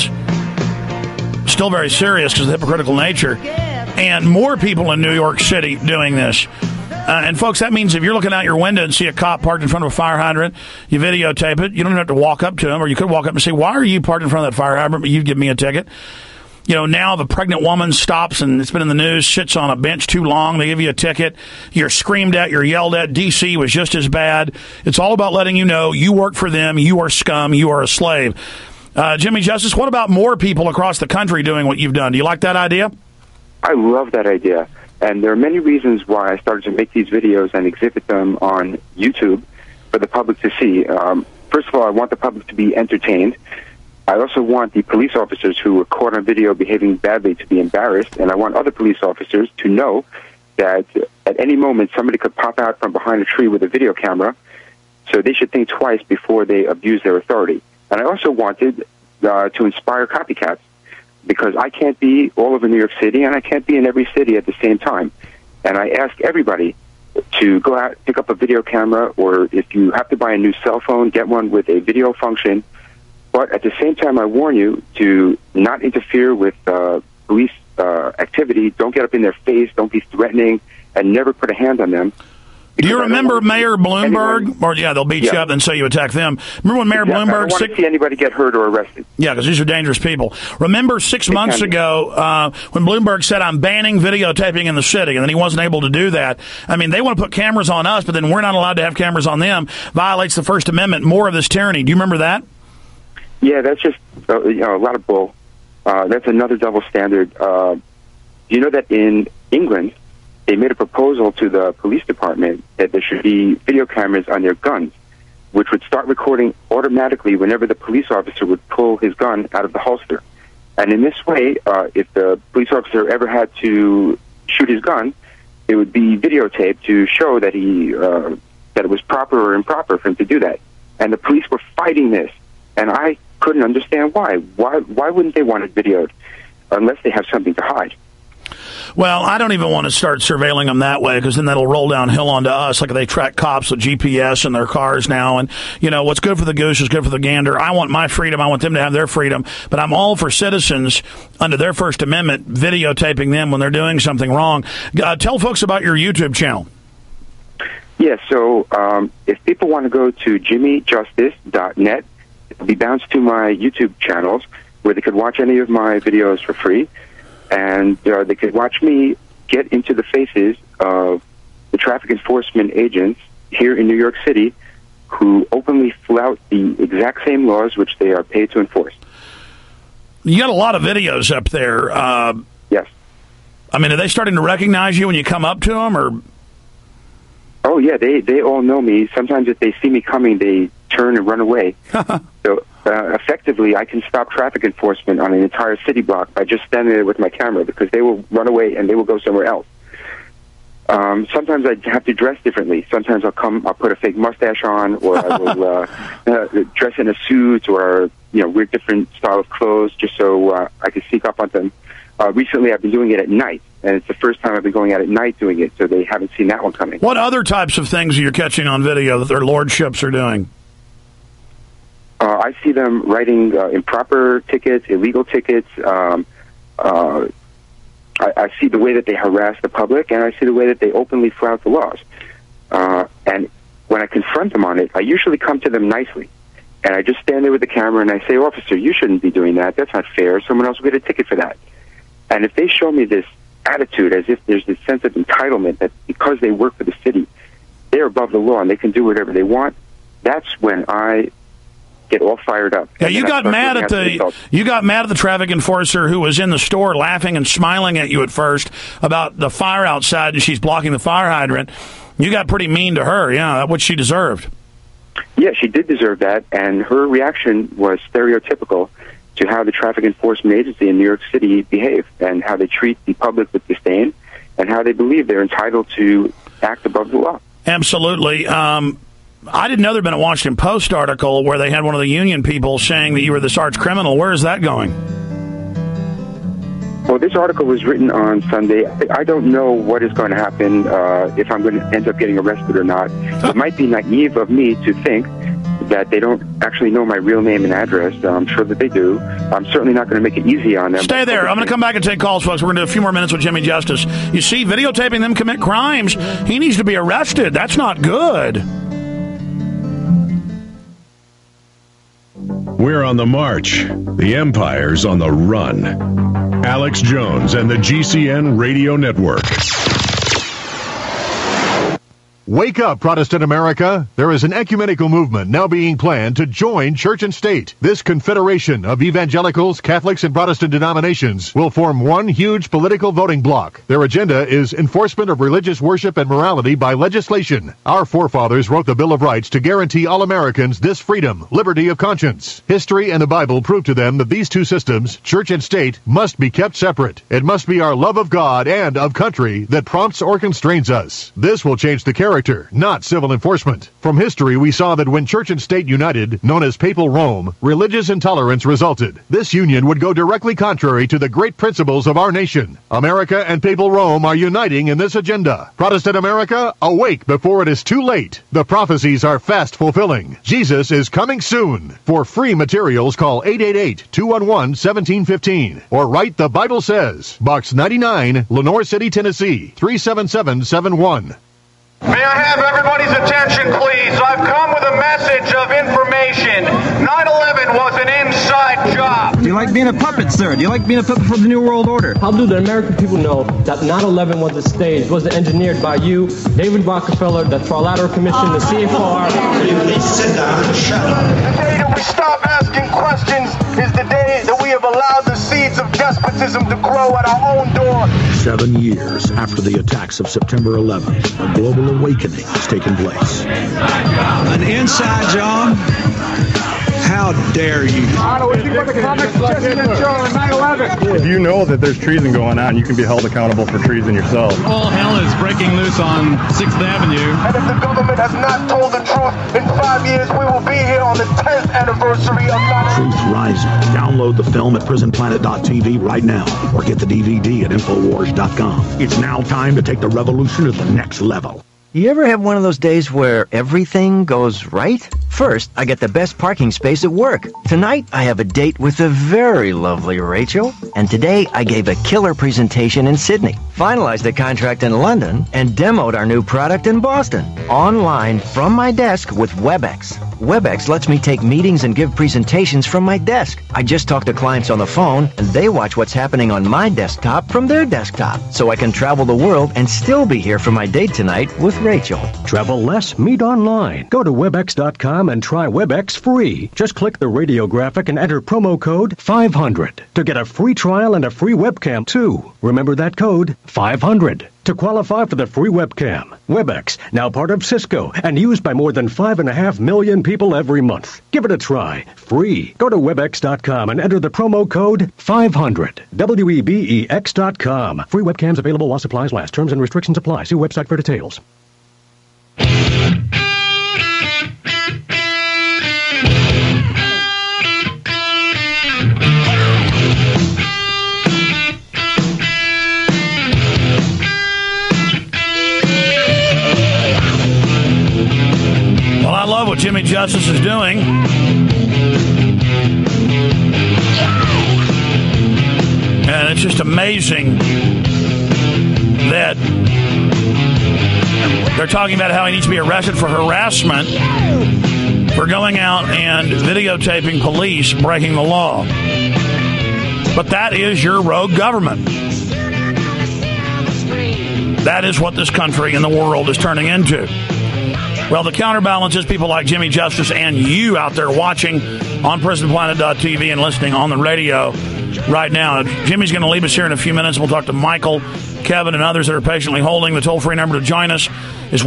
Still very serious because of the hypocritical nature. And more people in New York City doing this. And, folks, that means if you're looking out your window and see a cop parked in front of a fire hydrant, you videotape it. You don't even have to walk up to him, or you could walk up and say, why are you parked in front of that fire hydrant, but you give me a ticket? You know, now if a pregnant woman stops, and it's been in the news, sits on a bench too long, they give you a ticket. You're screamed at, you're yelled at. D.C. was just as bad. It's all about letting you know you work for them, you are scum, you are a slave. Jimmy Justice, what about more people across the country doing what you've done? Do you like that idea? I love that idea. And there are many reasons why I started to make these videos and exhibit them on YouTube for the public to see. First of all, I want the public to be entertained. I also want the police officers who were caught on video behaving badly to be embarrassed, and I want other police officers to know that at any moment somebody could pop out from behind a tree with a video camera, so they should think twice before they abuse their authority. And I also wanted to inspire copycats, because I can't be all over New York City, and I can't be in every city at the same time. And I ask everybody to go out, pick up a video camera, or if you have to buy a new cell phone, get one with a video function. But at the same time, I warn you to not interfere with police activity. Don't get up in their face. Don't be threatening, and never put a hand on them. Do you remember Mayor Bloomberg? Or they'll beat you up and say you attack them. Remember when Mayor Bloomberg? I don't want to see anybody get hurt or arrested. Yeah, because these are dangerous people. Remember 6 months ago when Bloomberg said, I'm banning videotaping in the city, and then he wasn't able to do that. I mean, they want to put cameras on us, but then we're not allowed to have cameras on them. Violates the First Amendment. More of this tyranny. Do you remember that? Yeah, that's just a lot of bull. That's another double standard. You know that in England, they made a proposal to the police department that there should be video cameras on their guns, which would start recording automatically whenever the police officer would pull his gun out of the holster. And in this way, if the police officer ever had to shoot his gun, it would be videotaped to show that that it was proper or improper for him to do that. And the police were fighting this, and I couldn't understand why. Why wouldn't they want it videoed unless they have something to hide? Well, I don't even want to start surveilling them that way, because then that'll roll downhill onto us. Like they track cops with GPS in their cars now. And, you know, what's good for the goose is good for the gander. I want my freedom. I want them to have their freedom. But I'm all for citizens under their First Amendment videotaping them when they're doing something wrong. Tell folks about your YouTube channel. Yeah, so if people want to go to jimmyjustice.net, it'll be bounced to my YouTube channels where they could watch any of my videos for free. And they could watch me get into the faces of the traffic enforcement agents here in New York City who openly flout the exact same laws which they are paid to enforce. You got a lot of videos up there. Yes. I mean, are they starting to recognize you when you come up to them? Or? Oh, yeah, they all know me. Sometimes if they see me coming, they turn and run away. So effectively, I can stop traffic enforcement on an entire city block by just standing there with my camera, because they will run away and they will go somewhere else. Sometimes I have to dress differently. Sometimes I'll put a fake mustache on, or I will dress in a suit, or wear different style of clothes just so I can sneak up on them. Recently, I've been doing it at night, and it's the first time I've been going out at night doing it, so they haven't seen that one coming. What other types of things are you catching on video that their lordships are doing? I see them writing improper tickets, illegal tickets, I see the way that they harass the public, and I see the way that they openly flout the laws. And when I confront them on it, I usually come to them nicely. And I just stand there with the camera and I say, officer, you shouldn't be doing that. That's not fair. Someone else will get a ticket for that. And if they show me this attitude as if there's this sense of entitlement that because they work for the city, they're above the law and they can do whatever they want, that's when I get all fired up. Yeah, you got mad at the traffic enforcer who was in the store laughing and smiling at you at first about the fire outside and she's blocking the fire hydrant. You got pretty mean to her. Yeah, that's what she deserved. Yeah, she did deserve that, and her reaction was stereotypical to how the traffic enforcement agency in New York City behave and how they treat the public with disdain and how they believe they're entitled to act above the law. Absolutely. I didn't know there'd been a Washington Post article where they had one of the union people saying that you were this arch criminal. Where is that going? Well, this article was written on Sunday. I don't know what is going to happen, if I'm going to end up getting arrested or not. It might be naive of me to think that they don't actually know my real name and address. I'm sure that they do. I'm certainly not going to make it easy on them. Stay there. I'm going to come back and take calls, folks. We're going to do a few more minutes with Jimmy Justice. You see, videotaping them commit crimes, he needs to be arrested. That's not good. We're on the march. The empire's on the run. Alex Jones and the GCN Radio Network. Wake up, Protestant America. There is an ecumenical movement now being planned to join church and state. This confederation of evangelicals, Catholics, and Protestant denominations will form one huge political voting bloc. Their agenda is enforcement of religious worship and morality by legislation. Our forefathers wrote the Bill of Rights to guarantee all Americans this freedom, liberty of conscience. History and the Bible prove to them that these two systems, church and state, must be kept separate. It must be our love of God and of country that prompts or constrains us. This will change the character, not civil enforcement. From history, we saw that when church and state united, known as Papal Rome, religious intolerance resulted. This union would go directly contrary to the great principles of our nation. America and Papal Rome are uniting in this agenda. Protestant America, awake before it is too late. The prophecies are fast fulfilling. Jesus is coming soon. For free materials, call 888-211-1715 or write The Bible Says, Box 99, Lenore City, Tennessee, 37771. May I have everybody's attention, please? I've come with a message of information. 9/11 was an inside job. Do you like being a puppet, sir? Do you like being a puppet for the New World Order? How do the American people know that 9/11 was a stage, was engineered by you, David Rockefeller, the Trilateral Commission, the CFR? Please sit down and shut up. The day that we stop asking questions is the day that we have allowed the seeds of despotism to grow at our own door. 7 years after the attacks of September 11th, a global awakening has taken place. An inside job? How dare you? If you know that there's treason going on, you can be held accountable for treason yourself. All hell is breaking loose on 6th Avenue. And if the government has not told the truth, in 5 years we will be here on the 10th anniversary of 9/11. Truth Rising. Download the film at prisonplanet.tv right now or get the DVD at Infowars.com. It's now time to take the revolution to the next level. You ever have one of those days where everything goes right? First, I get the best parking space at work. Tonight, I have a date with the very lovely Rachel. And today, I gave a killer presentation in Sydney, finalized the contract in London, and demoed our new product in Boston. Online, from my desk with WebEx. WebEx lets me take meetings and give presentations from my desk. I just talk to clients on the phone, and they watch what's happening on my desktop from their desktop. So I can travel the world and still be here for my date tonight with Rachel. Travel less, meet online. Go to WebEx.com and try WebEx free. Just click the radio graphic and enter promo code 500 to get a free trial and a free webcam too. Remember that code, 500. To qualify for the free webcam. WebEx, now part of Cisco and used by more than 5.5 million people every month. Give it a try. Free. Go to WebEx.com and enter the promo code 500. WEBEX.com. Free webcams available while supplies last. Terms and restrictions apply. See website for details. Well, I love what Jimmy Justice is doing. And it's just amazing that they're talking about how he needs to be arrested for harassment for going out and videotaping police breaking the law. But that is your rogue government. That is what this country and the world is turning into. Well, the counterbalance is people like Jimmy Justice and you out there watching on PrisonPlanet.tv and listening on the radio right now. Jimmy's going to leave us here in a few minutes. We'll talk to Michael, Kevin, and others that are patiently holding. The toll-free number to join us is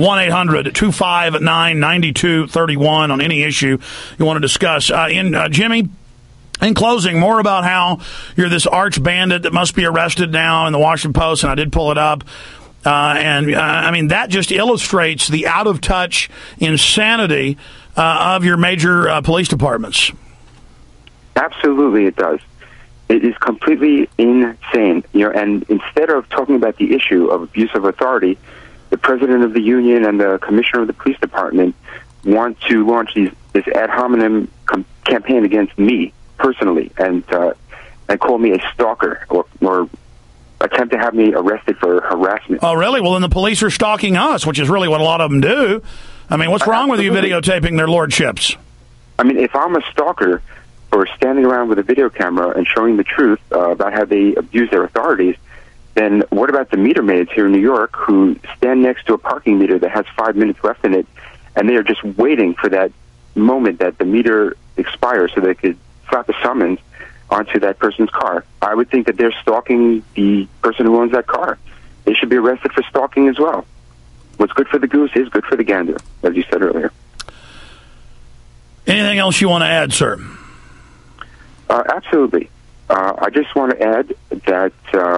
1-800-259-9231 on any issue you want to discuss. Jimmy, in closing, more about how you're this arch bandit that must be arrested now in the Washington Post, and I did pull it up. I mean, that just illustrates the out-of-touch insanity of your major police departments. Absolutely, it does. It is completely insane. And instead of talking about the issue of abuse of authority, the president of the union and the commissioner of the police department want to launch this ad hominem campaign against me personally, and call me a stalker or attempt to have me arrested for harassment. Oh, really? Well, then the police are stalking us, which is really what a lot of them do. I mean, what's wrong with you videotaping their lordships? I mean, if I'm a stalker for standing around with a video camera and showing the truth about how they abuse their authorities, then what about the meter maids here in New York who stand next to a parking meter that has 5 minutes left in it, and they are just waiting for that moment that the meter expires so they could slap a summons onto that person's car? I would think that they're stalking the person who owns that car. They should be arrested for stalking as well. What's good for the goose is good for the gander, as you said earlier. Anything else you want to add, sir? Absolutely. I just want to add that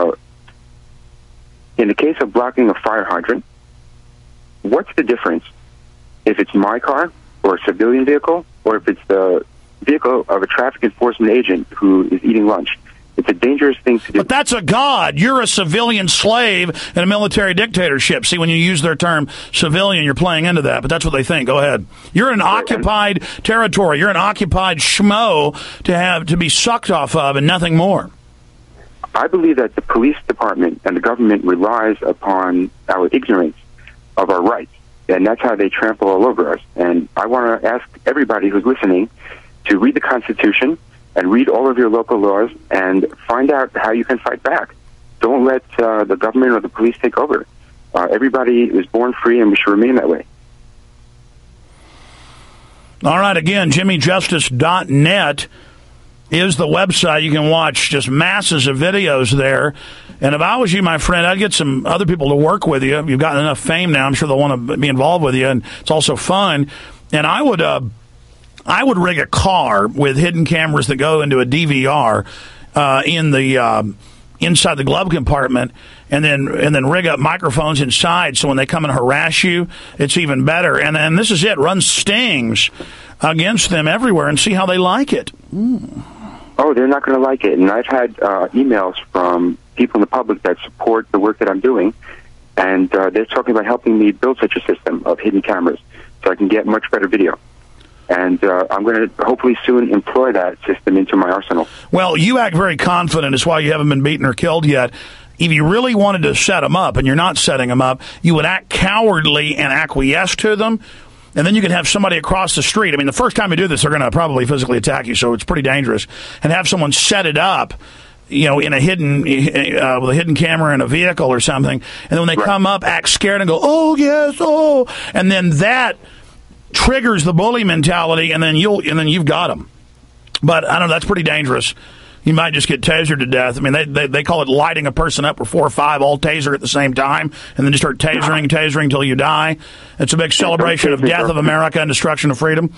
in the case of blocking a fire hydrant, what's the difference if it's my car or a civilian vehicle or if it's the vehicle of a traffic enforcement agent who is eating lunch? It's a dangerous thing to do. But that's a god. You're a civilian slave in a military dictatorship. See, when you use their term civilian, you're playing into that, but that's what they think. Go ahead. You're an occupied territory. You're an occupied schmo to be sucked off of and nothing more. I believe that the police department and the government relies upon our ignorance of our rights, and that's how they trample all over us. And I want to ask everybody who's listening to read the Constitution and read all of your local laws and find out how you can fight back. Don't let the government or the police take over. Everybody is born free, and we should remain that way. All right, again, JimmyJustice.net is the website. You can watch just masses of videos there. And if I was you, my friend, I'd get some other people to work with you. You've gotten enough fame now. I'm sure they'll want to be involved with you, and it's also fun. And I would rig a car with hidden cameras that go into a DVR in the inside the glove compartment, and then rig up microphones inside, so when they come and harass you, it's even better. And this is it. Run stings against them everywhere and see how they like it. Oh, they're not going to like it. And I've had emails from people in the public that support the work that I'm doing, and they're talking about helping me build such a system of hidden cameras so I can get much better video. And I'm going to hopefully soon employ that system into my arsenal. Well, you act very confident. It's why you haven't been beaten or killed yet. If you really wanted to set them up, and you're not setting them up, you would act cowardly and acquiesce to them, and then you can have somebody across the street. I mean, the first time you do this, they're going to probably physically attack you, so it's pretty dangerous. And have someone set it up, in a hidden with a hidden camera in a vehicle or something, and then when they come up, act scared and go, "Oh yes, oh," and then that triggers the bully mentality, and then you've got them. But I don't know, that's pretty dangerous. You might just get tasered to death. I mean, they call it lighting a person up with 4 or 5 all taser at the same time, and then just start tasering until you die. It's a big celebration of death of America and destruction of freedom.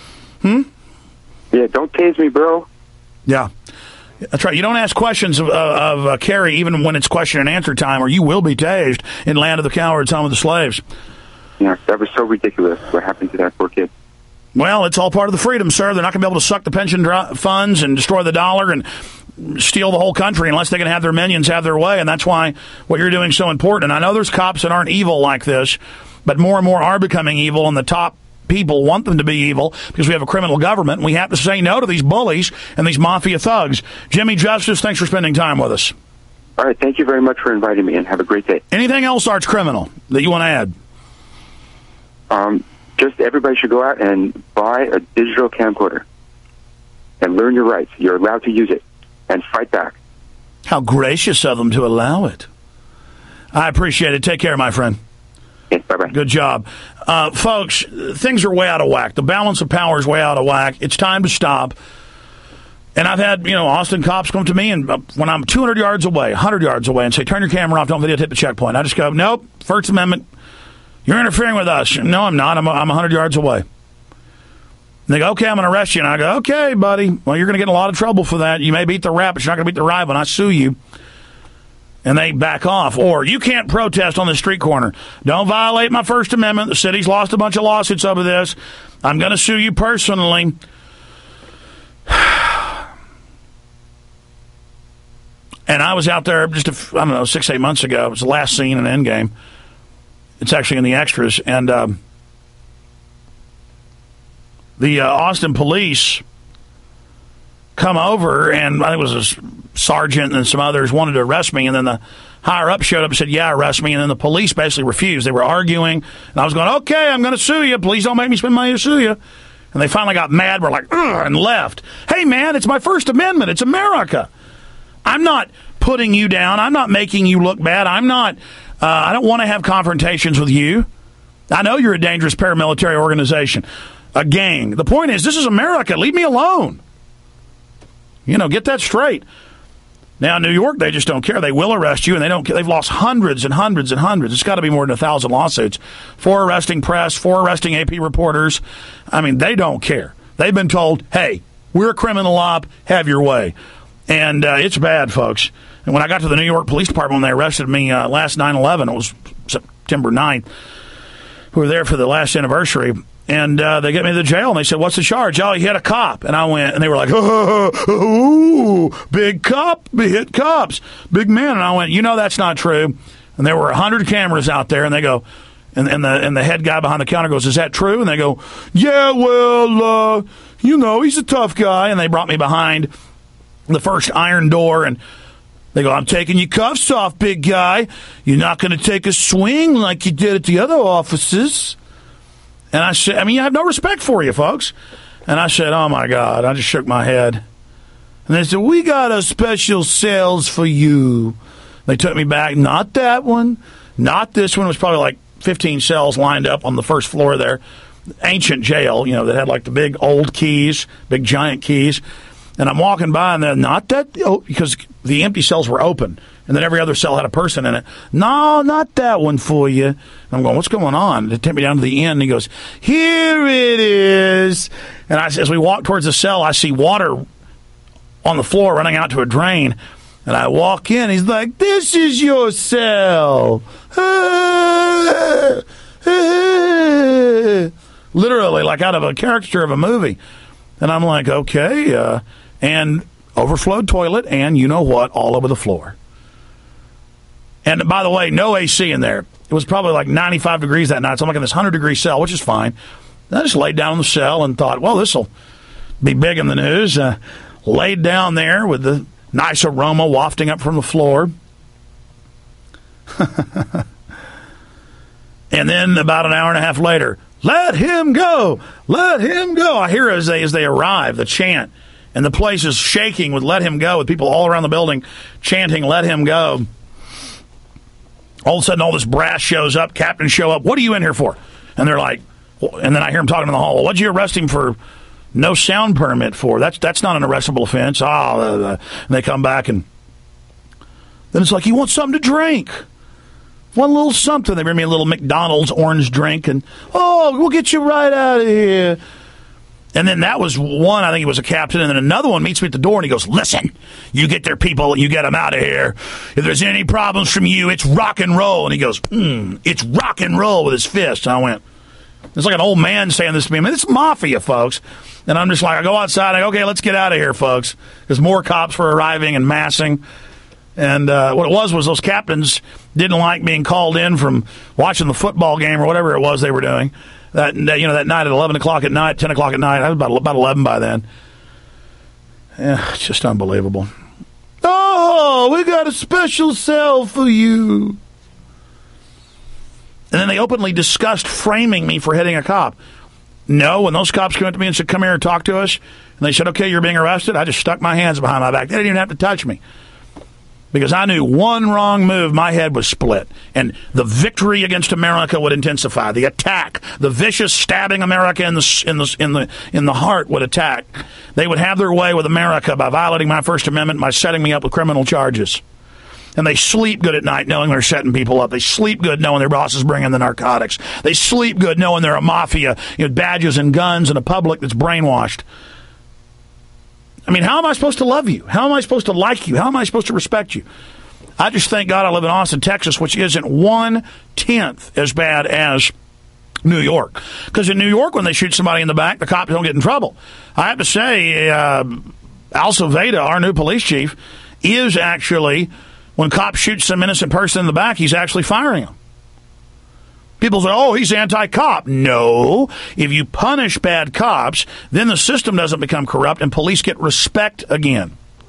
Yeah, don't tase me, bro. Yeah. That's right. You don't ask questions of Kerry even when it's question and answer time, or you will be tased in Land of the Cowards, home of the slaves. Yeah, that was so ridiculous. What happened to that poor kid? Well, it's all part of the freedom, sir. They're not going to be able to suck the pension funds and destroy the dollar and steal the whole country unless they can have their minions have their way, and that's why what you're doing is so important. And I know there's cops that aren't evil like this, but more and more are becoming evil, and the top people want them to be evil because we have a criminal government, and we have to say no to these bullies and these mafia thugs. Jimmy Justice, thanks for spending time with us. All right, thank you very much for inviting me, and have a great day. Anything else, arch criminal, that you want to add? Just everybody should go out and buy a digital camcorder and learn your rights. You're allowed to use it and fight back. How gracious of them to allow it. I appreciate it. Take care, my friend. Okay, bye-bye. Good job. Folks, things are way out of whack. The balance of power is way out of whack. It's time to stop. And I've had, Austin cops come to me, and when I'm 200 yards away, 100 yards away, and say, turn your camera off, don't videotape the checkpoint. I just go, nope, First Amendment, you're interfering with us. No, I'm not. I'm 100 yards away. And they go, okay, I'm going to arrest you. And I go, okay, buddy. Well, you're going to get in a lot of trouble for that. You may beat the rap, but you're not going to beat the ride when I sue you. And they back off. Or, you can't protest on the street corner. Don't violate my First Amendment. The city's lost a bunch of lawsuits over this. I'm going to sue you personally. And I was out there just, 6-8 months ago. It was the last scene in Endgame. It's actually in the extras. And the Austin police come over, and I think it was a sergeant and some others wanted to arrest me. And then the higher-up showed up and said, yeah, arrest me. And then the police basically refused. They were arguing. And I was going, okay, I'm going to sue you. Please don't make me spend money to sue you. And they finally got mad. We're like, ugh, and left. Hey, man, it's my First Amendment. It's America. I'm not putting you down. I'm not making you look bad. I'm not, I don't want to have confrontations with you. I know you're a dangerous paramilitary organization, a gang. The point is, this is America. Leave me alone. Get that straight. Now, in New York, they just don't care. They will arrest you, and they've lost hundreds and hundreds and hundreds. It's got to be more than 1,000 lawsuits for arresting press, for arresting AP reporters. I mean, they don't care. They've been told, hey, we're a criminal op, have your way. And it's bad, folks. And when I got to the New York Police Department, when they arrested me last 9/11, it was September 9th, we were there for the last anniversary, and they get me to the jail, and they said, what's the charge? Oh, he hit a cop. And I went, and they were like, ooh, big cop, hit cops, big man. And I went, that's not true. And there were 100 cameras out there, and they go, and the head guy behind the counter goes, is that true? And they go, yeah, well, he's a tough guy. And they brought me behind the first iron door, and they go, I'm taking your cuffs off, big guy. You're not going to take a swing like you did at the other offices. And I said, I have no respect for you, folks. And I said, oh, my God. I just shook my head. And they said, we got a special cells for you. They took me back. Not that one. Not this one. It was probably like 15 cells lined up on the first floor there. Ancient jail, that had like the big old keys, big giant keys. And I'm walking by, and they're not that, because the empty cells were open, and then every other cell had a person in it. No, not that one for you. And I'm going, what's going on? They take me down to the end, and he goes, here it is. And as we walk towards the cell, I see water on the floor running out to a drain. And I walk in, he's like, this is your cell. Literally, like out of a caricature of a movie. And I'm like, okay, and overflowed toilet, and you know what, all over the floor. And by the way, no AC in there. It was probably like 95 degrees that night, so I'm like in this 100-degree cell, which is fine. And I just laid down in the cell and thought, well, this will be big in the news. Laid down there with the nice aroma wafting up from the floor. And then about an hour and a half later, let him go! Let him go! I hear as they arrive, the chant. And the place is shaking with let him go, with people all around the building chanting, let him go. All of a sudden, all this brass shows up, captains show up. What are you in here for? And they're like, and then I hear them talking in the hall. Well, what'd you arrest him for no sound permit for? That's not an arrestable offense. And they come back, and then it's like, he wants something to drink. One little something. They bring me a little McDonald's orange drink, and, we'll get you right out of here. And then that was one, I think he was a captain, and then another one meets me at the door, and he goes, listen, you get their people, and you get them out of here. If there's any problems from you, it's rock and roll. And he goes, it's rock and roll with his fist. And I went, it's like an old man saying this to me. I mean, it's mafia, folks. And I'm just like, I go outside, I go, okay, let's get out of here, folks. Because more cops were arriving and massing. And what it was those captains didn't like being called in from watching the football game or whatever it was they were doing. That night at 11 o'clock at night, 10 o'clock at night. I was about 11 by then. Yeah, it's just unbelievable. Oh, oh, we got a special cell for you. And then they openly discussed framing me for hitting a cop. No, when those cops came up to me and said, come here and talk to us, and they said, okay, you're being arrested, I just stuck my hands behind my back. They didn't even have to touch me. Because I knew one wrong move, my head was split. And the victory against America would intensify. The attack, the vicious stabbing America in the heart would attack. They would have their way with America by violating my First Amendment, by setting me up with criminal charges. And they sleep good at night knowing they're setting people up. They sleep good knowing their boss is bringing the narcotics. They sleep good knowing they're a mafia, badges and guns and a public that's brainwashed. I mean, how am I supposed to love you? How am I supposed to like you? How am I supposed to respect you? I just thank God I live in Austin, Texas, which isn't 1/10 as bad as New York. Because in New York, when they shoot somebody in the back, the cops don't get in trouble. I have to say, Alceveda, our new police chief, is actually, when cops shoot some innocent person in the back, he's actually firing them. People say, oh, he's anti-cop. No. If you punish bad cops, then the system doesn't become corrupt and police get respect again.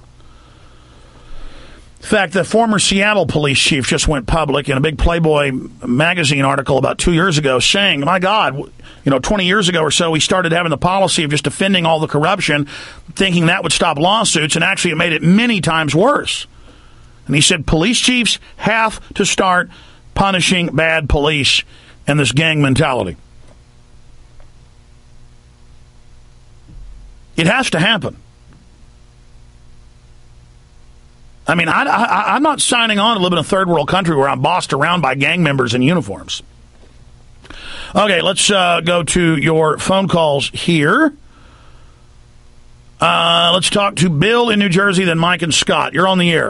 In fact, the former Seattle police chief just went public in a big Playboy magazine article about 2 years ago saying, my God, 20 years ago or so, we started having the policy of just defending all the corruption, thinking that would stop lawsuits, and actually it made it many times worse. And he said police chiefs have to start punishing bad police and this gang mentality. It has to happen. I mean, I'm not signing on to live in a third world country where I'm bossed around by gang members in uniforms. Okay, let's go to your phone calls here. Let's talk to Bill in New Jersey, then Mike and Scott. You're on the air.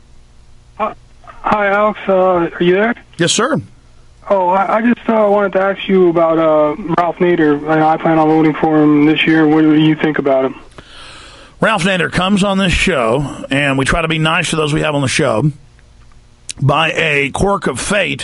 Hi, Alex. Are you there? Yes, sir. Oh, I just wanted to ask you about Ralph Nader. I plan on voting for him this year. What do you think about him? Ralph Nader comes on this show, and we try to be nice to those we have on the show. By a quirk of fate,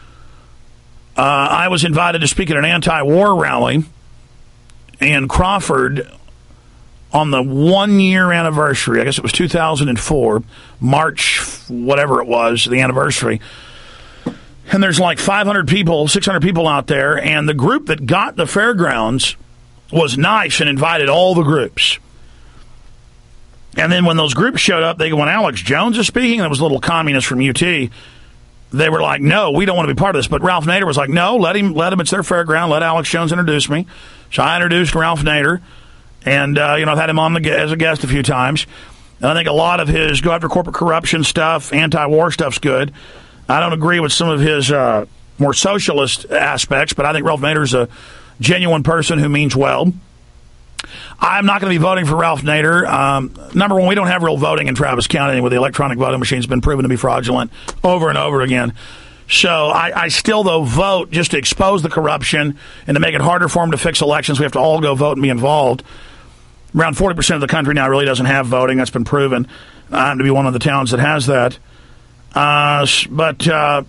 I was invited to speak at an anti-war rally in Crawford on the 1 year anniversary. I guess it was 2004, March, whatever it was, the anniversary. And there's like 500 people, 600 people out there, and the group that got the fairgrounds was nice and invited all the groups. And then when those groups showed up, when Alex Jones is speaking, there was a little communist from UT, they were like, no, we don't want to be part of this. But Ralph Nader was like, no, let him, it's their fairground, let Alex Jones introduce me. So I introduced Ralph Nader, and, I've had him on as a guest a few times. And I think a lot of his go after corporate corruption stuff, anti-war stuff's good. I don't agree with some of his more socialist aspects, but I think Ralph Nader is a genuine person who means well. I'm not going to be voting for Ralph Nader. Number one, we don't have real voting in Travis County with the electronic voting machines been proven to be fraudulent over and over again. So I still, though, vote just to expose the corruption and to make it harder for them to fix elections. We have to all go vote and be involved. Around 40% of the country now really doesn't have voting. That's been proven. I happen to be one of the towns that has that. But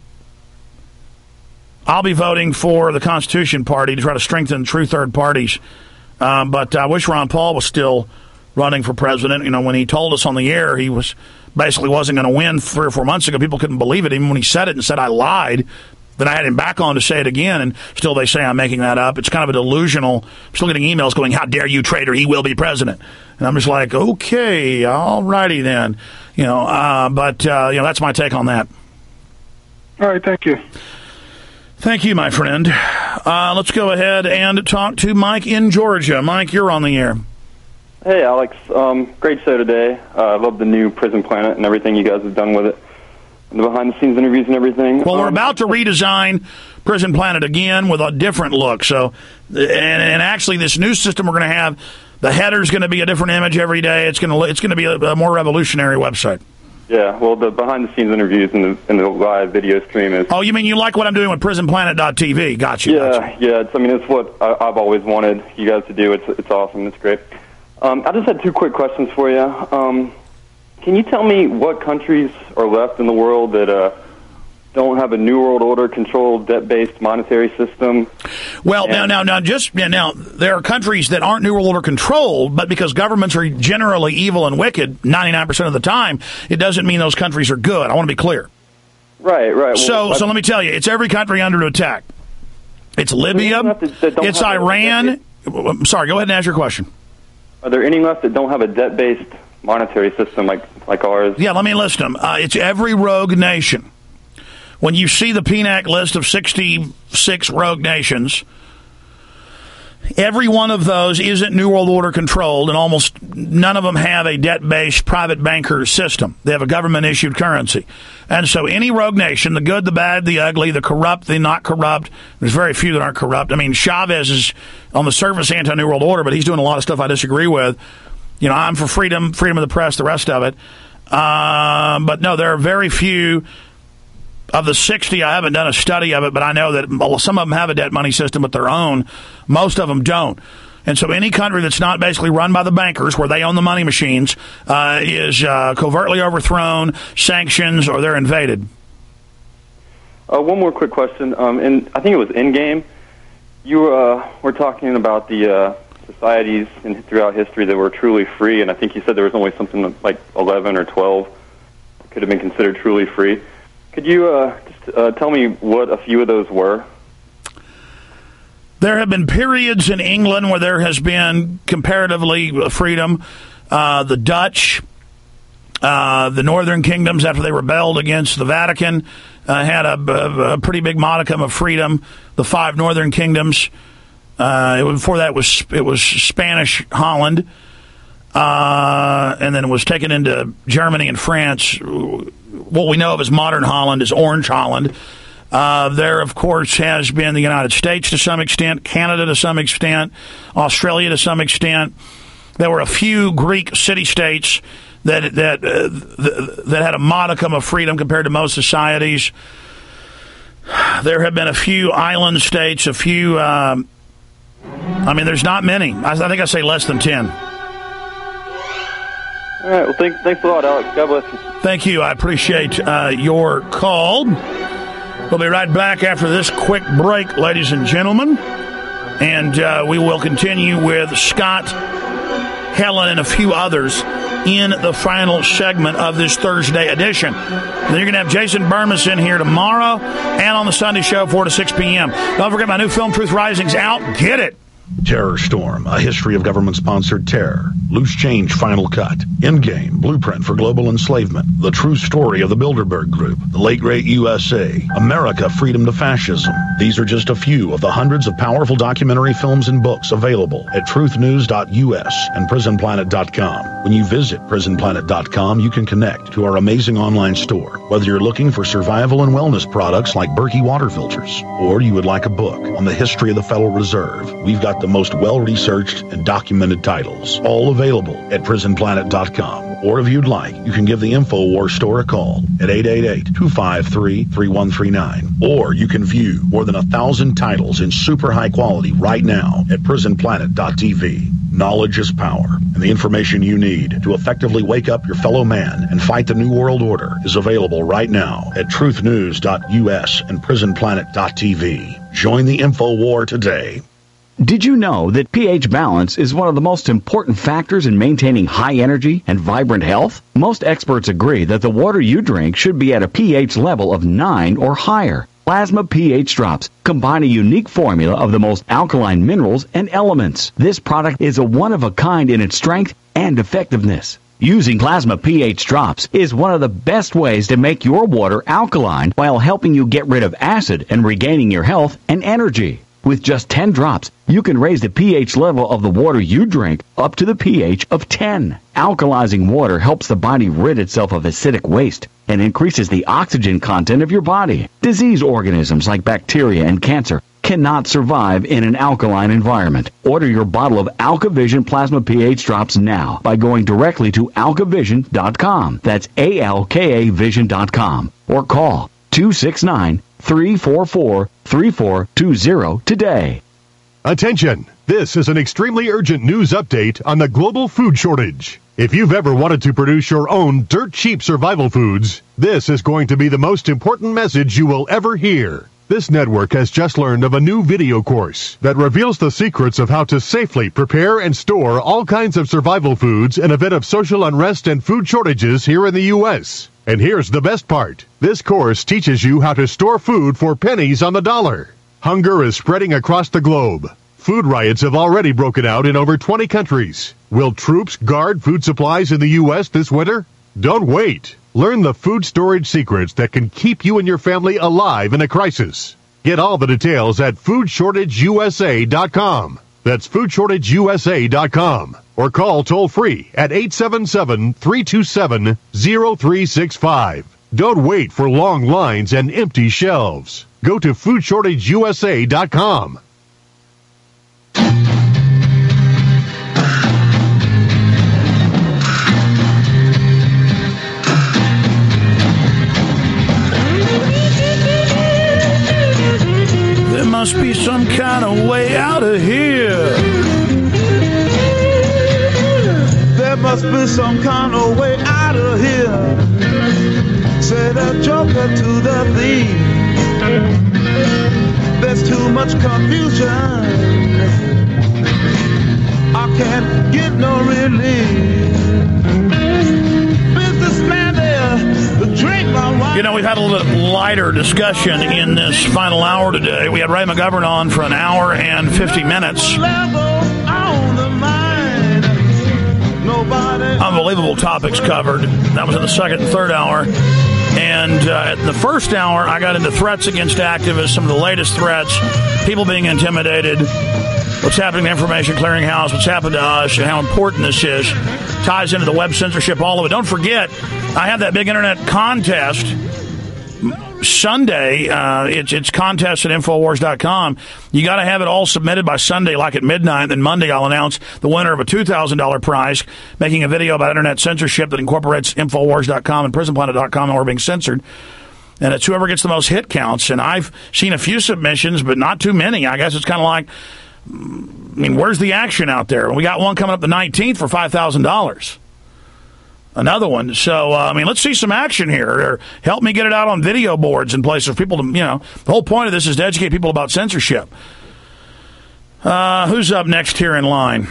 I'll be voting for the Constitution Party to try to strengthen true third parties. But I wish Ron Paul was still running for president. When he told us on the air he was basically wasn't going to win 3 or 4 months ago, people couldn't believe it. Even when he said it and said I lied, then I had him back on to say it again, and still they say I'm making that up. It's kind of a delusional. I'm still getting emails going, how dare you, traitor, he will be president. And I'm just like, okay, all righty then. But that's my take on that. All right, thank you. Thank you, my friend. Let's go ahead and talk to Mike in Georgia. Mike, you're on the air. Hey, Alex. Great show today. I love the new Prison Planet and everything you guys have done with it. And the behind-the-scenes interviews and everything. Well, we're about to redesign Prison Planet again with a different look. So, and actually, this new system we're going to have, the header's going to be a different image every day. It's going to be a more revolutionary website. Yeah, well, the behind-the-scenes interviews and the live video stream is... Oh, you mean you like what I'm doing with PrisonPlanet.tv? Gotcha. Yeah, it's what I've always wanted you guys to do. It's awesome. It's great. I just had 2 quick questions for you. Can you tell me what countries are left in the world that don't have a New World Order controlled debt-based monetary system. Well, now, there are countries that aren't New World Order controlled, but because governments are generally evil and wicked 99% of the time, it doesn't mean those countries are good. I want to be clear. Right. Well, so let me tell you, it's every country under attack. It's Libya. It's Iran. I'm sorry, go ahead and ask your question. Are there any left that don't have a debt-based monetary system like ours? Yeah, let me list them. It's every rogue nation. When you see the PNAC list of 66 rogue nations, every one of those isn't New World Order controlled, and almost none of them have a debt-based private banker system. They have a government-issued currency. And so any rogue nation, the good, the bad, the ugly, the corrupt, the not corrupt, there's very few that aren't corrupt. I mean, Chavez is on the surface anti-New World Order, but he's doing a lot of stuff I disagree with. You know, I'm for freedom of the press, the rest of it. But no, there are very few. Of the 60, I haven't done a study of it, but I know that some of them have a debt money system of their own. Most of them don't. And so any country that's not basically run by the bankers, where they own the money machines, is covertly overthrown, sanctions, or they're invaded. One more quick question. And I think it was Endgame. You were talking about the societies throughout history that were truly free, and I think you said there was only something like 11 or 12 that could have been considered truly free. Could you just tell me what a few of those were? There have been periods in England where there has been comparatively freedom. The Dutch, the northern kingdoms, after they rebelled against the Vatican, had a pretty big modicum of freedom. The 5 northern kingdoms. Before that, it was Spanish Holland. And then it was taken into Germany and France. What we know of as modern Holland is Orange Holland. There, of course, has been the United States to some extent, Canada to some extent, Australia to some extent. There were a few Greek city-states that had a modicum of freedom compared to most societies. There have been a few island states, a few... there's not many. I think I say less than 10. All right. Well, thanks a lot, Alex. God bless you. Thank you. I appreciate your call. We'll be right back after this quick break, ladies and gentlemen. And we will continue with Scott, Helen, and a few others in the final segment of this Thursday edition. Then you're going to have Jason Burmis in here tomorrow and on the Sunday show, 4 to 6 p.m. Don't forget my new film, Truth Rising's out. Get it. Terror Storm, a history of government-sponsored terror. Loose Change Final Cut. Endgame, Blueprint for Global Enslavement. The True Story of the Bilderberg Group. The Late Great USA. America, Freedom to Fascism. These are just a few of the hundreds of powerful documentary films and books available at truthnews.us and prisonplanet.com. When you visit prisonplanet.com, you can connect to our amazing online store. Whether you're looking for survival and wellness products like Berkey water filters, or you would like a book on the history of the Federal Reserve, we've got the most well-researched and documented titles, all available at prisonplanet.com. Or if you'd like, you can give the InfoWars store a call at 888-253-3139. Or you can view more than 1,000 titles in super high quality right now at prisonplanet.tv. Knowledge is power, and the information you need to effectively wake up your fellow man and fight the New World Order is available right now at truthnews.us and prisonplanet.tv. Join the InfoWar today. Did you know that pH balance is one of the most important factors in maintaining high energy and vibrant health? Most experts agree that the water you drink should be at a pH level of 9 or higher. Plasma pH Drops combine a unique formula of the most alkaline minerals and elements. This product is a one-of-a-kind in its strength and effectiveness. Using Plasma pH Drops is one of the best ways to make your water alkaline while helping you get rid of acid and regaining your health and energy. With just 10 drops, you can raise the pH level of the water you drink up to the pH of 10. Alkalizing water helps the body rid itself of acidic waste and increases the oxygen content of your body. Disease organisms like bacteria and cancer cannot survive in an alkaline environment. Order your bottle of AlkaVision Plasma pH Drops now by going directly to alkavision.com. That's ALKAvision.com. Or call 269-344-3420 today. Attention! This is an extremely urgent news update on the global food shortage. If you've ever wanted to produce your own dirt cheap survival foods, this is going to be the most important message you will ever hear. This network has just learned of a new video course that reveals the secrets of how to safely prepare and store all kinds of survival foods in a bit of social unrest and food shortages here in the U.S. And here's the best part. This course teaches you how to store food for pennies on the dollar. Hunger is spreading across the globe. Food riots have already broken out in over 20 countries. Will troops guard food supplies in the U.S. this winter? Don't wait. Learn the food storage secrets that can keep you and your family alive in a crisis. Get all the details at foodshortageusa.com. That's foodshortageusa.com. Or call toll-free at 877-327-0365. Don't wait for long lines and empty shelves. Go to foodshortageusa.com. There must be some kind of way out of here. There must be some kind of way out of here. Say the joker to the thief. There's too much confusion. I can't get no relief. Businessman there, drink my wine. You know, we've had a little bit lighter discussion in this final hour today. We had Ray McGovern on for an hour and 50 minutes. Unbelievable topics covered. That was in the second and third hour. And in the first hour, I got into threats against activists, some of the latest threats, people being intimidated, what's happening to the Information Clearinghouse, what's happened to us, and how important this is. Ties into the web censorship, all of it. Don't forget, I have that big internet contest Sunday. It's contest at Infowars.com. You got to have it all submitted by Sunday, like at midnight. Then Monday, I'll announce the winner of a $2,000 prize, making a video about internet censorship that incorporates Infowars.com and PrisonPlanet.com, and we're being censored. And it's whoever gets the most hit counts. And I've seen a few submissions, but not too many. I guess it's kind of like, I mean, where's the action out there? We got one coming up the 19th for $5,000. Another one. So, let's see some action here. Or help me get it out on video boards and places for people to, the whole point of this is to educate people about censorship. Who's up next here in line?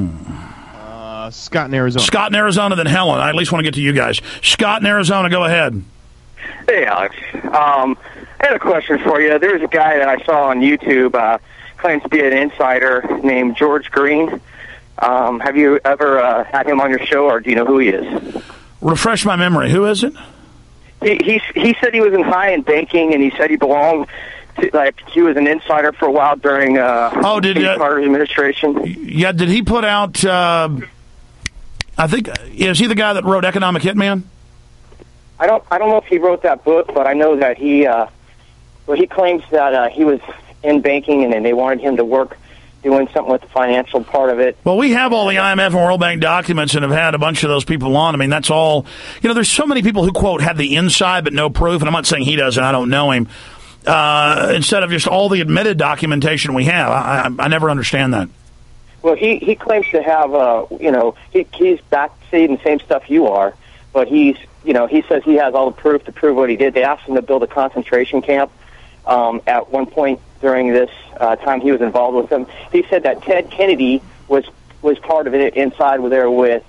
Scott in Arizona. Scott in Arizona, then Helen. I at least want to get to you guys. Scott in Arizona, go ahead. Hey, Alex. I had a question for you. There was a guy that I saw on YouTube, claims to be an insider, named George Green. Have you ever had him on your show, or do you know who he is? Refresh my memory. Who is it? He said he was in high-end banking, and he said he belonged to, he was an insider for a while during Carter's administration. Yeah, did he put out, I think, is he the guy that wrote Economic Hitman? I don't know if he wrote that book, but I know that he claims that he was in banking, and then they wanted him to work doing something with the financial part of it. Well, we have all the IMF and World Bank documents and have had a bunch of those people on. I mean, that's all. There's so many people who, quote, have the inside but no proof, and I'm not saying he doesn't. I don't know him. Instead of just all the admitted documentation we have. I never understand that. Well, he claims to have, he's backseating the same stuff you are, but he says he has all the proof to prove what he did. They asked him to build a concentration camp at one point during this time he was involved with them. He said that Ted Kennedy was part of it inside there with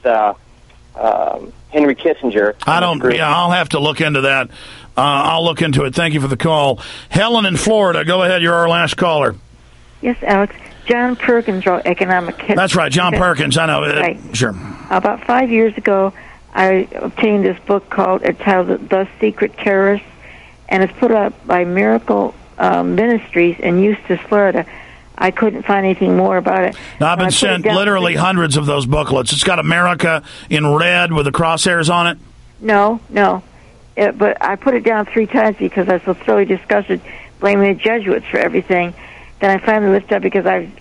Henry Kissinger. I'll have to look into that. I'll look into it. Thank you for the call. Helen in Florida, go ahead. You're our last caller. Yes, Alex. John Perkins wrote Economic Hitman. That's right, John Perkins. I know. Right. Sure. About 5 years ago, I obtained this book titled The Secret Terrorists, and it's put out by Miracle Ministries in Eustis, Florida. I couldn't find anything more about it. Now, I've been sent literally hundreds of those booklets. It's got America in red with the crosshairs on it. No. But I put it down 3 times because I was so thoroughly disgusted blaming the Jesuits for everything. Then I finally lifted up because I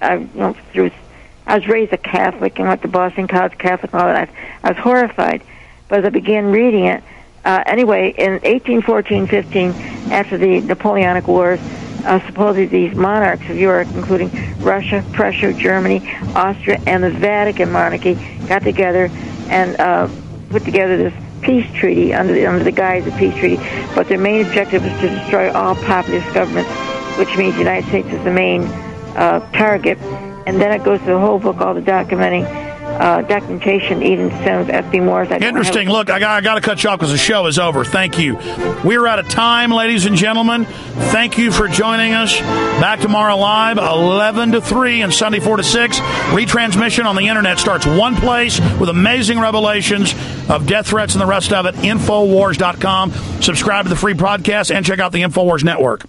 was raised a Catholic and went to Boston College Catholic and all that. I was horrified. But as I began reading it, anyway, in 1814-15, after the Napoleonic Wars, supposedly these monarchs of Europe, including Russia, Prussia, Germany, Austria, and the Vatican monarchy, got together and put together this peace treaty under the guise of peace treaty. But their main objective was to destroy all populist governments, which means the United States is the main target. And then it goes to the whole book, all the documentation, even sent with F.B. Morris. Interesting. Look, I got to cut you off because the show is over. Thank you. We're out of time, ladies and gentlemen. Thank you for joining us. Back tomorrow live, 11 to 3 and Sunday 4 to 6. Retransmission on the internet starts one place with amazing revelations of death threats and the rest of it. Infowars.com. Subscribe to the free podcast and check out the Infowars Network.